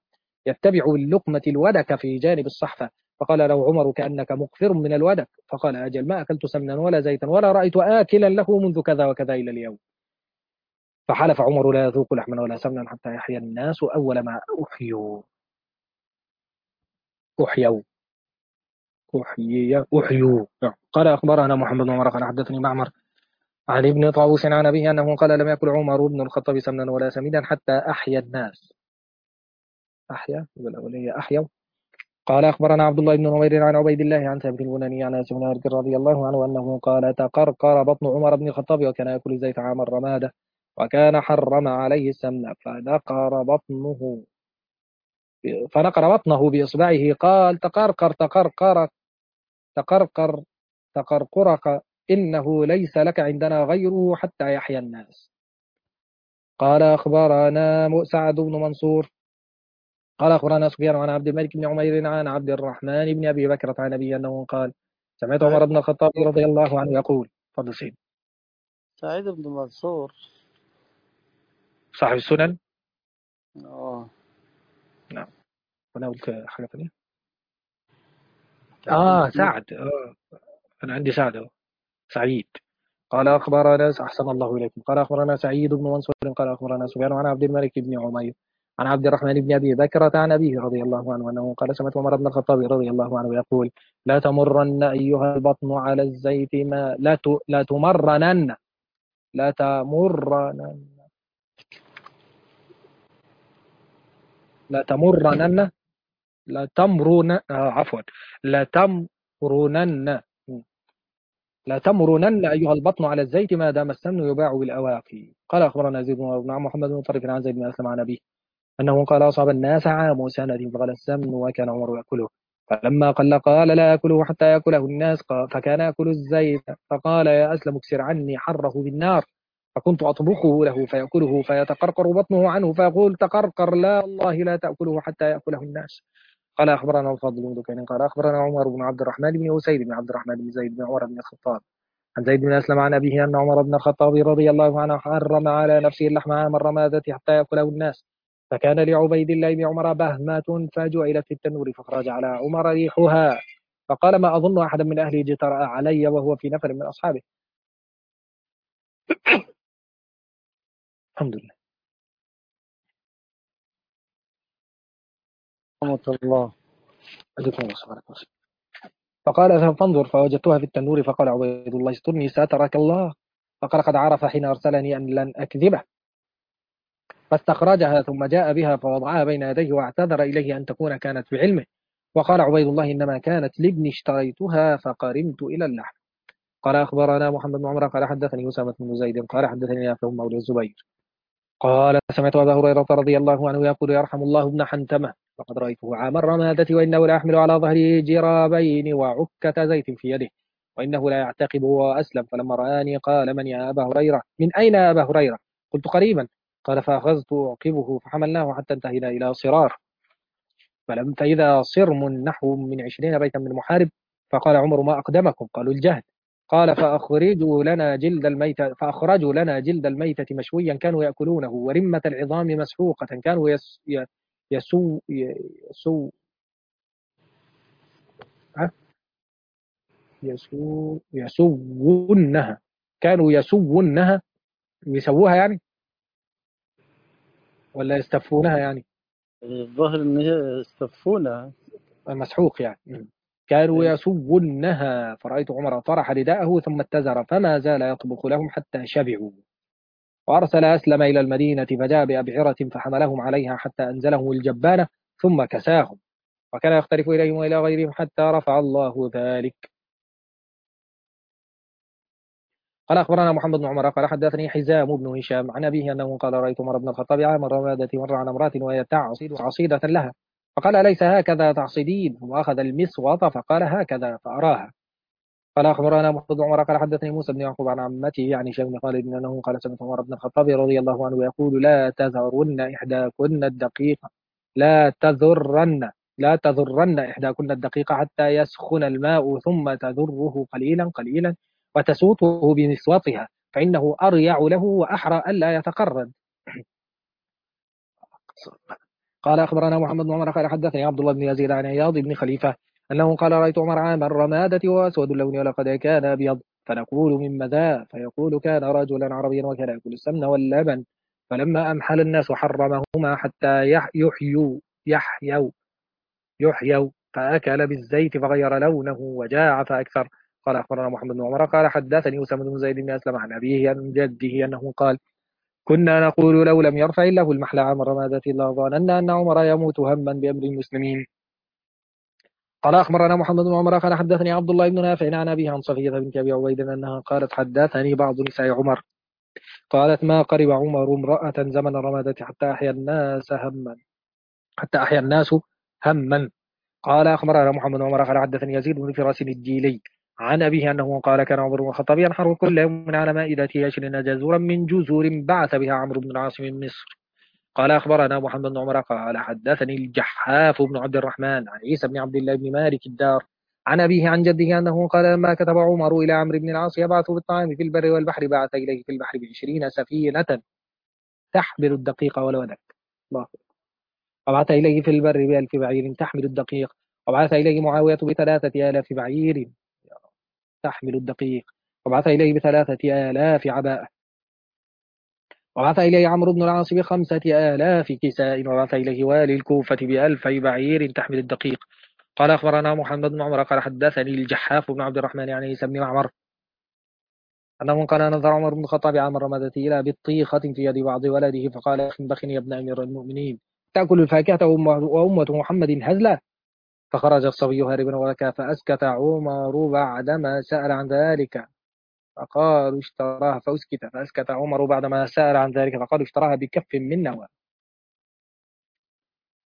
فقال له عمر كأنك مقفر من الودك فقال أجل ما أكلت سمنا ولا زيتا ولا رأيت آكلا له منذ كذا وكذا إلى اليوم. فحلف عمر لا يذوق لحما ولا سمنا حتى يحيى الناس أول ما أحيوا قال أخبرنا محمد بن عمر قال حدثني معمر عن ابن طاووس عن أبيه أنه قال لم يأكل عمر بن الخطاب سمنا ولا سميدا حتى أحيا الناس. أحيا. قال أخبرنا عبد الله بن نمير عن عبيد الله عن ثابت البناني عن أنس بن مالك رضي الله عنه أنه قال تقرقر بطن عمر بن الخطاب وكان يأكل الزيت عام الرمادة وكان حرم عليه السمن فنقر بطنه بإصبعه قال تقرقرك إنه ليس لك عندنا غيره حتى يحيى الناس. قال أخبرنا سعد بن منصور قال أخبرنا سفيان عن عبد الملك بن عمير عن عبد الرحمن بن أبي بكر عن أبي أنه قال سمعت عمر بن الخطاب رضي الله عنه يقول فضل سيد سعيد بن منصور صاحب السنن. نعم. أنا قلت حاجة ثانية. سعد. أنا عندي سعد سعيد. قال أخبرنا أحسن الله إليكم قال أخبرنا سعيد بن منصور قال أخبرنا سفيان عن عبد الملك بن عمير عن عبد الرحمن بن أبي بكرة عن أبيه رضي الله عنه أنه قال سمعت عمر بن الخطاب رضي الله عنه يقول لا تمرن أيها البطن على الزيت ما لا تمرنن لا تمرنن لا تمرنن لا تمرن عفوا لا تمرنن لا تمرنن أيها البطن على الزيت ما دام السمن يباع بالأواقي. قال أخبرنا زيد بن محمد بن طريف عن زيد بن أسلم عن أبيه أنه قال أصاب الناس عام سنة فغلى السمن وكان عمر يأكله، فلما قال لا يأكله حتى يأكله الناس، فكان يأكل الزيت، فقال يا أسلم اكسر عني حره بالنار، فكنت أطبخه له فيأكله فيتقرقر بطنه عنه فيقول تقرقر، لا والله لا تأكله حتى يأكله الناس. قال أخبرنا الفضل بن دكين قال أخبرنا عمر بن عبد الرحمن بن أسيد بن عبد الرحمن بن زيد بن عمر بن الخطاب عن زيد بن أسلم عن أبيه أن عمر بن الخطاب رضي الله عنه حرم على نفسه اللحم عام الرمادة حتى يأكله الناس، فكان لعبيد الله بن عمر بهمة فجعلت في التنور فخرج على عمر ريحها، فقال ما أظن أحدا من أهلي جترأ علي وهو في نفر من أصحابه. الحمد لله. رحمة الله. أجزاكم الله خيرا. فقال فانظر فوجدتها في التنور، فقال عبيد الله استرني ساترك الله، فقال قد عرف حين أرسلني أن لن أكذبه، فاستخرجها ثم جاء بها فوضعها بين يديه واعتذر إليه أن تكون كانت بعلمه، وقال عبيد الله إنما كانت لابني اشتريتها فقرمت إلى اللحم. قال أخبرنا محمد بن عمر قال حدثني أسامة بن زيد قال حدثني نافع مولى الزبير قال سمعت أبا هريرة رضي الله عنه يقول يرحم الله ابن حنتمة فقد رأيته عام الرمادة وإنه لا يحمل على ظهره جرابين وعكة زيت في يده وإنه لا يعتقب وأسلم، فلما رآني قال من يا أبا هريرة؟ من أين يا أبا هريرة؟ قلت قريبا. قال فأخذت أعقبه فحملناه حتى انتهينا إلى صرار، فإذا صرم نحو من 20 بيتا من محارب، فقال عمر ما أقدمكم؟ قالوا الجهد. قال فأخرجوا لنا جلد الميتة مشويا كانوا يأكلونه ورمة العظام مسحوقة كانوا يسو يسو يسوونها، كانوا يسوونها، يسووها يعني ولا يستفونها يعني؟ الظاهر إن هي استفونة. مسحوق يعني. كانوا يسوونها، فرأيت عمر طرح رداءه ثم اتزر فما زال يطبخ لهم حتى شبعوا، وأرسل أسلم إلى المدينة فجاء بأبعرة فحملهم عليها حتى أنزلهم الجبانة ثم كساهم، وكان يختلف إليهم وإلى غيرهم حتى رفع الله ذلك. قال أخبرنا محمد بن عمر قال حدثني حزام بن هشام عن أبيه أنه قال رأيت عمر بن الخطاب عام الرمادة مر على امرأة وهي تعصد عصيدة لها، فقال أليس هكذا تعصدين؟ ثم أخذ المسوط فقال هكذا فأراها. قال أخبرنا محمد بن عمر قال حدثني موسى بن يعقوب عن عمته يعني هشام بن خالد أنه قال سمعت عمر بن الخطاب رضي الله عنه يقول لا تذرن إحداكن الدقيقة، لا تذرن لا تذرن إحداكن الدقيقة حتى يسخن الماء ثم تذره قليلا قليلا وتسوطه بنسوتها فإنه أريع له وأحرى ألا يتقرد. قال أخبرنا محمد بن عمر قال حدثني عبد الله بن يزيد عن عياض بن خليفة أنه قال رأيت عمر عام الرمادة وأسود اللون ولقد كان أبيض، فنقول مما ذا؟ فيقول كان رجلا عربيا وكان يأكل السمن واللبن، فلما أمحل الناس حرمهما حتى يحيوا يحيوا فأكل بالزيت فغير لونه وجاع فأكثر. قال أخبرنا محمد بن عمر قال حدثني أسامة بن زيد بن أسلم عن أبيه عن جده أنه قال كنا نقول لو لم يرفع الله المحل عام الرمادة لظننا أن عمر يموت هما بأمر المسلمين. قال أخبرنا محمد بن عمر قال حدثني عبد الله بن نافع عن أبيه عن صفية بنت أبي عبيد أنها قالت حدثني بعض نساء عمر قالت ما قرب عمر امرأة زمن الرمادة حتى أحيا الناس هما. قال أخبرنا محمد بن عمر قال حدثني يزيد بن فراس الجيلي عن أبيه أنه قال كان عمر بن الخطاب ينحر كل يوم على مائدته 20 جزورا من جزور بعث بها عمرو بن العاص من مصر. قال أخبرنا محمد بن عمر قال حدثني الجحاف بن عبد الرحمن عن عيسى بن عبد الله بن مالك الدار عن أبيه عن جده أنه قال لما كتب عمر إلى عمرو بن العاص يبعث بالطعام في البر والبحر بعث إليه في البحر ب20 سفينة تحمل الدقيق والودك، الله، وبعث إليه في البر ب1000 بعير تحمل الدقيق، وبعث إليه معاوية ب3000 بعير تحمل الدقيق، وبعث إليه ب3000 عباءة، وبعث إليه عمرو بن العاص ب5000 كساء، وبعث إليه والي الكوفة ب2000 بعير تحمل الدقيق. قال أخبرنا محمد بن عمر قال حدثني الجحاف بن عبد الرحمن يعني عيسى بن معمر أنه قال نظر عمر بن الخطاب عام الرمادة إلى بطيخة في يد بعض ولده فقال أخ بخن يا ابن أمير المؤمنين تأكل الفاكهة وأمة محمد هزلة، فخرج الصبي هاربا وبكى فأسكت عمر بعدما سأل عن ذلك فقالوا اشتراها فأسكت فأسكت عمر بعدما سأل عن ذلك فقالوا اشتراها بكف من نوى.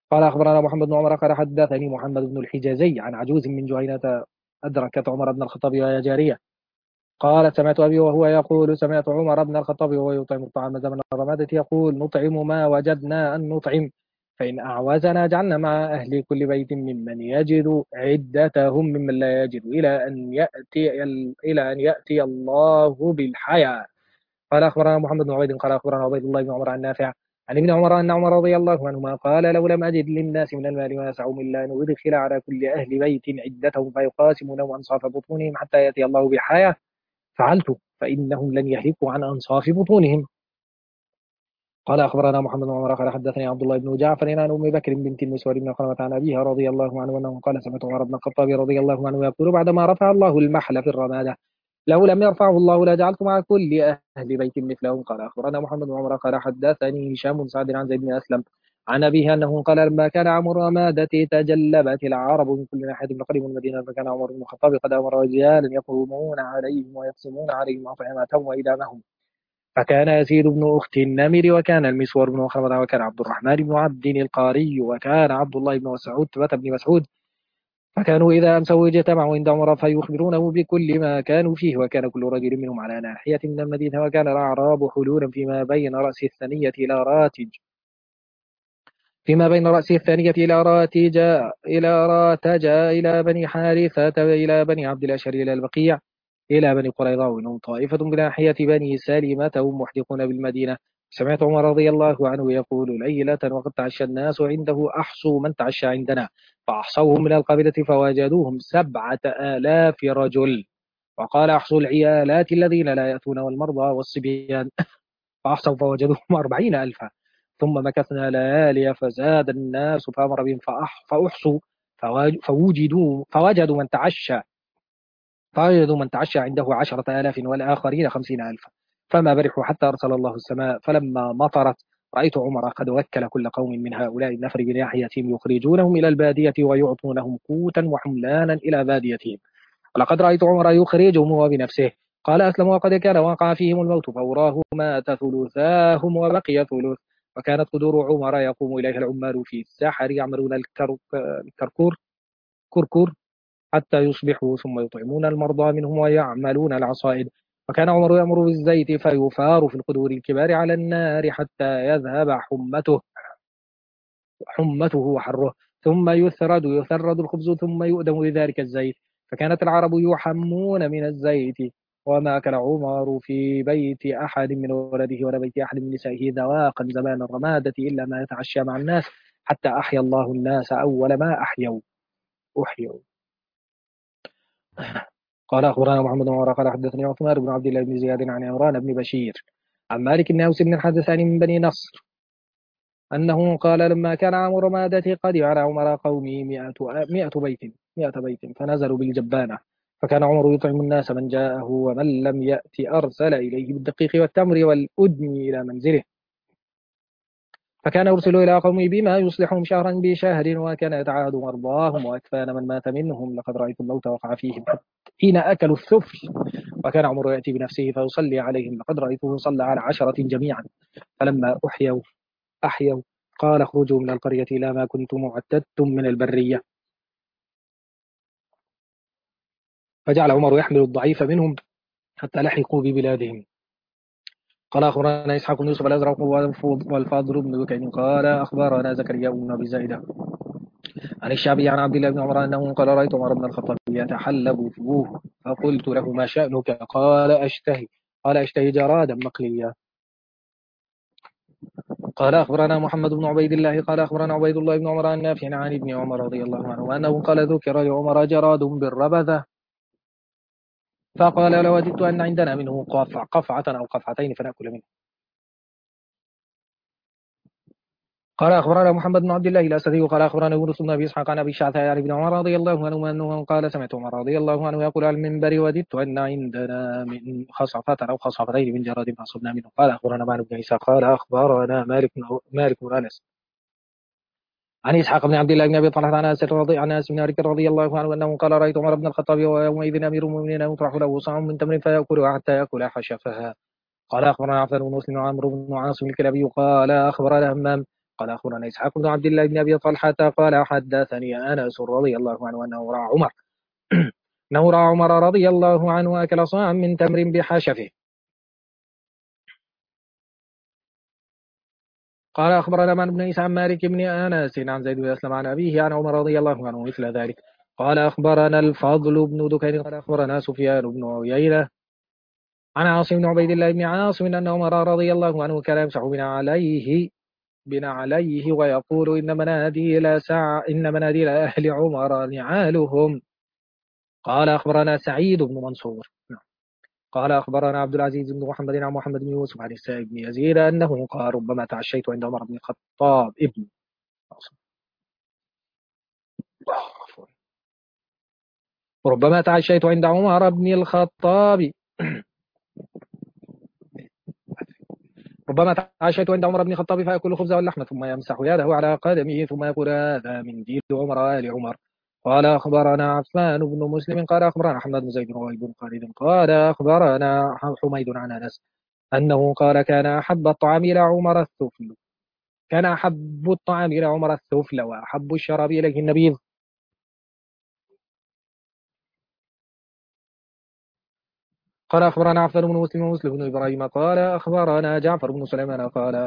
قال أخبرنا محمد بن عمر قال حدثني محمد بن الحجازي عن عجوز من جهينة أدركت عمر بن الخطاب وهي جارية قالت سمعت أبي وهو يقول سمعت عمر بن الخطاب وهو يطعم الطعام زمن الرمادة يقول نطعم ما وجدنا أن نطعم فإن أعوزنا جعلنا مع أهل كل بيت ممن يجد عدتهم ممن لا يجد إلى أن يأتي الله بالحياة. قال أخبرنا محمد بن عبيد قال أخبرنا عبيد الله بن عمر عن نافع عن ابن عمر أن عمر رضي الله عنهما قال لو لم أجد للناس من المال ما يسعهم إلا أن أدخل على كل أهل بيت عدتهم فيقاسمونهم أنصاف بطونهم حتى يأتي الله بحياة فعلت فإنهم لن يهلكوا عن أنصاف بطونهم. قال أخبرنا محمد بن عمر قال حدثني عبد الله بن جعفر عن أم بكر بنت المسور بن خلمة عن أبيها رضي الله عنه أنه قال سمعت عمر بن الخطاب رضي الله عنه يقول بعدما رفع الله المحل في الرمادة لو لم يرفعه الله لجعلت مع كل أهل بيت مثلهم. قال أخبرنا محمد بن عمر قال حدثني هشام بن سعد عن زيد بن أسلم عن أبيه أنه قال لما كان عام الرمادة تجلبت العرب من كل ناحية من قريب المدينة فكان عمر بن الخطاب قد أمر رجالا يقومون عليهم ويقسمون عليهم أطعمتهم وإدامهم فكان يزيد بن أخت النمر وكان المسور بن مخرمة وكان عبد الرحمن بن عبد القاري وكان عبد الله بن مسعود بن مسعود فكانوا إذا أمسوا اجتمعوا عند عمر فيخبرونه بكل ما كانوا فيه وكان كل رجل منهم على ناحية من المدينة وكان الأعراب حلولا فيما بين رأس الثانية إلى راتجا إلى بني حارثة إلى بني عبد الأشهر إلى البقيع إلى بني قريظة ومنهم طائفة بناحية بني سالمة هم محدقون بالمدينة. سمعت عمر رضي الله عنه يقول ليلة وقد تعشى الناس عنده أحصوا من تعشى عندنا فأحصوهم من القبيلة فوجدوهم 7,000 رجل وقال أحصوا العيالات الذين لا يأتون والمرضى والصبيان فأحصوا فوجدوهم 40,000 ثم مكثنا ليالي فزاد الناس فأمر بهم فأحصوا فوجدوا من تعشى عنده 10,000 والآخرين 50,000 فما برحوا حتى أرسل الله السماء فلما مطرت رأيت عمر قد وكل كل قوم من هؤلاء النفر بناحيتهم يخرجونهم إلى البادية ويعطونهم قوتا وحملانا إلى باديتهم ولقد رأيت عمر يخرجهم هو بنفسه. قال أسلم وقد كان وقع فيهم الموت فوراه مات ثلثاهم وبقي ثلث وكانت قدور عمر يقوم إليها العمال في السحر يعملون كركور حتى يصبحوا ثم يطعمون المرضى منهم ويعملون العصائد وكان عمر يأمر بالزيت فيفار في القدور الكبار على النار حتى يذهب حمته وحره ثم يثرد الخبز ثم يؤدم بذلك الزيت فكانت العرب يحمون من الزيت وما كان عمر في بيت أحد من ولده ولا بيت أحد من نسائه ذواقا زمان الرمادة إلا ما يتعشى مع الناس حتى أحيا الله الناس أول ما أحيوا. قال أخبرنا محمد بن عمر قال حدثني عثمان بن عبد الله بن زياد عن عمران بن بشير عن مالك بن أوس بن الحدثاني من بني نصر أنه قال لما كان عام رمادة قدم على عمر قومه 100 بيت فنزلوا بالجبانة فكان عمر يطعم الناس من جاءه ومن لم يأت أرسل إليه بالدقيق والتمر والأدم إلى منزله فكان يرسل إلى قومه بما يصلحهم شهرا بشهر وكان يتعاهد مرضاهم وأكفان من مات منهم لقد رأيت الموت وقع فيهم حين أكلوا السفل وكان عمر يأتي بنفسه فيصلي عليهم لقد رأيته صلى على 10 جميعا فلما أحيوا قال اخرجوا من القرية إلى ما كنتم اعتدتم من البرية فجعل عمر يحمل الضعيف منهم حتى لحقوا ببلادهم. قال أخبرنا إسحاق بن يوسف الأزرق والفاضل بن بكين قال أخبرنا زكريا بن أبي زائدة عن الشعبي عن عبد الله بن عمر أنه قال رأيت عمر بن الخطاب يتحلب فوه فقلت له ما شأنك قال أشتهي جرادا مقليا. قال أخبرنا محمد بن عبيد الله قال أخبرنا عبيد الله بن عمر عن نافع عن ابن عمر رضي الله عنه وأنه قال ذكر لعمر جراد بالربذة فقال لوددت أن عندنا منه قفعة أو قفعتين فنأكل منه. قال أخبرنا محمد بن عبد الله الأسدي قال أخبرنا يونس بن أبي إسحاق عن أبي الشعثاء عن ابن عمر رضي الله عنه أنه قال سمعت عمر رضي الله عنه يقول على المنبر وددت أن عندنا من خصفة أو خصفتين من جراد فأصبنا منه. قال أخبرنا معن بن عيسى قال أخبرنا مالك بن أنس عن إسحاق بن عبد الله بن أبي طلحة عن أنس بن مالك رضي الله عنه أنه قال رأيت عمر بن الخطاب ويومئذ أمير المؤمنين يطرح له صاع من تمر فيأكلها حتى يأكل حشفها. قال أخبرنا عفان بن مسلم وعمرو بن عاصم الكلابي قال أخبرنا همام قال أخبرنا إسحاق بن عبد الله بن أبي طلحة قال حدثني أنس رضي الله عنه أنه رأى عمر أنه رأى عمر رضي الله عنه أكل صاعا من تمر بحشفه. قال أخبرنا من بن عيسى عن مالك بن أنس عن زيد بن أسلم عن أبيه عن عمر رضي الله عنه مثل ذلك. قال أخبرنا الفضل بن دكين قال أخبرنا سفيان بن عيينة عن عاصم بن عبيد الله بن عاصم أن عمر رضي الله عنه كان يمسح بنعليه ويقول إن مناديل أهل عمر نعالهم. قال أخبرنا سعيد بن منصور قال أخبرنا عبد العزيز بن محمد عن محمد بن يوسف عن السائب بن يزيد أنه قال ربما تعشيت عند عمر بن الخطاب ربما تعشيت عند عمر بن الخطاب ربما تعشيت عند عمر بن الخطاب فيأكل الخبز واللحم ثم يمسح يده على قدمه ثم يقول هذا من دين عمر آل عمر. قال أخبرنا عثمان بن مسلم قال أخبرنا أحمد بن زيد بن خالد قال أخبرنا حميد عن أنس أنه قال كان أحب الطعام إلى عمر الثفل وأحب الشراب إليه النبيذ. قال أخبرنا عفان بن مسلم ومسلم بن إبراهيم قال أخبرنا جعفر بن سليمان قال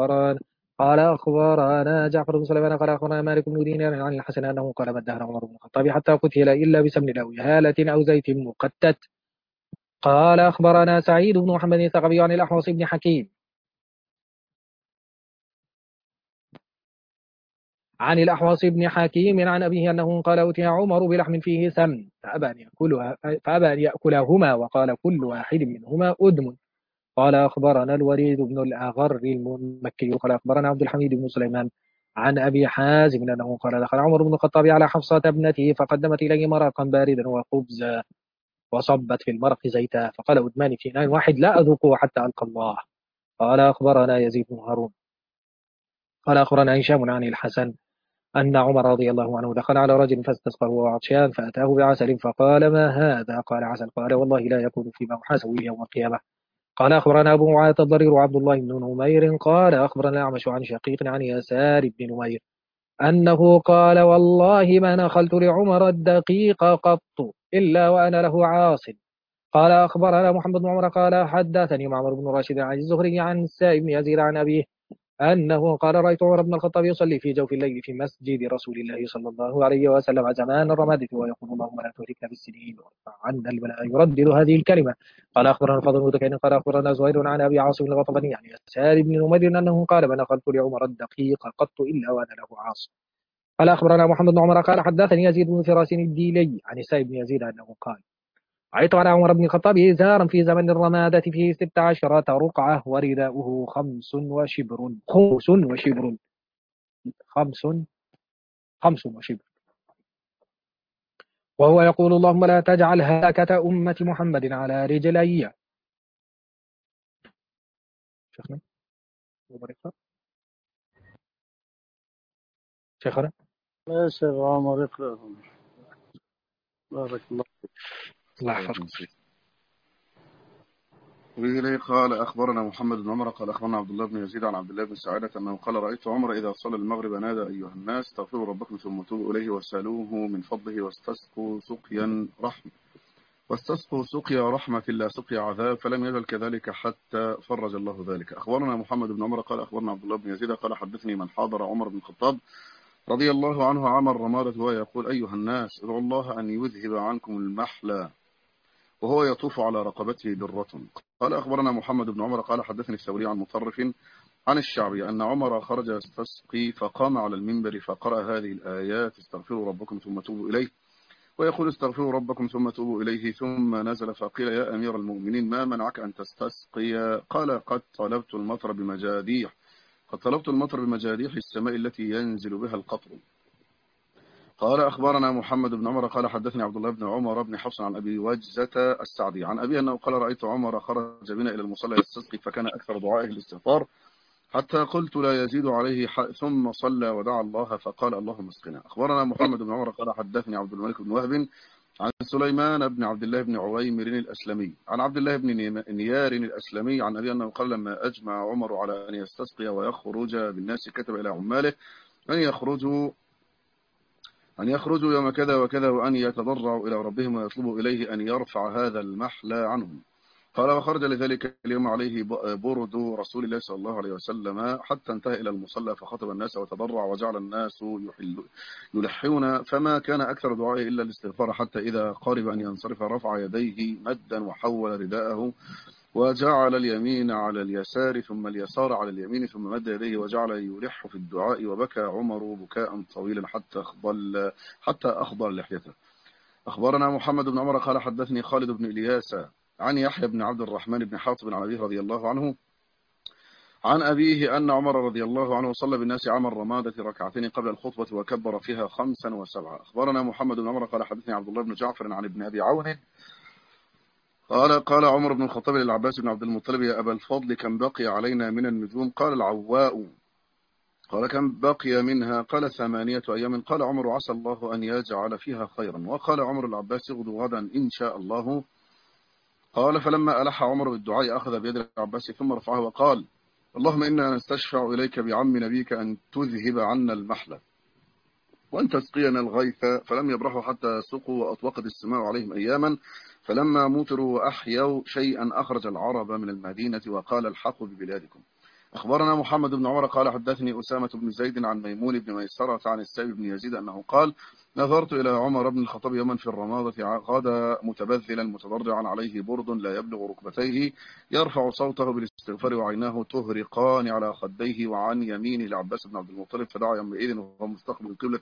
أخبرنا جعفر بن سليمان قال أخبرنا مالك بن دينار عن الحسن أنه قال ما ادهر عمر بن الخطاب حتى قتل إلا بسمن أو هالة أو زيت مقتت. قال أخبرنا سعيد بن محمد الثقفي عن الأحوص بن حكيم عن أبيه أنه قال أوتي عمر بلحم فيه سمن فأبى أن يأكلهما وقال كل واحد منهما أدم. قال أخبرنا الوليد بن الأغر المكي قال أخبرنا عبد الحميد بن سليمان عن أبي حازم أنه قال دخل عمر بن الخطاب على حفصة ابنته فقدمت إليه مرقا باردا وخبزا وصبت في المرق زيتا فقال أدمان في إناء واحد لا أذوقه حتى ألقى الله. قال أخبرنا يزيد بن هارون قال أخبرنا هشام عن الحسن أن عمر رضي الله عنه دخل على رجل فاستسقى وهو عطشان فأتاه بعسل فقال ما هذا؟ قال عسل. قال والله لا يكون فيما أحاسب يوم القيامة. قال أخبرنا أبو معاذ الضرير وعبد الله بن نمير قال أخبرنا الأعمش عن شقيق عن يسار بن نمير أنه قال والله ما نخلت لعمر الدقيق قط إلا وأنا له عاص. قال أخبرنا محمد بن عمر قال حدثني معمر بن راشد عن الزهري عن السائب بن يزيد عن أبيه أنه قال رأيت عمر بن الخطاب يصلي في جوف الليل في مسجد رسول الله صلى الله عليه وسلم زمان الرمادة ويقول اللهم لا تهلكنا بالسنين وارفع عنا البلاء يردد هذه الكلمة. قال أخبرنا الفضل بن دكين قال أخبرنا زهير عن أبي عاصم الغطباني يعني يسار بن نمير أنه قال ما نقلت لعمر الدقيق قط إلا وأنا له عاصم. قال أخبرنا محمد بن عمر قال حدثني يزيد بن فراس الديلي عن السائب بن يزيد أنه قال رأيت على عمر بن الخطاب إزارا في زمن الرمادة فيه 16 رقعة ورداؤه خمس وشبر وهو يقول اللهم لا تجعل هلكة أمة محمد على رجلي. شيخنا يا شيخ عمر اقرأ. بارك الله يحفظكم. وإليه قال أخبرنا محمد بن عمر قال أخبرنا عبد الله بن يزيد عن عبد الله بن سعادة أنه قال رأيت عمر إذا صلى المغرب نادى أيها الناس استغفروا ربكم ثم توبوا إليه واسألوه من فضله واستسقوا سقيا رحمة لا سقيا عذاب فلم يزل كذلك حتى فرج الله ذلك. أخبرنا محمد بن عمر قال أخبرنا عبد الله بن يزيد قال حدثني من حاضر عمر بن الخطاب رضي الله عنه عام الرمادة ويقول أيها الناس ادعوا الله أن يذهب عنكم المحلى وهو يطوف على رقبته درة. قال أخبرنا محمد بن عمر قال حدثني الثوري عن مطرف عن الشعبي أن عمر خرج يستسقي فقام على المنبر فقرأ هذه الآيات استغفروا ربكم ثم توبوا إليه ويقول استغفروا ربكم ثم توبوا إليه ثم نزل فقيل يا أمير المؤمنين ما منعك أن تستسقي؟ قال قد طلبت المطر بمجاديح السماء التي ينزل بها القطر. قال أخبرنا محمد بن عمر قال حدثني عبد الله بن عمر بن حفص عن أبي وجزة السعدي عن أبي أنه قال رأيت عمر خرج بنا إلى المصلى يستسقي فكان أكثر دعائه الاستغفار حتى قلت لا يزيد عليه ثم صلى ودعا الله فقال اللهم اسقنا. أخبرنا محمد بن عمر قال حدثني عبد الملك بن وهب عن سليمان بن عبد الله بن عويمر الأسلمي عن عبد الله بن نيار الأسلمي عن أبي أنه قال لما أجمع عمر على أن يستسقي ويخرج بالناس كتب إلى عماله أن يخرجوا يوم كذا وكذا وأن يتضرعوا إلى ربهم ويطلبوا إليه أن يرفع هذا المحل عنهم. قال وخرج لذلك اليوم عليه برد رسول الله صلى الله عليه وسلم حتى انتهى إلى المصلى فخطب الناس وتضرع وجعل الناس يلحون فما كان أكثر دعائه إلا الاستغفار حتى إذا قارب أن ينصرف رفع يديه مدا وحول رداءه وجعل اليمين على اليسار ثم اليسار على اليمين ثم مد يديه وجعل يلح في الدعاء وبكى عمر بكاء طويلا حتى أخضر لحيته. أخبرنا محمد بن عمر قال حدثني خالد بن إلياس عن يحيى بن عبد الرحمن بن حاطب عن أبيه رضي الله عنه عن أبيه أن عمر رضي الله عنه صلى بالناس عام الرمادة ركعتين قبل الخطبة وكبر فيها 5 و7. أخبرنا محمد بن عمر قال حدثني عبد الله بن جعفر عن ابن أبي عون قال عمر بن الخطاب للعباس بن عبد المطلب يا أبا الفضل كم بقي علينا من النجوم؟ قال العواء. قال كم بقي منها؟ قال 8 أيام. قال عمر عسى الله أن يجعل فيها خيرا. وقال عمر العباس اغدو غدا إن شاء الله. قال فلما ألح عمر بالدعاء أخذ بيد العباس ثم رفعه وقال اللهم إنا نستشفع إليك بعم نبيك أن تذهب عنا المحلة وأن تسقينا الغيث. فلم يبرحوا حتى سقوا وأطلقت السماء عليهم أياما فلما موتروا وأحيوا شيئا أخرج العرب من المدينة وقال الحقوا ببلادكم. أخبرنا محمد بن عمر قال حدثني أسامة بن زيد عن ميمون بن ميسرة عن السائب بن يزيد أنه قال نظرت إلى عمر بن الخطاب يوما في الرماضة غدا متبذلا متضرعا عليه برد لا يبلغ ركبتيه يرفع صوته بالاستغفار وعيناه تهرقان على خديه وعن يمينه العباس بن عبد المطلب فدعا يومئذ وهو مستقبل القبلة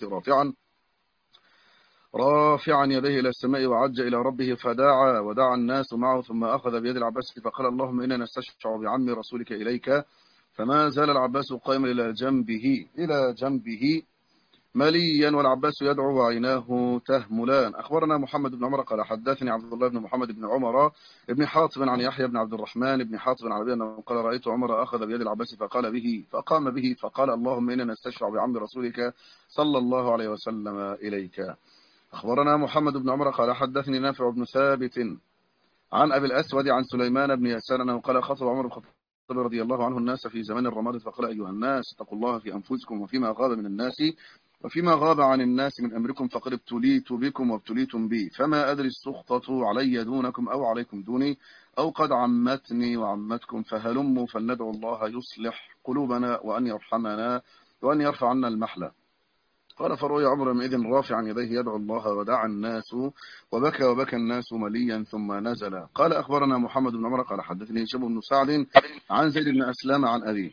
رافعا يديه إلى السماء وعج إلى ربه فدعا ودعا الناس معه ثم أخذ بيد العباس فقال اللهم إنا نستشفع بعم رسولك إليك. فما زال العباس قائما إلى جنبه مليا والعباس يدعو وعيناه تهملان. أخبرنا محمد بن عمر قال حدثني عبد الله بن محمد بن عمر بن حاطب عن يحيى بن عبد الرحمن بن حاطب عن أبي أنه قال رأيت عمر أخذ بيد العباس فقام به فقال اللهم إنا نستشفع بعم رسولك صلى الله عليه وسلم إليك. أخبرنا محمد بن عمر قال حدثني نافع بن ثابت عن أبي الأسود عن سليمان بن يسار أنه قال خطب عمر بن الخطاب رضي الله عنه الناس في زمان الرمادة فقال أيها الناس اتقوا الله في أنفسكم وفيما غاب من الناس وفيما غاب عن الناس من أمركم فقد ابتليت بكم وابتليتم بي فما أدري السخطة علي دونكم أو عليكم دوني أو قد عمتني وعمتكم فهلموا فلندعو الله يصلح قلوبنا وأن يرحمنا وأن يرفع عنا المحلة. قال فروي عمر يومئذ رافعا يديه يدعو الله ودعا الناس وبكى الناس مليا ثم نزل. قال أخبرنا محمد بن عمر قال حدثني هشام بن سعد عن زيد بن أسلم عن أبيه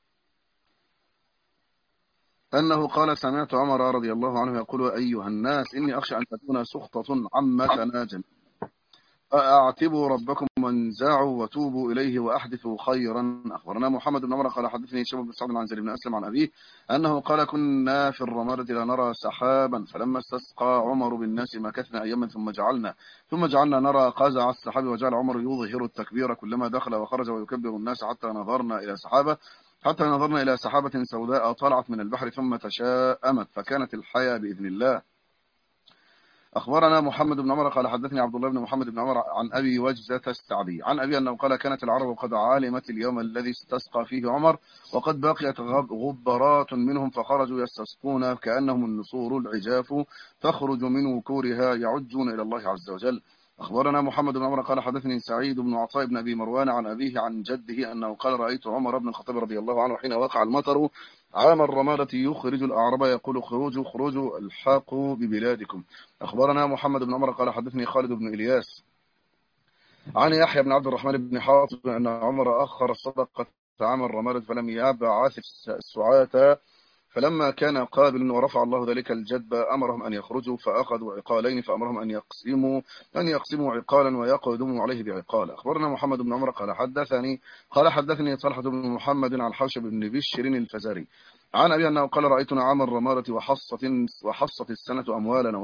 أنه قال سمعت عمر رضي الله عنه يقول أيها الناس إني أخشى أن تكون سخطة عمتنا جميعا فأعتبوا ربكم وانزعوا وتوبوا إليه وأحدثوا خيرا. أخبرنا محمد بن عمر قال حدثني هشام بن سعد عن زيد بن أسلم عن أبيه أنه قال كنا في الرمادة لا نرى سحابا فلما استسقى عمر بالناس مكثنا أياما ثم جعلنا نرى قزع السحاب وجعل عمر يظهر التكبير كلما دخل وخرج ويكبر الناس حتى نظرنا إلى سحابة سوداء طلعت من البحر ثم تشاءمت فكانت الحياة بإذن الله. أخبرنا محمد بن عمر قال حدثني عبد الله بن محمد بن عمر عن أبي وجزة السعدي عن أبي أنه قال كانت العرب قد علمت اليوم الذي استسقى فيه عمر وقد بقيت غبرات منهم فخرجوا يستسقون كأنهم النسور العجاف تخرج من وكورها يعجون إلى الله عز وجل. أخبرنا محمد بن عمر قال حدثني سعيد بن عطاء بن أبي مروان عن أبيه عن جده أنه قال رأيت عمر بن الخطاب رضي الله عنه حين وقع المطر عام الرمادة يخرج الأعراب يقول خروجوا الحاقوا ببلادكم. أخبرنا محمد بن عمر قال حدثني خالد بن إلياس عن يحيى بن عبد الرحمن بن حاطب أن عمر أخر الصدقة عام الرمادة فلم يبعث السعاة فلما كان قابل ورفع الله ذلك الجدب أمرهم أن يخرجوا فأخذوا عقالين فأمرهم أن يقسموا عقالا ويقدموا عليه بعقال. أخبرنا محمد بن عمر قال حدثني طلحة بن محمد عن حوشب بن بشر الفزاري عن أبي أنه قال رأيتنا عام الرمادة وحصت السنة أموالنا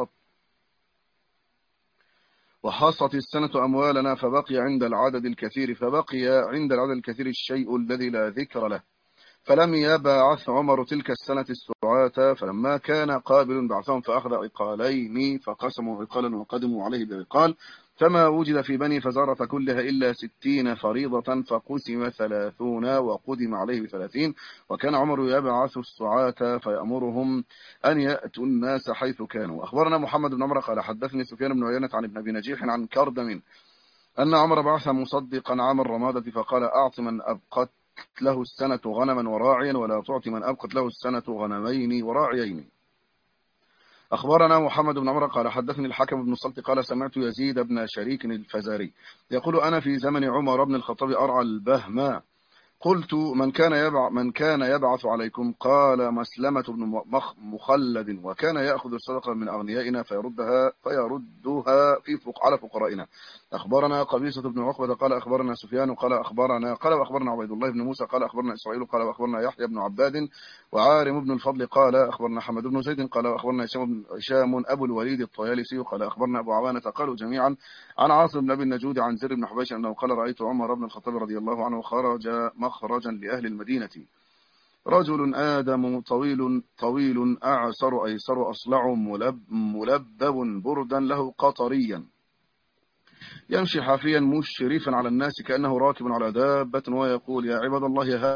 وحصت السنة أموالنا فبقي عند العدد الكثير الشيء الذي لا ذكر له فلم يبعث عمر تلك السنة السعاة، فلما كان قابل بعثهم فأخذ عقالين فقسموا عقالا وقدموا عليه بعقال، فما وجد في بني فزارة كلها إلا 60 فريضة، فقسم 30 وقدم عليه ب30. وكان عمر يبعث السعاة فيأمرهم أن يأتوا الناس حيث كانوا. أخبرنا محمد بن عمر قال حدثني سفيان بن عيينة عن ابن أبي نجيح عن كردم أن عمر بعث مصدقا عام الرمادة فقال أعط من أبقت له السنة غنما وراعيا، ولا تعطي من أبقت له السنة غنمين وراعيين. أخبرنا محمد بن عمر قال حدثني الحكم بن صلت قال سمعت يزيد بن شريك الفزاري يقول أنا في زمن عمر بن الخطاب أرعى البهماء، قلت من كان يبعث عليكم؟ قال مسلمة بن مخلد، وكان يأخذ الصدقة من أغنيائنا فيردها على فقرائنا. أخبرنا قبيصة بن عقبة قال أخبرنا سفيان قال وأخبرنا عبيد الله بن موسى قال أخبرنا إسرائيل قال وأخبرنا يحيى بن عباد وعارم بن الفضل قال أخبرنا حمد بن زيد قال وأخبرنا هشام أبو الوليد الطيالسي قال أخبرنا أبو عوانة قالوا جميعا عن عاصم بن أبي النجود عن زر بن حبيش أنه قال رأيت عمر بن الخطاب رضي الله عنه خرج مخرجا لأهل المدينة، رجل آدم طويل أعسر أيسر أصلع ملبب بردا له قطريا، يمشي حافيا مشرفا على الناس كأنه راكب على دابة، ويقول يا عباد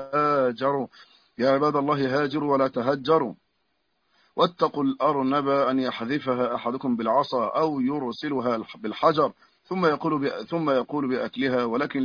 الله هاجروا ولا تهجروا، واتقوا الأرنب أن يحذفها أحدكم بالعصا أو يرسلها بالحجر، ثم يقول بأكلها، ولكن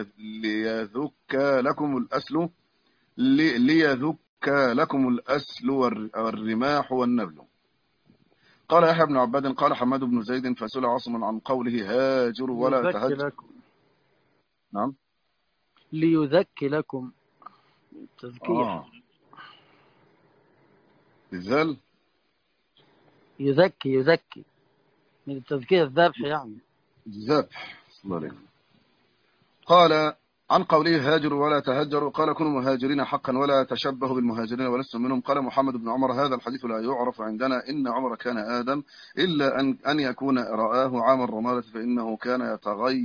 ليذك لكم الأسل والرماح والنبل. قال يحيى بن عباد قال حماد بن زيد فسئل عاصم عن قوله هاجر ولا تهجر. نعم ليذكي لكم تذكية. بالذال يذكي من التذكية الذبح يعني الذبح. الله عليك. قال عن قوله هاجر ولا تهجر قال كونوا مهاجرين حقا ولا تشبهوا بالمهاجرين ولستم منهم. قال محمد بن عمر هذا الحديث لا يعرف عندنا، إن عمر كان آدم إلا أن يكون رآه عام الرمادة فإنه كان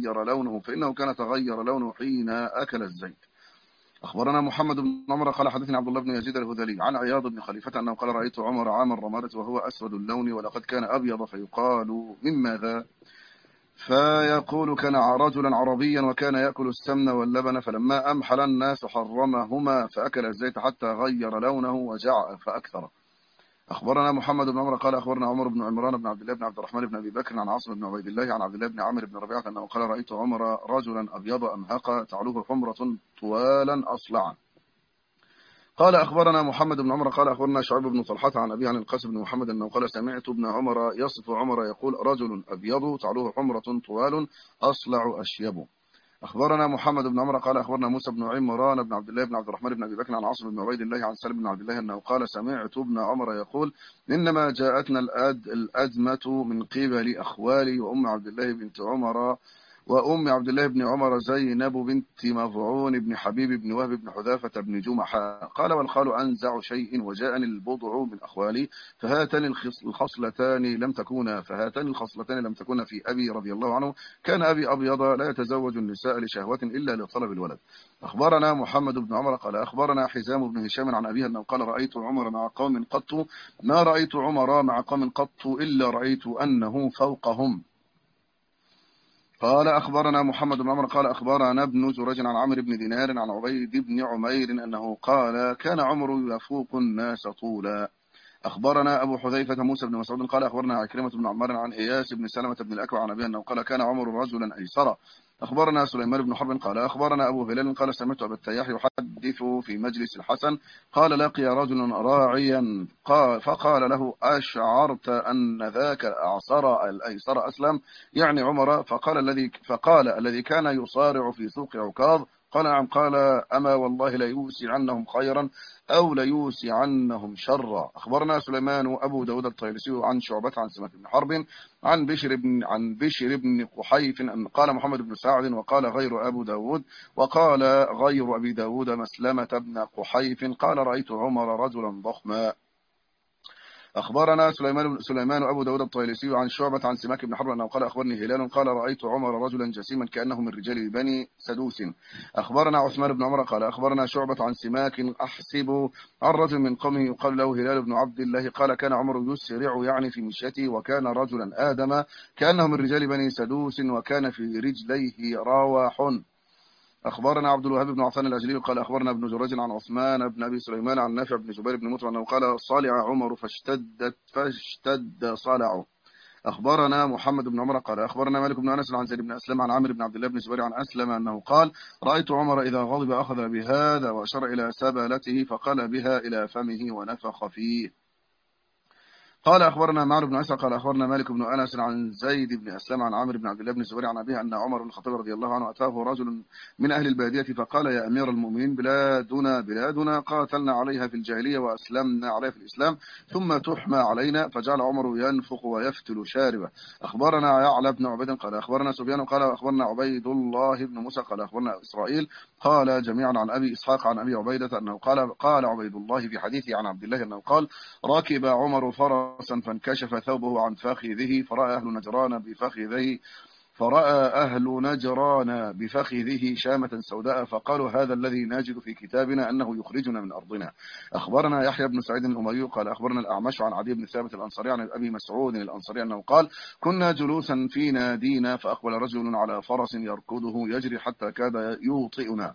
تغير لونه حين أكل الزيت. أخبرنا محمد بن عمر قال حدثني عبد الله بن يزيد الهذلي عن عياض بن خليفة أنه قال رأيت عمر عام الرمادة وهو أسود اللون ولقد كان أبيض، فيقال مماذا؟ فيقول كان رجلا عربيا وكان يأكل السمن واللبن، فلما أمحل الناس حرمهما فأكل الزيت حتى غير لونه وجع فأكثر. أخبرنا محمد بن عمر قال أخبرنا عمر بن عمران بن عبد الله بن عبد الرحمن بن أبي بكر عن عاصم بن عبيد الله عن عبد الله بن عامر بن ربيعة أنه قال رأيت عمر رجلا أبيض أمهق تعلوه حمرة طوالا أصلعا. قال أخبرنا محمد بن عمر قال أخبرنا شعيب بن طلحة عن أبي عن القاسم بن محمد أنه قال سمعت ابن عمر يصف عمر يقول رجل أبيض تعلوه حمرة طوال أصلع أشيب. أخبرنا محمد بن عمر قال أخبرنا موسى بن عمران بن عبد الله بن عبد الرحمن بن أبي بكر عن عاصم بن عبيد الله عن سالم بن عبد الله أنه قال سمعت ابن عمر يقول إنما جاءتنا الأزمة من قبل أخوالي وأم عبد الله بن عمر زينب بنت مضعون بن حبيب بن وهب بن حذافة بن جمحة. قال والخال أنزع شيء وجاءني البضع من أخوالي فهاتان الخصلتان لم تكونا في أبي رضي الله عنه، كان أبي أبيض لا يتزوج النساء لشهوة إلا لطلب الولد. أخبرنا محمد بن عمر قال أخبرنا حزام بن هشام عن أبيه أنه قال رأيت عمر مع قوم قط ما رأيت عمر مع قوم قط إلا رأيت أنه فوقهم. قال أخبرنا محمد بن عمر قال أخبرنا ابن جريج عن عمرو بن دينار عن عبيد بن عمير أنه قال كان عمر يفوق الناس طولا. أخبرنا أبو حذيفة موسى بن مسعود قال أخبرنا عكرمة بن عمار عن إياس بن سلمة بن الأكوع عن أبيه أنه قال كان عمر رجلا أيسر. أخبرنا سليمان بن حرب قال أخبرنا أبو هلال قال سمعت أبا التياح يحدث في مجلس الحسن قال لقي رجل راعيا فقال له أشعرت أن ذاك الأيسر أسلم يعني عمر؟ فقال الذي كان يصارع في سوق عكاظ قال نعم. قال أما والله ليوسعنهم خيرا أو ليوسعنهم شرا. أخبرنا سليمان أبو داود الطيالسي عن شعبة عن سماك بن حرب عن بشر بن قحيف أن قال محمد بن سعد وقال غير أبي داود مسلمة بن قحيف قال رأيت عمر رجلا ضخما. أخبرنا سليمان أبو داود الطيالسي عن شعبة عن سماك بن حرب أنه قال أخبرني هلال قال رأيت عمر رجلا جسيما كأنه من رجال بني سدوس. أخبرنا عثمان بن عمر قال أخبرنا شعبة عن سماك أحسب عن رجل من قومه يقال له هلال بن عبد الله قال كان عمر يسرع يعني في مشيته وكان رجلا آدم كأنه من رجال بني سدوس وكان في رجليه رواح. أخبرنا عبد الوهاب بن عفان الأجلي قال أخبرنا ابن جريج عن عثمان بن أبي سليمان عن نافع بن جبير بن مطعم أنه قال صالع عمر فاشتد صالعه. أخبرنا محمد بن عمر قال أخبرنا مالك بن أنس عن زيد بن أسلم عن عامر بن عبد الله بن زبير عن أسلم أنه قال رأيت عمر إذا غضب أخذ بهذا وأشار إلى سبلته فقال بها إلى فمه ونفخ فيه. قال أخبرنا معمر بن عيسى قال أخبرنا مالك بن أنس عن زيد بن أسلم عن عامر بن عبد الله بن الزبير عن أبيه أن عمر بن الخطاب رضي الله عنه أتاه رجل من أهل البادية فقال يا أمير المؤمنين بلادنا قاتلنا عليها في الجاهلية وأسلمنا عليها في الإسلام ثم تحمى علينا فجعل عمر ينفخ ويفتل شاربه. أخبرنا يعلى بن عبيد قال أخبرنا سفيان قال أخبرنا عبيد الله بن موسى قال أخبرنا إسرائيل قال جميعا عن أبي إسحاق عن أبي عبيدة أنه قال عبيد الله في حديثه عن عبد الله أنه قال ركب عمر فرسا فانكشف ثوبه عن فخذه فرأى أهل نجران بفخذه شامة سوداء فقالوا هذا الذي نجد في كتابنا أنه يخرجنا من أرضنا. أخبرنا يحيى بن سعيد الأموي قال أخبرنا الأعمش عن عدي بن ثابت الأنصاري عن أبي مسعود الأنصاري أنه قال كنا جلوسا في نادينا فأقبل رجل على فرس يركضه يجري حتى كاد يوطئنا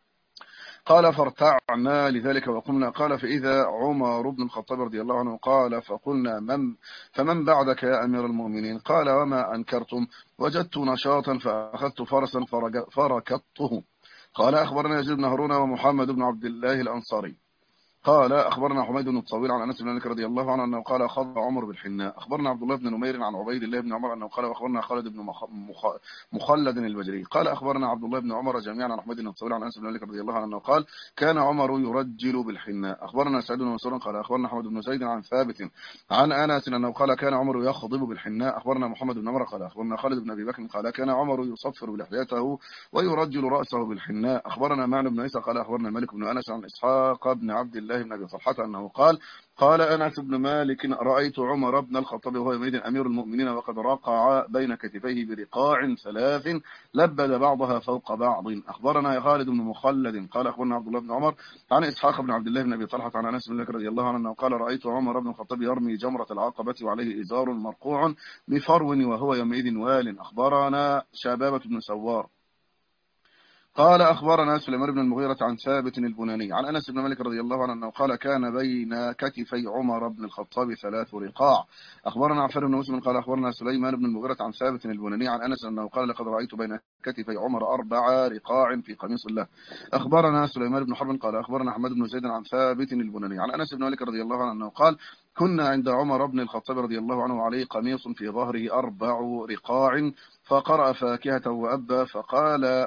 قال فارتعنا لذلك وقمنا قال فإذا عمر بن الخطاب رضي الله عنه قال فقلنا فمن بعدك يا أمير المؤمنين قال وما أنكرتم وجدت نشاطا فأخذت فرسا فركضته. قال أخبرنا يزيد بن هارون ومحمد بن عبد الله الأنصاري قال أخبرنا حميد بن الطويل عن أنس بن مالك رضي الله عنه أنه قال خض عمر بالحناء. أخبرنا عبد الله بن نمير عن عبيد الله بن عمر أنه قال أخبرنا خالد بن مخلد البجري قال أخبرنا عبد الله بن عمر جميعا عن حميد بن الطويل عن أنس بن مالك رضي الله عنه أنه قال كان عمر يرجل بالحناء. أخبرنا سعيد بن منصور قال أخبرنا حمد بن زيد عن ثابت عن أنس أنه قال كان عمر يخضب بالحناء. أخبرنا محمد بن عمر قال أخبرنا خالد بن أبي بكر قال كان عمر يصفر بلحيته ويرجل رأسه بالحناء. أخبرنا معن بن عيسى قال أخبرنا مالك بن أنس عن إسحاق بن عبد الله بن أبي طلحة أنه قال أنس بن مالك رأيت عمر بن الخطاب وهو يومئذ أمير المؤمنين وقد رقع بين كتفيه برقاع 3 لبد بعضها فوق بعض. أخبرنا خالد بن مخلد قال أخبرنا عبد الله بن عمر عن إسحاق بن عبد الله بن أبي طلحة عن أنس بن مالك رضي الله عنه قال رأيت عمر بن الخطاب يرمي جمرة العقبة وعليه إزار مرقوع بفرو وهو يومئذ وال. أخبرنا شبابة بن سوار قال أخبرنا سليمان بن المغيرة عن ثابت البناني عن أنس بن مالك رضي الله عنه قال كان بين كتفي عمر بن الخطاب 3 رقاع. أخبرنا عفان بن مسلم قال أخبرنا سليمان بن المغيرة عن ثابت البناني عن أنس أنه قال لقد رأيت بين كتفي عمر 4 رقاع في قميص له. أخبرنا سليمان بن حرب قال أخبرنا أحمد بن زيد عن ثابت البناني عن أنس بن مالك رضي الله عنه قال كنا عند عمر بن الخطاب رضي الله عنه عليه قميص في ظهره 4 رقاع فقرأ فاكهة وأبى فقال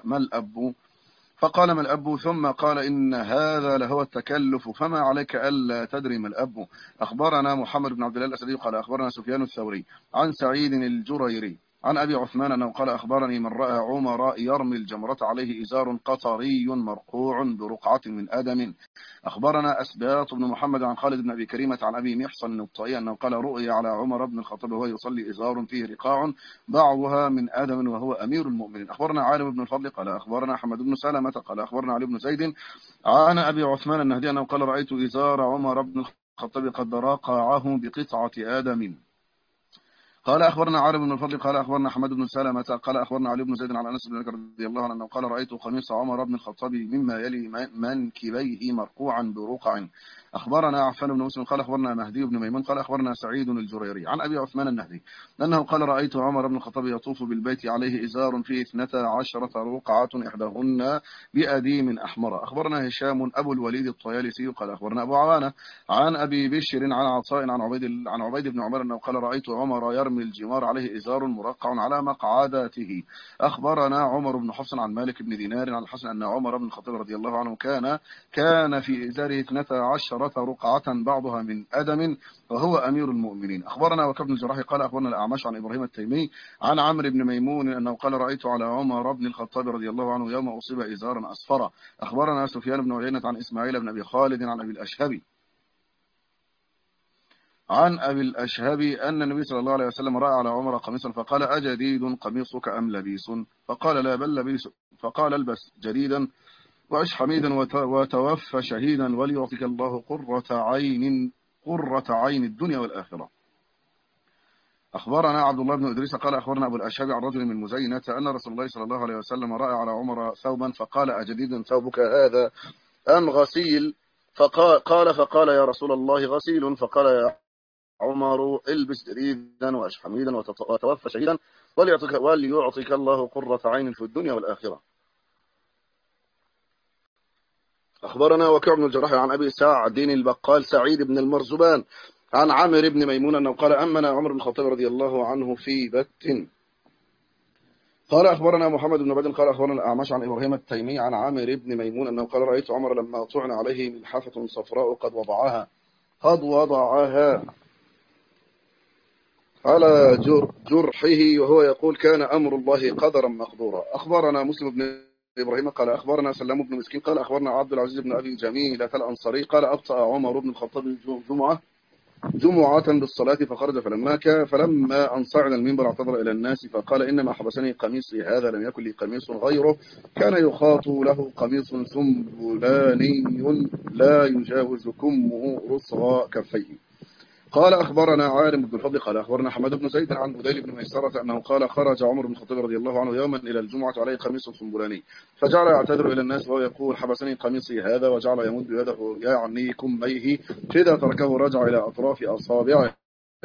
ما الأب ثم قال إن هذا لهو التكلف فما عليك ألا تدري ما الأب. أخبرنا محمد بن عبد الله الأسدي قال أخبرنا سفيان الثوري عن سعيد الجريري عن أبي عثمان أنه قال أخبرني من رأى عمر يرمي الجمرة عليه إزار قطري مرقوع برقعة من آدم. أخبرنا أسباط بن محمد عن خالد بن أبي كريمة عن أبي محصن الطائي أنه قال رؤي على عمر بن الخطاب وهو يصلي إزار فيه رقاع بعضها من آدم وهو أمير المؤمنين. أخبرنا عالم بن الفضل قال أخبرنا حمد بن سلمة قال أخبرنا علي بن زيد عن أبي عثمان النهدي أنه قال رأيت إزار عمر بن الخطاب قد رقعه بقطعة آدم. قال أخبرنا عارب بن الفضل قال أخبرنا حمد بن سلمة قال أخبرنا علي بن زيد عن أنس بن مالك رضي الله عنه قال رأيت قميص عمر بن الخطاب مما يلي منكبيه مرقوعا برقع. أخبرنا عفان بن مسلم قال أخبرنا مهدي بن ميمون قال أخبرنا سعيد الجريري عن أبي عثمان النهدي أنه قال رأيت عمر بن الخطاب يطوف بالبيت عليه إزار فيه 12 رقعة إحداهن بأديم أحمر. أخبرنا هشام أبو الوليد الطيالسي قال أخبرنا أبو عوانة عن أبي بشر عن عطاء عن عبيد بن عمر أنه قال رأيت عمر يرمي الجمار عليه إزار مرقع على مقعداته. أخبرنا عمر بن حفص عن مالك بن دينار عن الحسن أن عمر بن الخطاب رضي الله عنه كان في إزاره 12 رقعة بعضها من أدم وهو أمير المؤمنين. أخبرنا وكبن الجراح قال أخبرنا الأعمش عن إبراهيم التيمي عن عمرو بن ميمون أنه قال رأيت على عمر بن الخطاب رضي الله عنه يوم أصيب إزارا أصفر. أخبرنا سفيان بن عيينة عن إسماعيل بن أبي خالد عن أبي الأشهبي عن أبي الأشهب أن النبي صلى الله عليه وسلم رأى على عمر قميصا فقال: أجديد قميصك أم لبيس؟ فقال: لا، بل لبيس. فقال: البس جديدا وعش حميدا وتوفى شهيدا وليعطيك الله قرة عين الدنيا والآخرة. أخبرنا عبد الله بن إدريس قال أخبرنا أبو الأشهب عن رجل من مزينة أن رسول الله صلى الله عليه وسلم رأى على عمر ثوبا فقال: أجديد ثوبك هذا أم غسيل؟ فقال يا رسول الله: غسيل. فقال: يا عمر البس جديدا وعش حميدا وتوفى شهيدا وليعطيك الله قرة عين في الدنيا والآخرة. أخبرنا وكيع بن الجراح عن أبي سعد البقال سعيد بن المرزبان عن عامر بن ميمون أنه قال: أمن عمر بن الخطاب رضي الله عنه في بت. قال أخبرنا محمد بن بدر قال أخبرنا الأعمش عن إبراهيم التيمي عن عامر بن ميمون أنه قال: رأيت عمر لما طعن عليه ملحفة صفراء قد وضعها على جرحه وهو يقول: كان أمر الله قدرا مقدورا. أخبرنا مسلم بن إبراهيم قال أخبرنا سلام بن مسكين قال أخبرنا عبد العزيز بن أبي جميلة الأنصاري قال: أبطأ عمر بن الخطاب جمعة بالصلاة فخرج فلما أن صعد المنبر اعتذر إلى الناس فقال: إنما حبسني قميصي هذا، لم يكن لي قميص غيره، كان يخاط له قميص سنبلاني لا يجاوز كمه رصغ كفيه. قال أخبرنا عارم بن الفضل قال أخبرنا حماد بن زيد عن بديل بن ميسرة أنه قال: خرج عمر بن الخطاب رضي الله عنه يوما إلى الجمعة عليه قميص سنبلاني فجعل يعتذر إلى الناس وهو يقول: حبسني قميصي هذا، وجعل يمد يده يعني كميه، فإذا تركه رجع إلى أطراف أصابعه.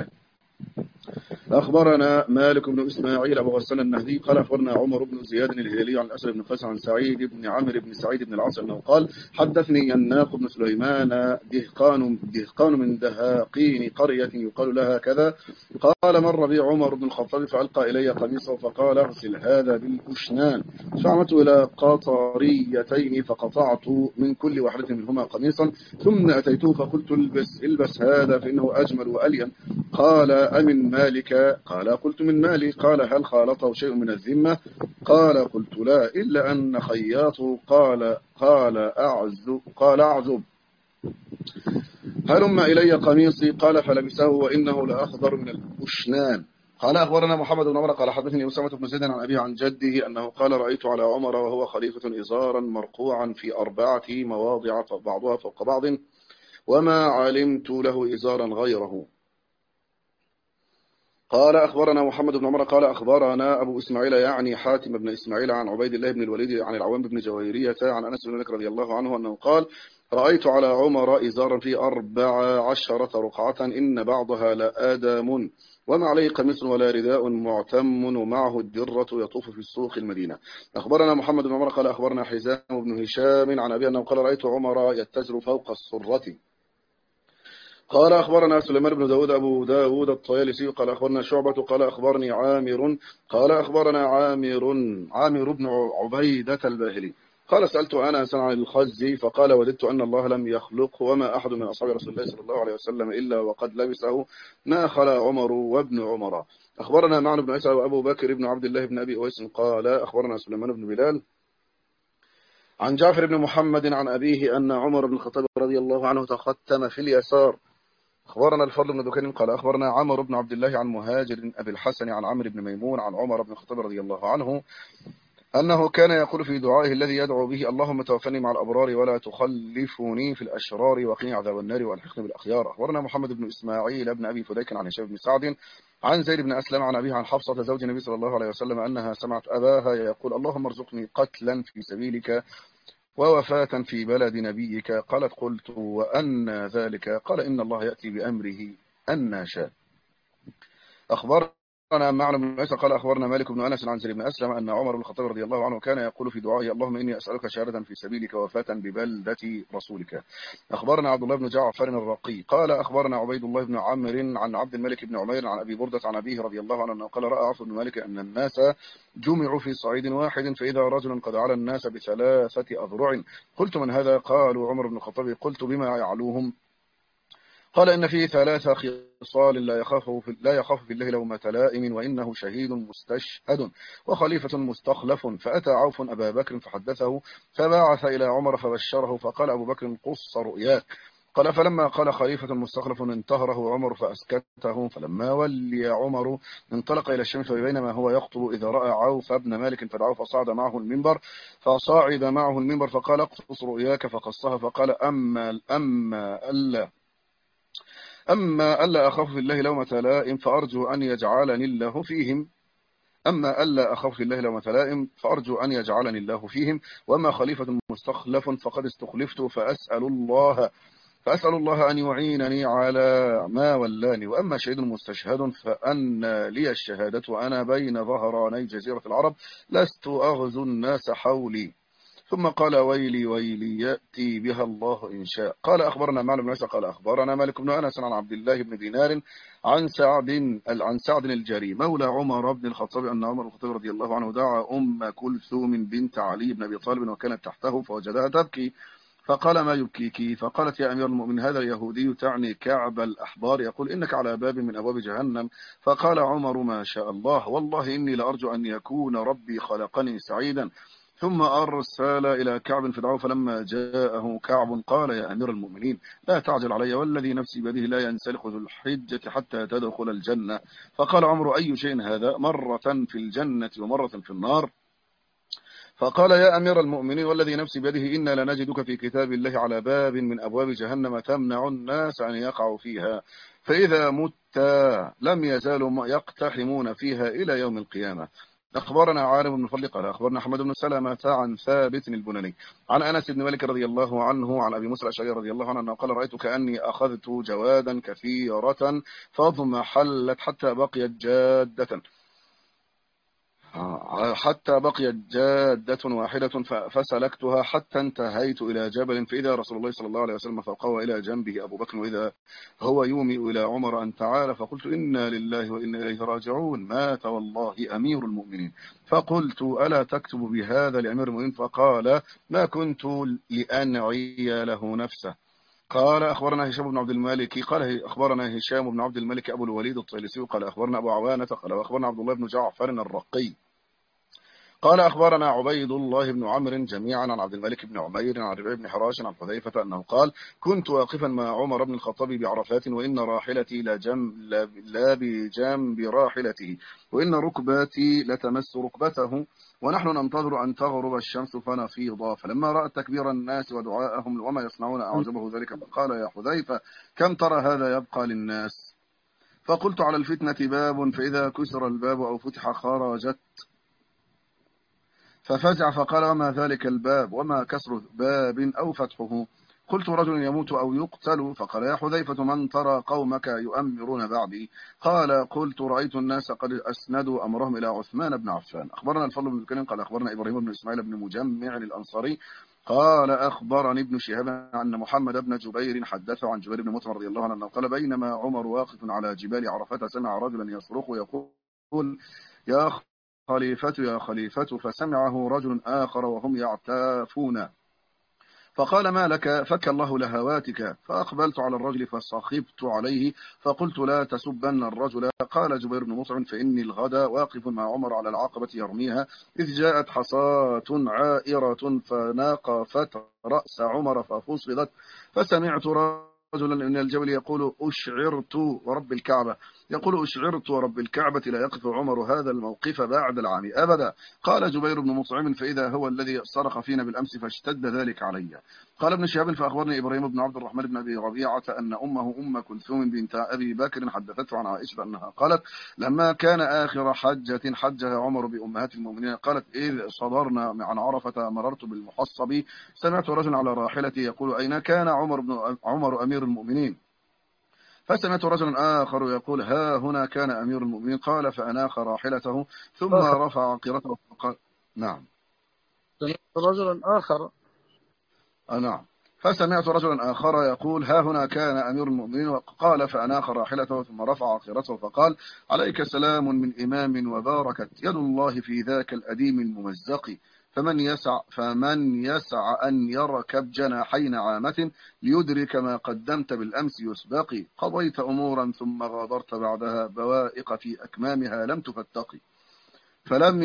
أخبرنا مالك بن إسماعيل أبو غسان النهدي قال أخبرنا عمر بن زياد الهلالي عن الأسد بن قيس عن سعيد بن عمرو بن سعيد بن العاص أنه قال: حدثني يناق بن سليمان دهقان من دهاقين قرية يقال لها كذا قال: مر بي عمر بن الخطاب فألقى إلي قميصه فقال: اغسل هذا بالأشنان. فعمدت إلى قطريتين فقطعت من كل واحدة منهما قميصا، ثم أتيته فقلت: البس هذا فإنه أجمل وألين. قال: أمن مالك؟ قال: قلت: من مالي. قال: هل خالطه شيء من الذمة؟ قال: قلت: لا، إلا أن خياطه. قال أعزب هلم إلي قميصي. قال: فلبسه وإنه لأخضر من الأشنان. قال أخبرنا محمد بن عمر قال حدثني أسامة بن زيد عن أبيه عن جده أنه قال: رأيت على عمر وهو خليفة إزارا مرقوعا في 4 مواضع بعضها فوق بعض، وما علمت له إزارا غيره. قال أخبرنا محمد بن عمر قال أخبرنا أبو إسماعيل يعني حاتم بن إسماعيل عن عبيد الله بن الوليد عن العوام بن جويرية عن أنس بن مالك رضي الله عنه أنه قال: رأيت على عمر إزارا في 14 رقعة إن بعضها لآدم، وما عليه قميص ولا رداء معتم، ومعه الدرة يطوف في السوق المدينة. أخبرنا محمد بن عمر قال أخبرنا حزام بن هشام عن أبي أنه قال: رأيت عمر يتجر فوق السرة. قال أخبرنا سليمان بن داود أبو داود الطيالسي قال أخبرنا شعبة قال أخبرني عامر قال أخبرنا عامر بن عبيدة الباهلي قال: سألت أنس عن الخز فقال: وددت أن الله لم يخلقه، وما أحد من أصحاب رسول الله صلى الله عليه وسلم إلا وقد لبسه ما خلا عمر وابن عمر. أخبرنا معن بن عيسى وأبو بكر بن عبد الله بن أبي أويس قال أخبرنا سليمان بن بلال عن جعفر بن محمد عن أبيه أن عمر بن الخطاب رضي الله عنه تختم في اليسار. أخبرنا الفضل بن دكين قال أخبرنا عمرو بن عبد الله عن مهاجر أبي الحسن عن عمرو بن ميمون عن عمر بن الخطاب رضي الله عنه أنه كان يقول في دعائه الذي يدعو به: اللهم توفني مع الأبرار ولا تخلفني في الأشرار وقني عذاب النار وألحقني بالأخيار. أخبرنا محمد بن إسماعيل بن أبي فديك عن هشام بن سعد عن زيد بن أسلم عن أبيه عن حفصة زوج النبي صلى الله عليه وسلم أنها سمعت أباها يقول: اللهم ارزقني قتلا في سبيلك ووفاة في بلد نبيك. قالت: قلت: وأن ذلك؟ قال: إن الله يأتي بأمره أن شاء. أخبرنا معن بن عيسى قال أخبرنا مالك بن أنس عن زيد بن أسلم أن عمر بن الخطاب رضي الله عنه كان يقول في دعائه: اللهم إني أسألك شهادة في سبيلك ووفاة ببلدة رسولك. أخبرنا عبد الله بن جعفر الرقي قال أخبرنا عبيد الله بن عمرو عن عبد الملك بن عمير عن أبي بردة عن أبيه رضي الله عنه أنه قال: رأى عوف بن مالك أن الناس جمعوا في صعيد واحد فإذا رجل قد على الناس ب3 أذرع. قلت: من هذا؟ قالوا: عمر بن الخطاب. قلت: بما يعلوهم؟ قال: إن فيه 3 خصال لا يخاف في الله لومة لائم، وإنه شهيد مستشهد وخليفة مستخلف. فأتى عوف أبا بكر فحدثه، فبعث إلى عمر فبشره، فقال أبو بكر: قص رؤياك. قال فلما قال خليفة مستخلف انتهره عمر فأسكته، فلما ولي عمر انطلق إلى الشمس، وبينما هو يخطب إذا رأى عوف بن مالك فدعاه فصعد معه المنبر فقال اقصص رؤياك فقصها، فقال أما ألا أخاف في الله لومة لائم فأرجو أن يجعلني الله فيهم. وأما خليفة مستخلف فقد استخلفت فأسأل الله أن يعينني على ما ولاني. وأما شهيد مستشهد فأن لي الشهادة وأنا بين ظهراني جزيرة العرب لست أغزو الناس حولي. ثم قال ويلي ويلي يأتي بها الله إن شاء. قال أخبرنا معن بن عيسى قال أخبرنا مالك بن أنس عن عبد الله بن دينار عن سعد الجري مولى عمر بن الخطاب أن عمر بن الخطاب رضي الله عنه دعا أم كلثوم بنت علي بن أبي طالب وكانت تحته فوجدها تبكي، فقال ما يبكيك؟ فقالت يا أمير المؤمنين هذا اليهودي تعني كعب الأحبار يقول إنك على باب من أبواب جهنم. فقال عمر ما شاء الله، والله إني لأرجو أن يكون ربي خلقني سعيدا. ثم أرسل إلى كعب فدعوه، فلما جاءه كعب قال يا أمير المؤمنين لا تعجل علي، والذي نفسي بيده لا ينسلخ ذو الحجة حتى تدخل الجنة. فقال عمر أي شيء هذا؟ مرة في الجنة ومرة في النار. فقال يا أمير المؤمنين والذي نفسي بيده إنا لنجدك في كتاب الله على باب من أبواب جهنم تمنع الناس أن يقعوا فيها، فإذا مت لم يزالوا يقتحمون فيها إلى يوم القيامة. أخبرنا عارم بن فضل قال أخبرنا أحمد بن سلمة عن ثابت البناني عن أنس بن مالك رضي الله عنه عن أبي موسى الأشعري رضي الله عنه قال رأيت كأني أخذت جوادا كثيرة فاضمحلت حتى بقيت جادة واحدة فسلكتها حتى انتهيت إلى جبل، فإذا رسول الله صلى الله عليه وسلم فوقه وإلى جنبه أبو بكر وإذا هو يومي إلى عمر أن تعالى، فقلت إنا لله وإنا إليه راجعون، مات والله أمير المؤمنين. فقلت ألا تكتب بهذا لأمير المؤمنين؟ فقال ما كنت لأنعي له نفسه. قال أخبرنا هشام بن عبد الملك قال أخبرنا هشام بن عبد الملك أبو الوليد الطيلسي قال أخبرنا أبو عوانة قال أخبرنا عبد الله بن جعفر الرقي قال أخبرنا عبيد الله بن عمرو جميعا عن عبد الملك بن عمير عن ربيع بن حراش عن حذيفة أنه قال كنت واقفا مع عمر بن الخطاب بعرفات وإن راحلتي لا بجنب راحلته وإن ركباتي لتمس ركبته ونحن ننتظر أن تغرب الشمس فنفيض، فلما رأى تكبير الناس ودعاءهم وما يصنعون أعجبه ذلك فقال يا حذيفة كم ترى هذا يبقى للناس؟ فقلت على الفتنة باب فإذا كسر الباب أو فتح خرجت، ففزع فقال وما ذلك الباب وما كسر باب أو فتحه؟ قلت رجل يموت أو يقتل. فقال يا حذيفة من ترى قومك يؤمرون بعدي؟ قال قلت رأيت الناس قد أسندوا أمرهم إلى عثمان بن عفان. أخبرنا الفضل بن بكر قال أخبرنا إبراهيم بن إسماعيل بن مجمع الأنصاري قال أخبرني ابن شهاب أن محمد بن جبير حدثه عن جبير بن مطعم رضي الله عنه قال بينما عمر واقف على جبال عرفات سمع رجلا يصرخ يقول يا خليفة فسمعه رجل آخر وهم يعتافون فقال ما لك؟ فك الله لهواتك. فأقبلت على الرجل فصخبت عليه فقلت لا تسبن الرجل. قال جبير بن مطعم فإني الغدا واقف مع عمر على العقبة يرميها إذ جاءت حصاة عائرة فناقفت رأس عمر ففصلت، فسمعت رجلا من الجبل يقول أشعرت ورب الكعبة لا يقف عمر هذا الموقف بعد العام أبدا. قال جبير بن مطعم فإذا هو الذي صرخ فينا بالأمس فاشتد ذلك علي. قال ابن شهاب فأخبرني إبراهيم بن عبد الرحمن بن أبي ربيعة أن أمه أم كلثوم بنت أبي بكر حدثته عن عائشة أنها قالت لما كان آخر حجة حجها عمر بأمهات المؤمنين قالت إذ صدرنا عن عرفة مررت بالمحصب سمعت رجلا على راحلتي يقول أين كان عمر أمير المؤمنين؟ فسمعت رجلا آخر يقول ها هنا كان أمير المؤمنين. قال فأناخ راحلته ثم رفع عقيرته فقال نعم. نعم. فسمعت رجلا آخر يقول ها هنا كان أمير المؤمنين وقال فأناخ راحلته ثم رفع عقيرته فقال عليك سلام من إمام وباركت يد الله في ذاك الأديم الممزق، فمن يسع أن يركب جناحين عامة ليدرك ما قدمت بالأمس يسبقي، قضيت أمورا ثم غادرت بعدها بوائق في أكمامها لم تفتقي، فلم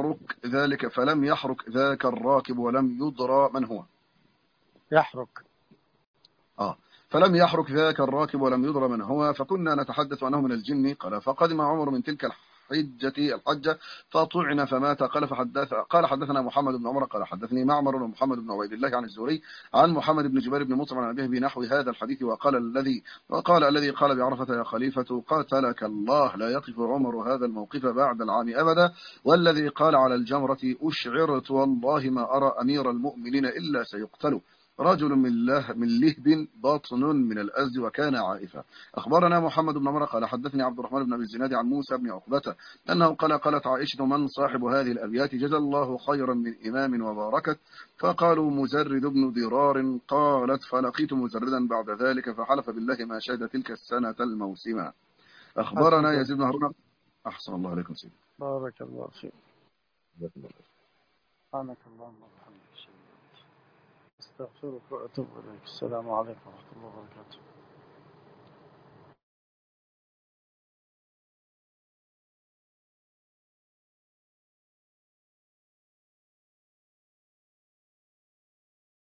يحرك ذاك الراكب ولم يدرى من هو. فلم يحرك ذاك الراكب ولم يدر من هو، فكنا نتحدث أنه من الجن. قال فقدم عمر من تلك الحجة فطعن فمات. قال حدثنا محمد بن عمر قال حدثني معمر ومحمد بن عبيد الله عن الزهري عن محمد بن جبير بن مطعم عن أبيه بنحو هذا الحديث. وقال الذي قال بعرفة يا خليفة قاتلك الله لا يقف عمر هذا الموقف بعد العام أبدا، والذي قال على الجمرة أشعرت والله ما أرى أمير المؤمنين إلا سيقتل رجل من لهب باطن من الأزد وكان عائفا. أخبرنا محمد بن عمر قال حدثني عبد الرحمن بن أبي الزناد عن موسى بن عقبة أنه قالت عائشة من صاحب هذه الأبيات جزى الله خيرا من إمام وباركت. فقالوا مزرد بن ضرار. قالت فلقيت مزردا بعد ذلك فحلف بالله ما شهد تلك السنة الموسمة. أخبرنا يزيد بن هارون. أحسن الله عليكم سيدي. بارك الله فيك. سبحانك اللهم وبحمدك استغفرك وأتوب إليك. السلام عليكم ورحمة الله وبركاته.